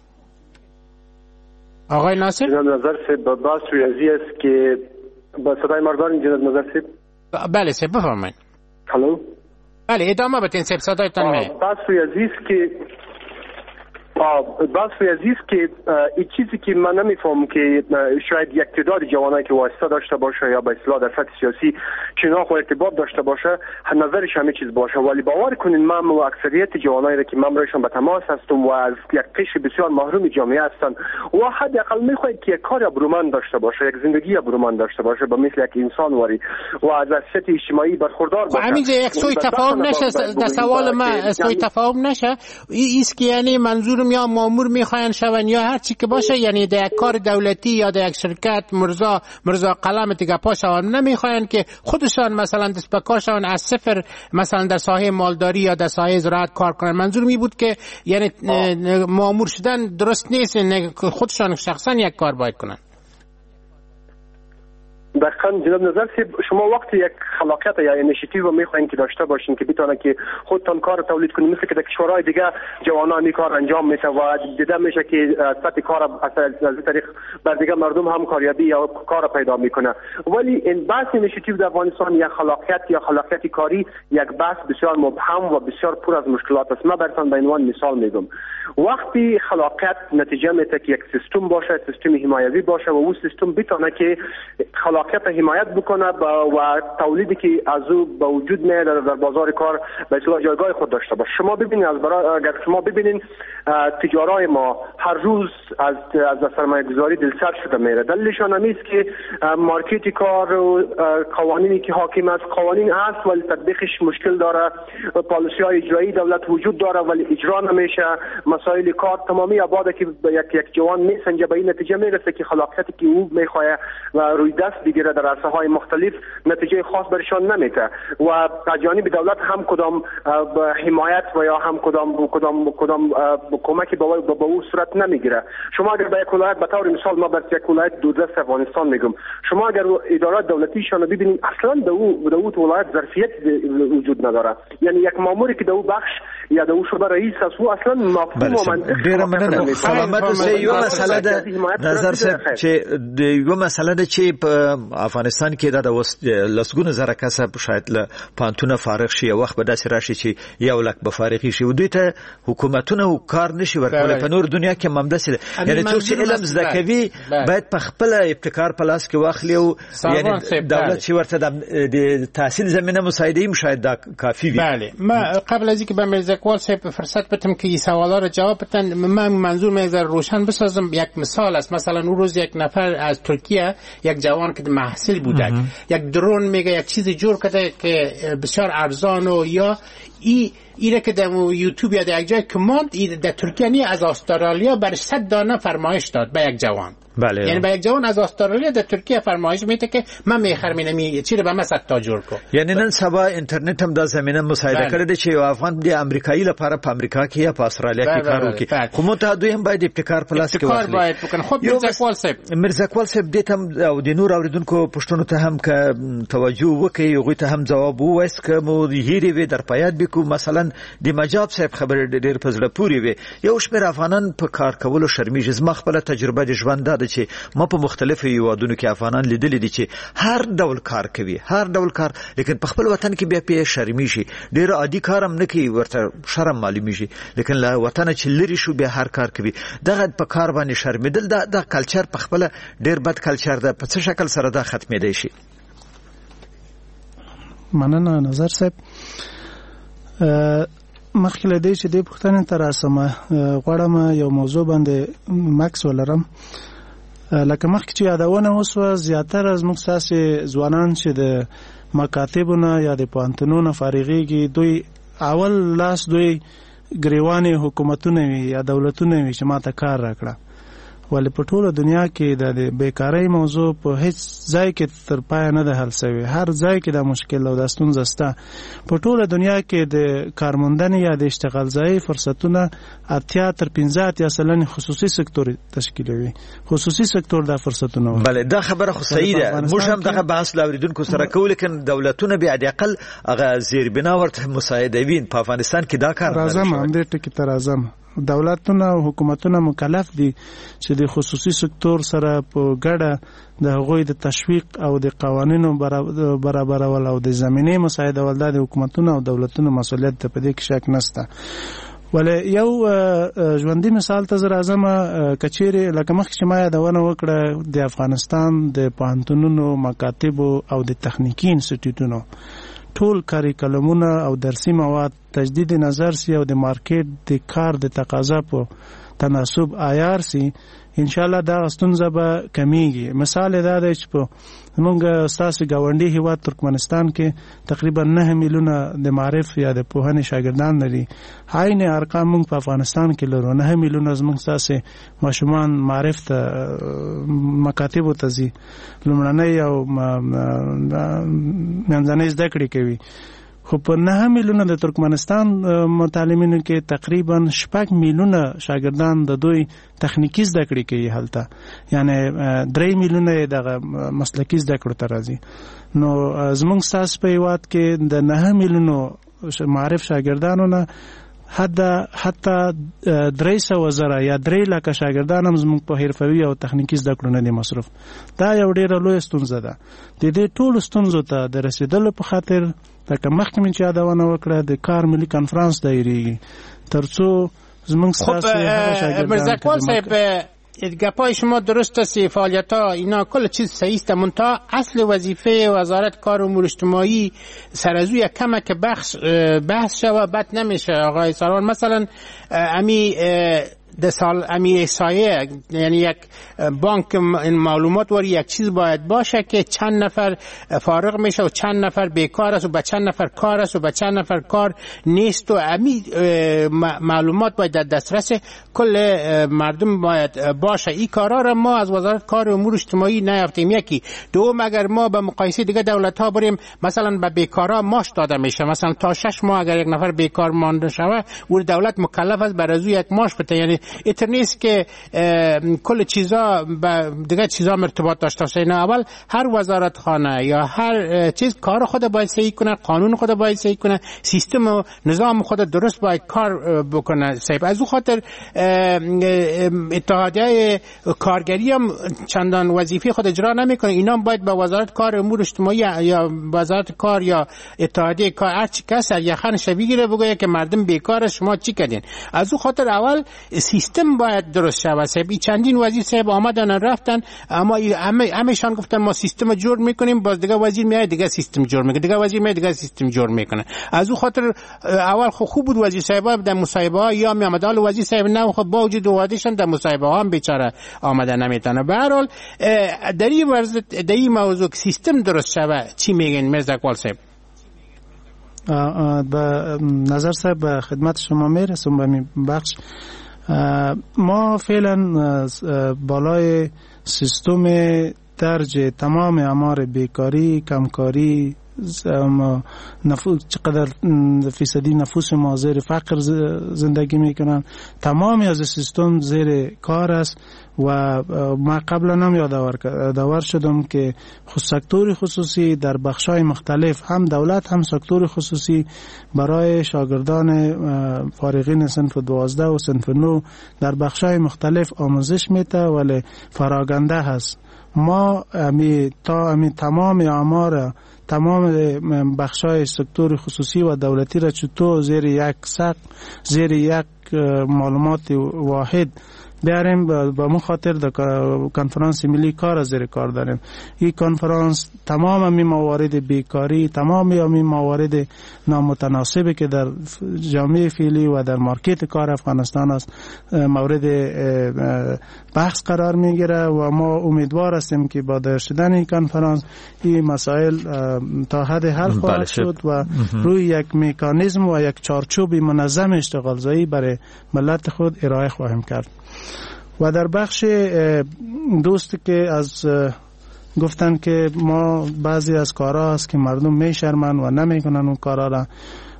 آقای ناصر نظر سے بحث ہوئی ایسی است که با صدای مردان جناب نظر سے بله صاحب بفرمایید. هلو بله ادامه بدین صاحب صدایتان میاد. بحث ہوئی عزیز که که این چیزی که من نمیفهم که شاید یک تعداد جوانایی که واسطه داشته باشه یا به اصطلاح در سطح سیاسی شناخت و ارتباط داشته باشه نظرش همه چیز باشه ولی باور کنین من و اکثریت جوانایی که من برایشان به تماس هستم و از یک قشر بسیار محروم جامعه هستن و حداقل میخواید که یک کار برومند داشته باشه یک زندگی برومند داشته باشه به مثل یک انسان وری و از سطح اجتماعی برخوردار باشه. همینجا یک سوی تفاهم نشه در سوال من سوی تفاهم نشه ایست که یعنی منظور یا مامور میخواین شون یا هر چی که باشه یعنی در یک کار دولتی یا در یک شرکت مرزا قلم دیگه پا شون نمیخواین که خودشان مثلا دست به کار شون از صفر مثلا در ساحه مالداری یا در ساحه زراعت کار کنن. منظور می بود که یعنی مامور شدن درست نیست خودشان شخصا یک کار باید کنن. دقیقاً جناب نظر شما وقتی یک خلاقیت یا اینیشیتیو رو میخواین که داشته باشین که بتونه که خودتان کار تولید کنین مثل که در کشورهای دیگه جوانان این کار انجام میده و دیده میشه که سطح کار از طریق بر دیگه مردم هم کاریابی یا کار پیدا میکنه. ولی این بحث اینیشیتیو در افغانستان یک خلاقیت یا خلاقیت کاری یک بحث بسیار مبهم و بسیار پر از مشکلات است. من براتون به عنوان مثال میگم وقتی خلاقیت نتیجه میده که یک سیستم باشه سیستم حمایتی باشه و اون سیستم بتونه که خلاقیت حمایت بکنه و تولیدی که از او به وجود میاد در بازار کار به اصطلاح جایگاه خود داشته باشه. شما ببینید اگر شما ببینید تجارای ما هر روز از سرمایه‌گذاری دلسر شده میره. دلیلشان هم است که مارکت کار و قوانینی که حاکم است قوانین هست ولی تطبیقش مشکل داره پالیسی‌های اجرایی دولت وجود داره ولی اجرا نمیشه. مسائل کار تمامی آباده که یک جوان میسنجه به این نتیجه میرسه که خلاقیتی که او میخواد و روی دست بگیره در عرصه‌های مختلف نتیجه خاص برشان نمیده و از جانب دولت هم کدام حمایت و یا هم کدام کمکی به او صورت نمیگیره. شما اگر به یک ولایت به طور مثال ما بر یک ولایت دوردست افغانستان میگم شما اگر ادارات دولتیشان رو ببینید اصلا در او ولایت ظرفیت وجود نداره. یعنی یک ماموری که در او بخش یا در او شعبه رئیس است او اصلا مفهوم و منطق ډیر مننه. سلامت سه یو مسله ده نظر صاحب چې د یو مسله ده چې افغانستان کې د لسګونه زره کسب شاید له پانتونه فارغ شي وخت به داسې راشي چې 1 لک به فارغ شي دوی ته حکومتونه کار نشي ورکول په نور دنیا کې ممدسه یعنی څوک چې علم زده کوي باید په خپل ابتکار په لاس کې واخلي او یعنی دولت چې ورته د تحصیل زمینه مساعده ایم شاید دا کافی وي. بله ما قبل از اینکه به میرزا اقبال صاحب فرصت بدم که این سوالا رو جواب بدن من منظور میذار روشن بسازم. یک مثال است، مثلا اون روز یک نفر از ترکیه یک جوان که محصل بوده یک درون میگه یک چیز جور کرده که بسیار ارزان و یا ایره که در یوتیوب یا در یک جای کماند در ترکیه نی از استرالیا بر 100 دانه فرمایش داد به یک جوان. بله. یعنی به یک جوان از استرالیا در ترکیه فرمایش میده که من میخرم اینم چی رو به من 100 تا جور کو. یعنی نن سبا اینټرنیټ هم د زمينه مساعده کړی دی چې افغان د امریکایي لپاره په امریکا کې یا په استرالیا کې کار وکړي. خو متحدوی هم باید ابتکار په لاس کې واخلي. خب میرزا اقبال صاحب دې هم او د نور اوریدونکو پښتنو ته هم که توجه وکړي هغه ته هم جواب وایس که مو هیری وي در پایات بکو. مثلا د مجاب صاحب خبر ډېر په زړه پورې وي. یو شمېر افغانان په کار کولو شرمیږي. زما خپل تجربه د ژوند ده چې ما په مختلفو هیوادونو کې افغانان لیدلي دي چې هر ډول کار کوي لیکن په خپل وطن کې بیا په شرمیږي. ډېر عادي کارم نه کوي ورته شرم معلومیږي لیکن له وطن چې لري شو بیا هر کار کوي. دغه په کار باندې شرمېدل د کلچر په خپل ډېر بد کلچر ده. په څه شکل سره دا ختمېدای شي؟ مننه نظر صاحب. مخکې له دې چې دې پوښتنې ته راسم غواړم یو موضوع باندې مکس ولرم. لکه مخکې چې یادونه وسوه زیاتره زموږ ستاسې ځوانان چې د مکاتبونه یا د پوهنتونونو فارغېږي دوی اول لاس دوی ګریوانې حکومتونه وي یا دولتونه وي چې ما ته کار راکړه. ولې په ټوله دنیا کې د بیکارۍ موضوع په هیڅ ځای کې تر پایه نه ده حل شوی. هر ځای کې دا مشکل او دا ستونزه شته. په ټوله دنیا کې د کارموندنې یا د اشتغال ځای فرصتونه 80 تر 50 سلنه خصوصي سکتور تشکیلوي. خصوصي سکتور دا فرصتونه. بله دا خبره خو صحیح ده. موږ هم دغه بحث لاوریدونکو سره کوو لیکن دولتونه بیا د اقل هغه زیربنا ورته مساعده وین. په افغانستان کې دا کار راځم هم دې ټکی ته راځم. دولتونه او حکومتونه مکلف دي چې د خصوصي سکتور سره په ګډه د هغوی د تشویق او د قوانینو برابرول او د زمینې مساعده ول د حکومتونو او دولتونو مسؤلیت ته په دې کې شک نشته. ولې یو ژوندۍ مثال ته زه راځم. کچېرې لکه مخکې چې ما یادونه وکړه د افغانستان د پوهنتونونو مکاتبو او د تخنیکي انسټیټیوټونو ټول کاریکلمونه او درسي مواد تجدید نظر سي او د مارکیټ د کار د تقاضا په تناسب عیار سي ان شاء الله دا ستونزه به کمیږي. مثال دا دی چې په موږ ستاسو ګاونډي هیواد ترکمنستان کې تقریبا 9 میلیونه د معرف یا د پوهنې شاګردان لري. عین ارقام موږ په افغانستان کې لرو. 9 میلیونه زموږ ستاسو ماشومان معرف ته مکاتب ته ځي لومړنۍ او منځنۍ زده کړې کوي. خو په 9 میلیونه د ترکمنستان متعلمینو کې تقریبا 6 میلیونه شاګردان د دوی تخنیکی زده کړې کوي هلته. یعنی 3 میلیونه د مسلکی زده کړو ته راځي. نو زموږ ستاسو په هیواد کې د 9 میلیونو معرف شاګردانو نه حتی 300,000 یا 3 لک شاګردان هم زموږ په حرفوي او تخنیکی زده کړو نه دي مصرف. دا یو ډیره لوی ستونزه ده. د دې ټولو ستونزو ته د رسیدلو په خاطر لکه مخکې من چې یادونه وکړه د کار ملي کنفرانس دایریږي ترڅو زموږ ستاسو شاګردان. مرزا اقبال صاحب گپای شما درست است. فعالیت ها اینا کل چیز صحیح است منتها اصل وظیفه وزارت کار و امور اجتماعی سر از او یک کمک بحث شود بد نمیشه آقای سروان. مثلا ده سال احصایه یعنی یک بانک معلومات واری یک چیز باید باشه که چند نفر فارغ میشه و چند نفر بیکار است و به چند نفر کار است و به چند نفر کار نیست و معلومات باید در دسترس کل مردم باید باشه. این کارا را ما از وزارت کار و امور اجتماعی نیافتیم. یکی. دوم اگر ما به مقایسه دیگه دولت ها بریم مثلا به بیکارا ماش داده میشه. مثلا تا 6 ماه اگر یک نفر بیکار مانده شوه او دولت مکلف است بر از او یک ماش بده. یعنی اینطور نیست که کل چیزا به دیگه چیزا ارتباط داشته باشه. نه، اول هر وزارت خانه یا هر چیز کار خود باید صحیح کنه، قانون خود باید صحیح کنه، سیستم و نظام خود درست باید کار بکنه. صحیح از اون خاطر اتحادیه کارگری هم چندان وظیفه خود اجرا نمیکنه. اینا باید به وزارت کار امور اجتماعی یا وزارت کار یا اتحادیه کار هر چی کس یخنش بگیره بگه که مردم بیکار، شما چی کردین. از اون خاطر اول سیستم باید درست شود. صاحب چندین وزیر صاحب آمدن رفتن، اما همه‌شان گفتن ما سیستم جور میکنیم، باز دیگه وزیر میاد دیگه سیستم جور میکنه، دیگه وزیر میاد دیگه سیستم جور میکنه. از اون خاطر اول خوب بود وزیر صاحب در مصاحبه ها یا میامد، حالا وزیر صاحب نه خود با وجود وعدهشون در مصاحبه ها هم بیچاره آمدن نمیتونه. به هر حال در این موضوع سیستم درست شود چی میگین میرزا اقبال صاحب؟ به نظر صاحب به خدمت شما میرسم به این بخش. ما فعلا بالای سیستم درج تمام آمار بیکاری، کمکاری، چقدر فیصدی نفوس ما زیر فقر زندگی میکنن، تمامی از سیستم زیر کار است. و ما قبلا هم یادآور شدم که سکتور خصوصی در بخشای مختلف، هم دولت هم سکتور خصوصی، برای شاگردان فارغین صنف 12 و صنف 9 در بخشای مختلف آموزش میده، ولی فراگنده هست. ما تمام آمار تمام بخشای سکتور خصوصی و دولتی را چطور زیر یک سقف، زیر یک معلومات واحد بیاریم. با مون خاطر در کنفرانس ملی کار زیر کار داریم. این کنفرانس تمام امی موارد بیکاری، تمام امی موارد نامتناسبی که در جامعه فعلی و در مارکت کار افغانستان است مورد بحث قرار میگیره و ما امیدوار هستیم که با داشت شدن این کنفرانس این مسائل تا حد حل خواهد شد و روی یک مکانیزم و یک چارچوب منظم اشتغال زایی برای ملت خود ارائه خواهیم کرد. و در بخش دوست که از گفتن که ما بعضی از کارها هست که مردم میشرمن و نمیکنن اون کارها را،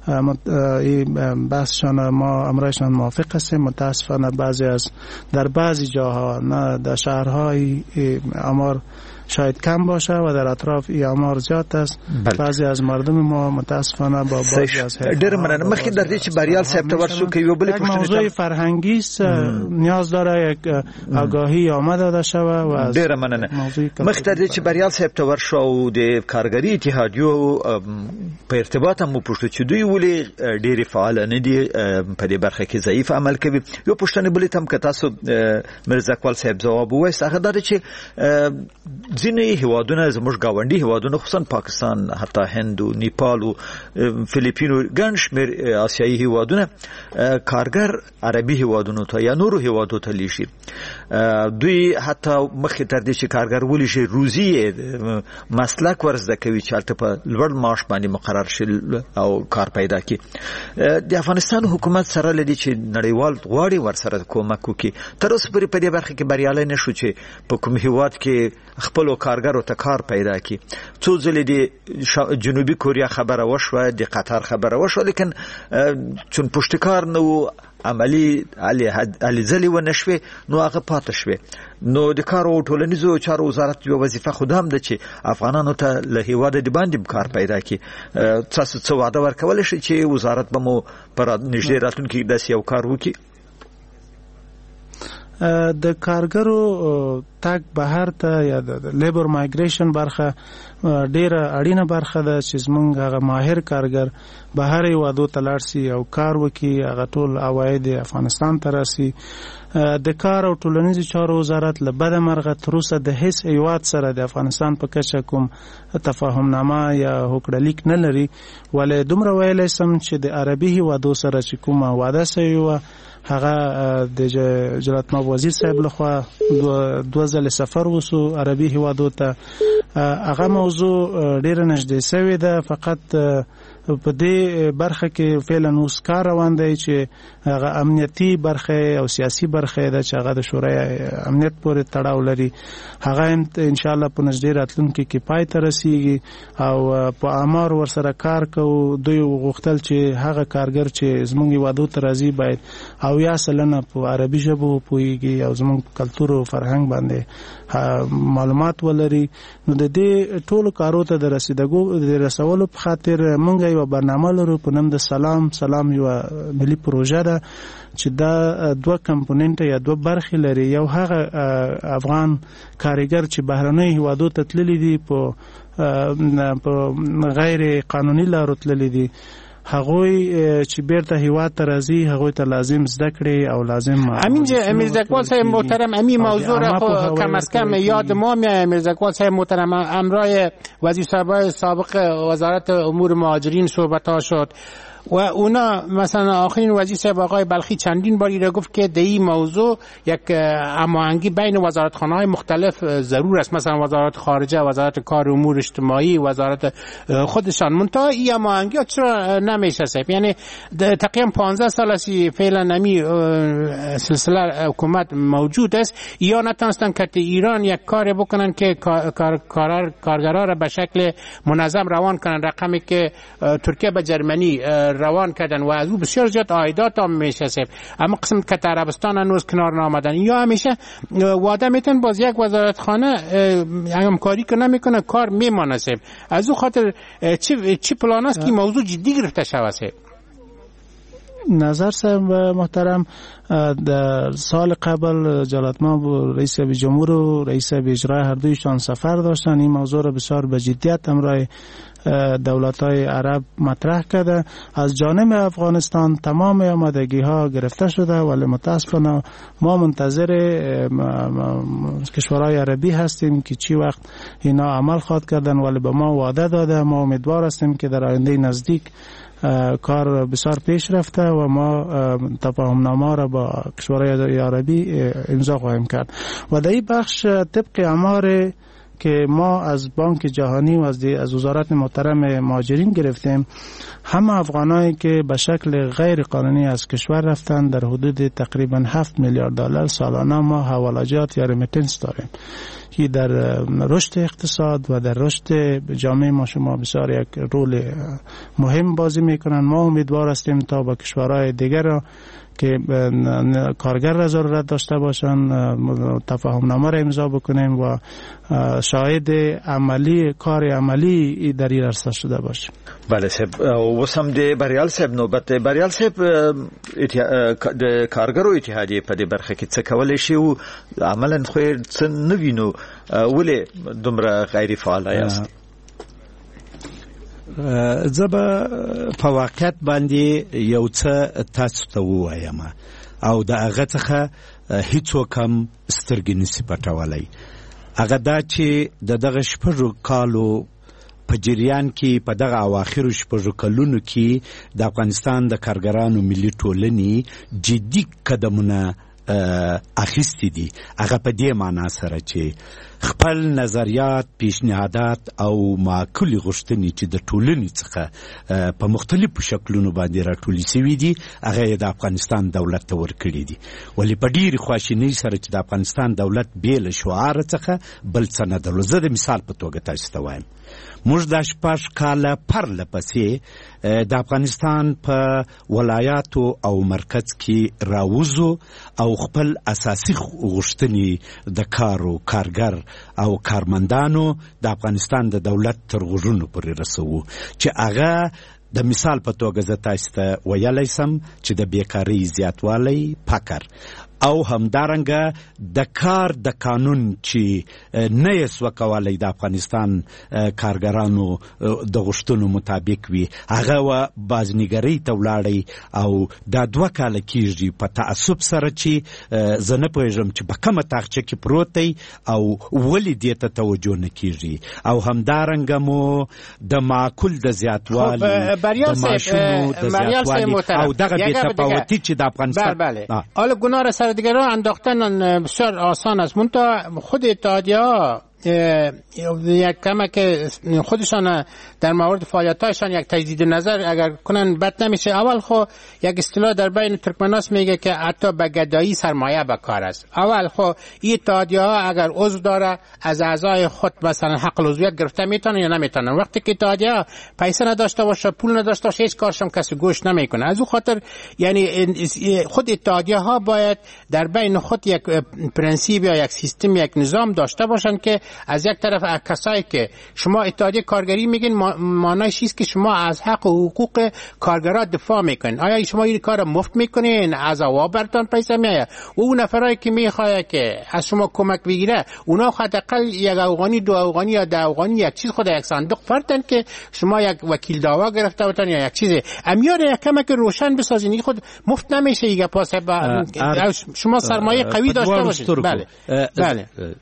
این بحثشان ما امرایشان موافق هستیم. متاسفانه در بعضی جاها نه در شهرهای امار شاید کم باشه و در اطراف ای آمار زیاد است. بعضی از مردم ما متاسفانه با بعضی از ډېر مننه. مخکې در دې چې بریال صاحب ته ورسو که یو بلې پوښتنې موضوع فرهنګي نیاز داره یک آگاهی آمده ده شوه و ډېر مننه. مخکې در دې چې بریال صاحب ته ورشو او د کارګري اتحادیو په ارتباط هم وپوښتو چې دوی ولې ډېرې فعاله نه دي په دې برخه کې ضعیف عمل کوي. یو پوښتنې بلې ته هم که تاسو میرزا اقبال صاحب ځواب ووایست، هغه دا ده چې ځینې هیوادونه زموږ ګاونډي هیوادونه خصوصا پاکستان، حتی هند و نیپال و فلیپین و ګڼ شمېر آسیایي هیوادونه کارګر عربي هیوادونو ته یا نورو هیوادو ته لیږي. دوی حتی مخکې تر دې چې کارګر ولیږي روزي مسلک ورزده کوي چې هلته په لوړ معاش باندې مقرر شي او کار پیدا کړي. د افغانستان حکومت سره لدی چې نړیوال غواړي ورسره کومک وکړي. تر اوسه پورې په دې برخه کې بریالی نشو چې په کوم هیواد کې خپل کارګرو ته کار پیدا کړي. څو ځلې د جنوبي کوریا خبره وشوه، د قطر خبره وشوه، لیکن چون پشتکار نو عملی علی ځلې ونه شوې نو هغه پاتې شوې. نو د کار او ټولنیزو چارو وزارت یو وظیفه خود هم ده چې افغانانو ته له هیواده د باندې کار پیدا کړي. تاسو څه وعده ورکولی شئ چې وزارت به مو په نږدې راتلونکي کې داسې یو کار وکړي؟ د کارګرو تګ بهر ته یا د لیبر مایګریشن برخه ډیره اړینه برخه ده چې زمونږ هغه ماهر کارګر بهر هیوادو ته لاړ شي او کار وکړي، هغه ټول عواید افغانستان ته راسي. د کار او ټولنیزو چارو وزارت له بده مرغه تر اوسه د هیڅ هیواد سره د افغانستان په کچه کوم تفاهمنامه یا هوکړلیک نه لري، ولې دومره ویلی سم چې د عربي هیوادو سره چې کومه وعده سوې وه هغه د جلالت مآب وزیر صاحب لخوا دوه ځله سفر وسو عربي هیوادو ته. هغه موضوع ډیره نږدې سوې ده، فقط په دې برخه کې فعلا اوس کار روان دی چې هغه امنیتي برخه او سیاسي برخه ده چې هغه د شورای امنیت پورې تړاو لري هغه ان شاء الله په نږدې راتلونکي کې پای ته رسیږي او په امر ورسره کار کوو دوی غوښتل چې هغه کارګر چې زموږ وادو ته راځي باید او یا سلنه په عربي ژبه پوهیږي او زموږ کلتور او فرهنګ باندې معلومات ولري نو د دې ټولو کارو ته د رسولو په خاطر موږ یو برنامه لرو په نوم د سلام یو ملي پروژه ده چې دا دوه کمپوننټ یا دوه برخې لري یو هغه افغان کارګر چې بهرنۍ هیوادو ته تللي دي په غیر قانوني لارو تللي دي هغوی چې بیرته هیواد ته راځي هغوی ته لازم زده کړي او لازم میرزا اقبال صاحب محترم امی موضوع را کم از کم یاد ما میاد. میرزا اقبال صاحب محترم امرای وزیر صاحب سابق وزارت امور مهاجرین صحبت ها شد و اونا مثلا آخرین وزیر صاحب آقای بلخی چندین باری را گفت که در این موضوع یک هماهنگی بین وزارتخانه‌های مختلف ضرور است، مثلا وزارت خارجه، وزارت کار امور اجتماعی، وزارت خودشان. منتها این هماهنگی چرا نمیشه صاحب؟ یعنی تقریبا 15 سال است فعلا نمی سلسله حکومت موجود است، یا نتونستن که ایران یک کار بکنن که کارگرها را به شکل منظم روان کنن، رقمی که ترکیه به جرمنی روان کردن و از او بسیار زیاد عایدات هم میشه صاحب. اما قسم که عربستان هنوز کنار نامدن، یا همیشه وعده میتن باز یک وزارتخانه همکاری که نمیکنه کار میمانه صاحب. از او خاطر چی پلان است که موضوع جدی گرفته شود صاحب؟ نظر صاحب محترم در سال قبل جلالتمآب رئیس جمهور و رئیس اجرای هر دویشان سفر داشتن. این موضوع را بسیار به جدیت همراه دولت‌های عرب مطرح کرده. از جانب افغانستان تمام آمادگی ها گرفته شده، ولی متاسفانه ما منتظر کشورهای عربی هستیم که چی وقت اینا عمل خواهد کردن، ولی به ما وعده داده. ما امیدوار هستیم که در آینده نزدیک کار بسیار پیش رفته و ما تفاهمنامه را با کشورهای عربی امضا خواهیم کرد. و در این بخش طبق آمار که ما از بانک جهانی و از وزارت محترم مهاجرین گرفتیم، همه افغانایی که به شکل غیر قانونی از کشور رفتن در حدود تقریبا 7 میلیارد دلار سالانه ما حوالجات یا رمیتنس داریم که در رشد اقتصاد و در رشد جامعه ما شما بسیار یک رول مهم بازی میکنن. ما امیدوار هستیم تا با کشورهای دیگر را که کارگر را ضرورت داشته باشند تفاهمنامه را امضا بکنیم و شاهد عملی کار عملی در این عرصه شده باشیم. بله صاحب، وسم د بریال صاحب نوبت بریال صاحب د کارګرو اتحادیه په دې برخه کې څه کولای شي او عملاً خو څه نه وینو، ولې دومره غیر فعال یاست؟ زه به په واقعیت باندې یو څه تاسو ته ووایم او د هغه څخه هیڅوک هم سترګې نشي پټولی. هغه دا چې دغه شپږو کالو په جریان کې په دغه اواخرو شپږو کلونو کې د افغانستان د کارګرانو ملي ټولنې جدي قدمونه اخیستی دي. هغه په دې معنا سره چې خپل نظریات، پیشنهادات او معقولې غوښتنې چې د ټولنې څخه په مختلفو شکلونو باندې راټولې شوي دي، هغه د افغانستان دولت ته ورکړي دي. ولې په ډېرې خواشینۍ سره چې د افغانستان دولت بې له شعار څخه بل څه نه درلود. زه د مثال په توګه تاسو ته وایم، موږ د 6 کاله پرله پسې د افغانستان په ولایاتو او مرکز کې راوځو او خپل اساسي غوښتنې د کارګر او کارمندانو د افغانستان د دولت تر غوږونو پورې رسوو، چې هغه د مثال په توګه زه تاسو ته ویلی سم چې د بیکارۍ زیاتوالی، فقر او همدارنګه د کار د قانون چې نه یې سوه کولی د افغانستان کارګرانو د غوښتنو مطابق وي، هغه و بازنګرۍ ته ولاړی او دا 2 کاله کېږي په تعصب سره چې زه نه پوهېږم چې په کومه تاخچه کې پروت دی او ولې دې ته توجه نه کېږي. او همدارنګه مو د معقول د زیاتوالي، د ماشینو د زیاتوالي او دغه بې‌تفاوتي چې د افغانستان حالا گناه را سر دیگران انداختن بسیار آسان است. منتها خود اتحادیه ها یک کمک خودشان در مورد فعالیتاشان یک تجدید نظر اگر کنن بد نمیشه. اول خو یک اصطلاح در بین ترکمناس میگه که حتی به گدایی سرمایه به کار است. اول خو این اتحادیه ها اگر عضو داره از اعضای خود مثلا حق العضویت گرفته میتونن یا نمیتونن. وقتی که اتحادیه ها پیسه نداشته باشه، پول نداشته باشه، هیچ کارشم کسی گوش نمیکنه. از اون خاطر یعنی خود اتحادیه ها باید در بین خود یک پرنسیپ یا یک سیستم، یک نظام داشته باشن که از یک طرف کسایی که شما اتحادیه کارگری میگین معنیش است که شما از حق و حقوق کارگران دفاع میکنین. آیا شما این کار مفت میکنین؟ از عوام براتون پیسه میآید. و اون نفرایی که میخواد که از شما کمک بگیره، اونا حداقل یک افغانی، دو افغانی یا 10 افغانی یک چیز خود یک صندوق فرتن که شما یک وکیل دعوا گرفته بودن یا یک چیز امیار یک کمک روشن بسازین. خود مفت نمیشه دیگه. پس شما سرمایه قوی داشته باشید. بله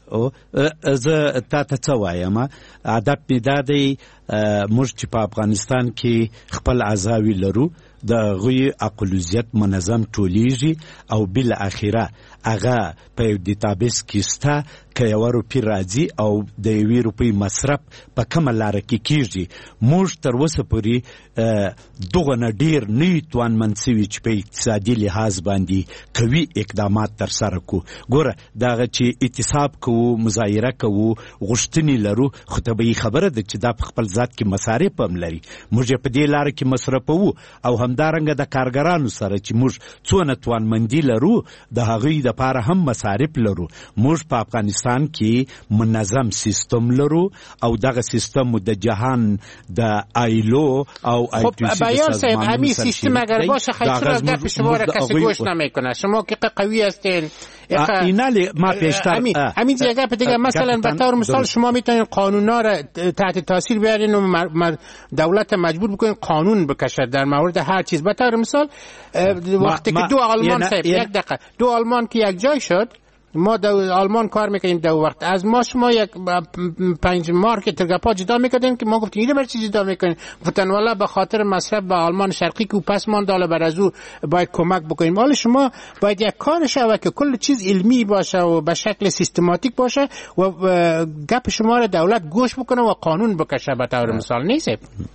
زه تاسو څه وایم، ادب می دادی موږ چې په افغانستان کې خپل اعضاوي لرو د غوی اقلیت منظم ټولیږي او بل اخره هغه په ډیټابیس کې ستا که یو روپی راځي او د یوې روپی مصرف په کومه لاره کې کیږي. موږ تر اوسه پورې دغه نه ډیر نه توانمند سوي چې په اقتصادي لحاظ باندې قوي اقدامات ترسره کړو. ګوره دغه چې اعتصاب کوو، مظاهره کوو، غوښتنې لرو، خو طبیعي خبره ده چې دا په خپل ذات کې مصارف هم لري. موږ په دې لاره کې مصرفوو او همدارنګه د کارګرانو سره چې موږ څونه توانمندي لرو د هغوی دپاره هم مصارف لرو. موږ په افغانستان کې منظم سیستم لرو او دغه سیستم د جهان د آیلو او خب بیان صاحب همین سیستم اگر باشه خیلی از گپ شما را کسی گوش نمیکنه. شما که قوی هستین اینالی ما پیشتر همین جگه دیگه مثلا به طور مثال شما میتونین قانونا را تحت تاثیر بیارین و دولت مجبور بکنین قانون بکشه در مورد هر چیز. به طور مثال وقتی که دو آلمان صاحب یک دقیقه دو آلمان که یک جای شد، ما در آلمان کار میکنیم دو وقت، از ما شما یک 5 مارک ترگپا جدا میکردیم که ما گفتیم اینو برای چی جدا میکنیم؟ گفتن والا به خاطر مصرف به آلمان شرقی که پس مانده، حالا بر از او باید کمک بکنیم. حالا شما باید یک کار شوه که کل چیز علمی باشه و به شکل سیستماتیک باشه و گپ شما را دولت گوش بکنه و قانون بکشه. به طور مثال نیست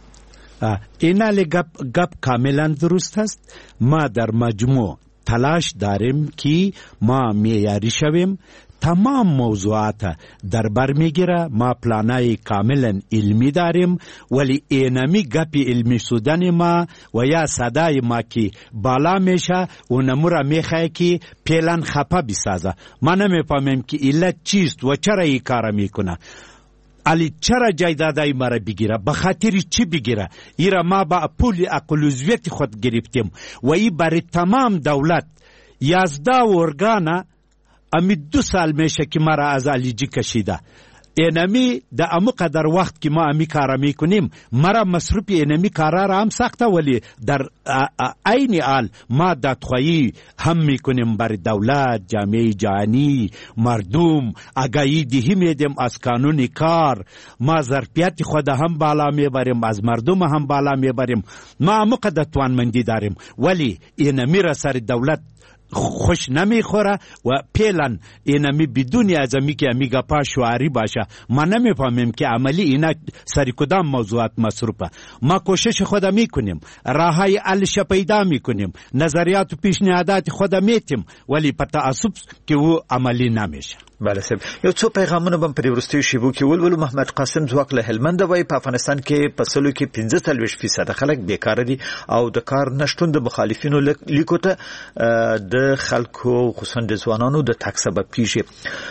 اینالی گپ کاملا درست است. ما در مجموع تلاش داریم که ما معیاری شویم، تمام موضوعات در بر میگیره. ما پلانای کاملا علمی داریم، ولی اینمی گپی علمی شدن ما و یا صدای ما که بالا میشه و نمورا میخواه که پلان خپا بسازه. ما نمیفهمیم که علت چیست و چرا این کار میکنه. علی چرا جایدادای مرا بگیره؟ به خاطر چی بگیره؟ ایرا ما با پول اقلیت خود گرفتیم و ای برای تمام دولت 11 ارگانا امی 2 سال میشه که مرا از علیجی کشیده. اینمی دا امو قدر وقت که ما امی کارا میکنیم مرا مصروف اینمی کارا را هم سخته، ولی در عین حال ما دادخواهی هم میکنیم بر دولت، جامعه جهانی، مردم آگاهی دهی میدیم از قانون کار. ما ظرفیت خود هم بالا میبریم، از مردم هم بالا میبریم. ما امو قدر توانمندی داریم، ولی اینمی را سر دولت خوش نمیخوره و پیلن اینمی بدون ازمی که امیگا پا شعاری باشه. ما نمیفهمیم که عملی اینا سری کدام موضوعات مصروفه. ما کوشش خود میکنیم، راهای حلش پیدا میکنیم، نظریات و پیشنهادات خود میتیم، ولی په تعصب که او عملی نمیشه. بله صاحب، یو څو پیغامونه بم په ورستیو شیبو کې ولولو. محمد قاسم ځواک له هلمند وای په افغانستان کې په سلو کې 45% خلک بیکاره دي او د کار نشټون د مخالفینو لیکو ته د خلکو خصوصا د ځوانانو د تک سبب کیږي.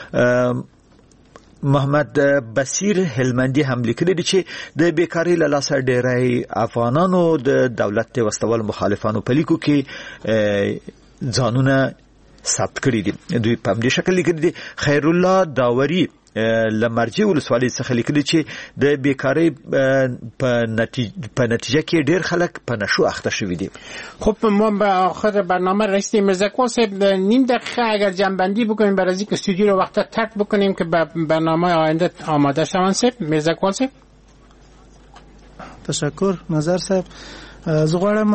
محمد بصیر هلمندی هم لیکلی دی چې د بیکاری له لاسه ډیری افغانانو د دولت واستول مخالفانو په لیکو کې ځانونه ثبت کړی دي. دوی په دې شکل لیکلي دي. خیر الله داوري لمرجی ولسوالۍ څخه لیکلي چې د بیکاری په نتیجه کې ډیر خلک په نشو اخته شوي دي. خب ما به آخر برنامه رسیدیم. مرزاقوال صاحب نیم دقیقه اگر جنبندی بکنیم برای اینکه استودیو رو وقتا ترک بکنیم که به برنامه آینده آماده شوند. صاحب مرزاقوال صاحب. تشکر نظر صاحب. زه غواړم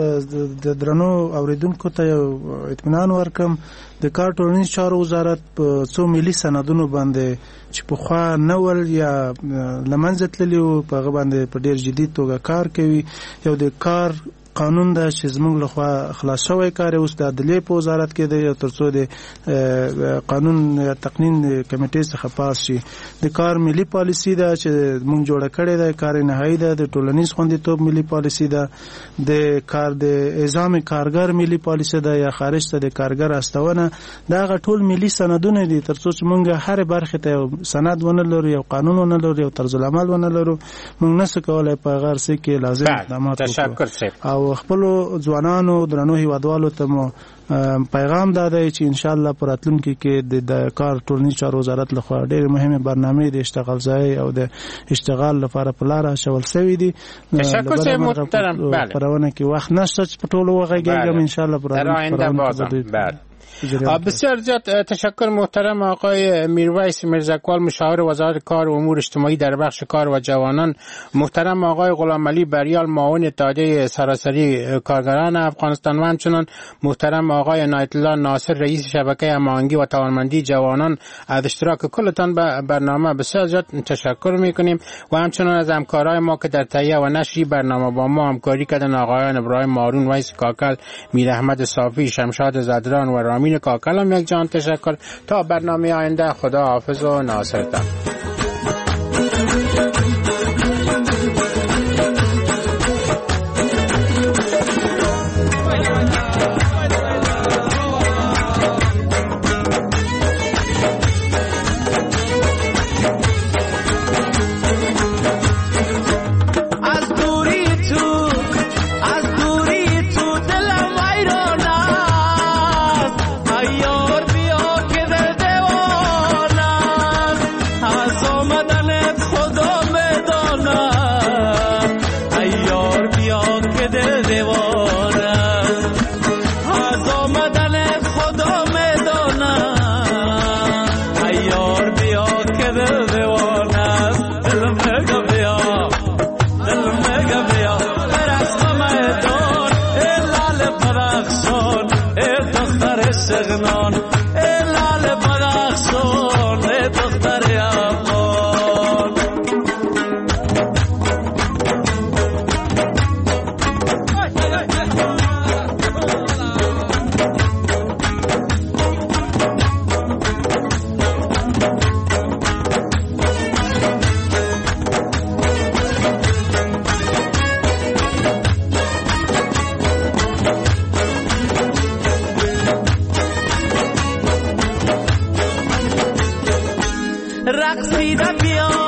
د درنو اوریدونکو ته یو اطمینان ورکم د کار ټولنیز چارو وزارت په څو ملي سندونو باندې چې پخوا نه ول یا لمنځه تللي وو په هغه باندې په ډېر جدي توګه کار کوي. یو د کار قانون دا چې زموږ لخوا خلاص شوی کار اوس د عدلیې په وزارت کې دی تر څو د قانون یا تقنین کمیټې څخه پاس شي. د کار ملي پالیسي ده چې موږ جوړه کړې ده، کار نهایی ده، د ټولنیز خوندیتوب ملي پالیسي ده، د کار د اعزام کارګر ملي پالیسي ده یا خارج ته د کارګر استونه. دا غ ټول ملي سندونه دي تر څو چې موږ هر برخه ته یو سند ونه لرو، یو قانون ونه لرو، یو طرز العمل ونه لرو، موږ نسو کولای په غیر څه کې لازم اقدامات وکړو. او خپل ځوانانو درنو هیوادوالو ته مو پیغام داده چې ان شاء الله پر راتلونکي کې د کار ټولنیز چارو وزارت لخوا ډېر مهمه برنامه د اشتغال ځای او د اشتغال لپاره په لار شول شوی دي. تشکر محترم. بله پرونه کې وخت نشته چې په ټولو وغږیږم ان شاء الله پر آینده. بسیار زیاد تشکر محترم آقای میرویس میرزاکوال، مشاور وزارت کار و امور اجتماعی در بخش کار و جوانان. محترم آقای غلامعلی بریال، معاون اتحادیه سراسری کارگران افغانستان، و همچنان محترم آقای عنایت الله ناصر، رئیس شبکه هماهنگی و توانمندی جوانان، از اشتراک کلتان به برنامه بسیار زیاد تشکر میکنیم. و همچنان از همکارای ما که در تهیه و نشر برنامه با ما همکاری کردن، آقایان ابراهیم مارون، ویس کاکل، میر احمد صافی، شمشاد زدران و رامین کاکل هم یک جان تشکر. تا برنامه آینده خدا حافظ و ناصرتان. رقصیده بیا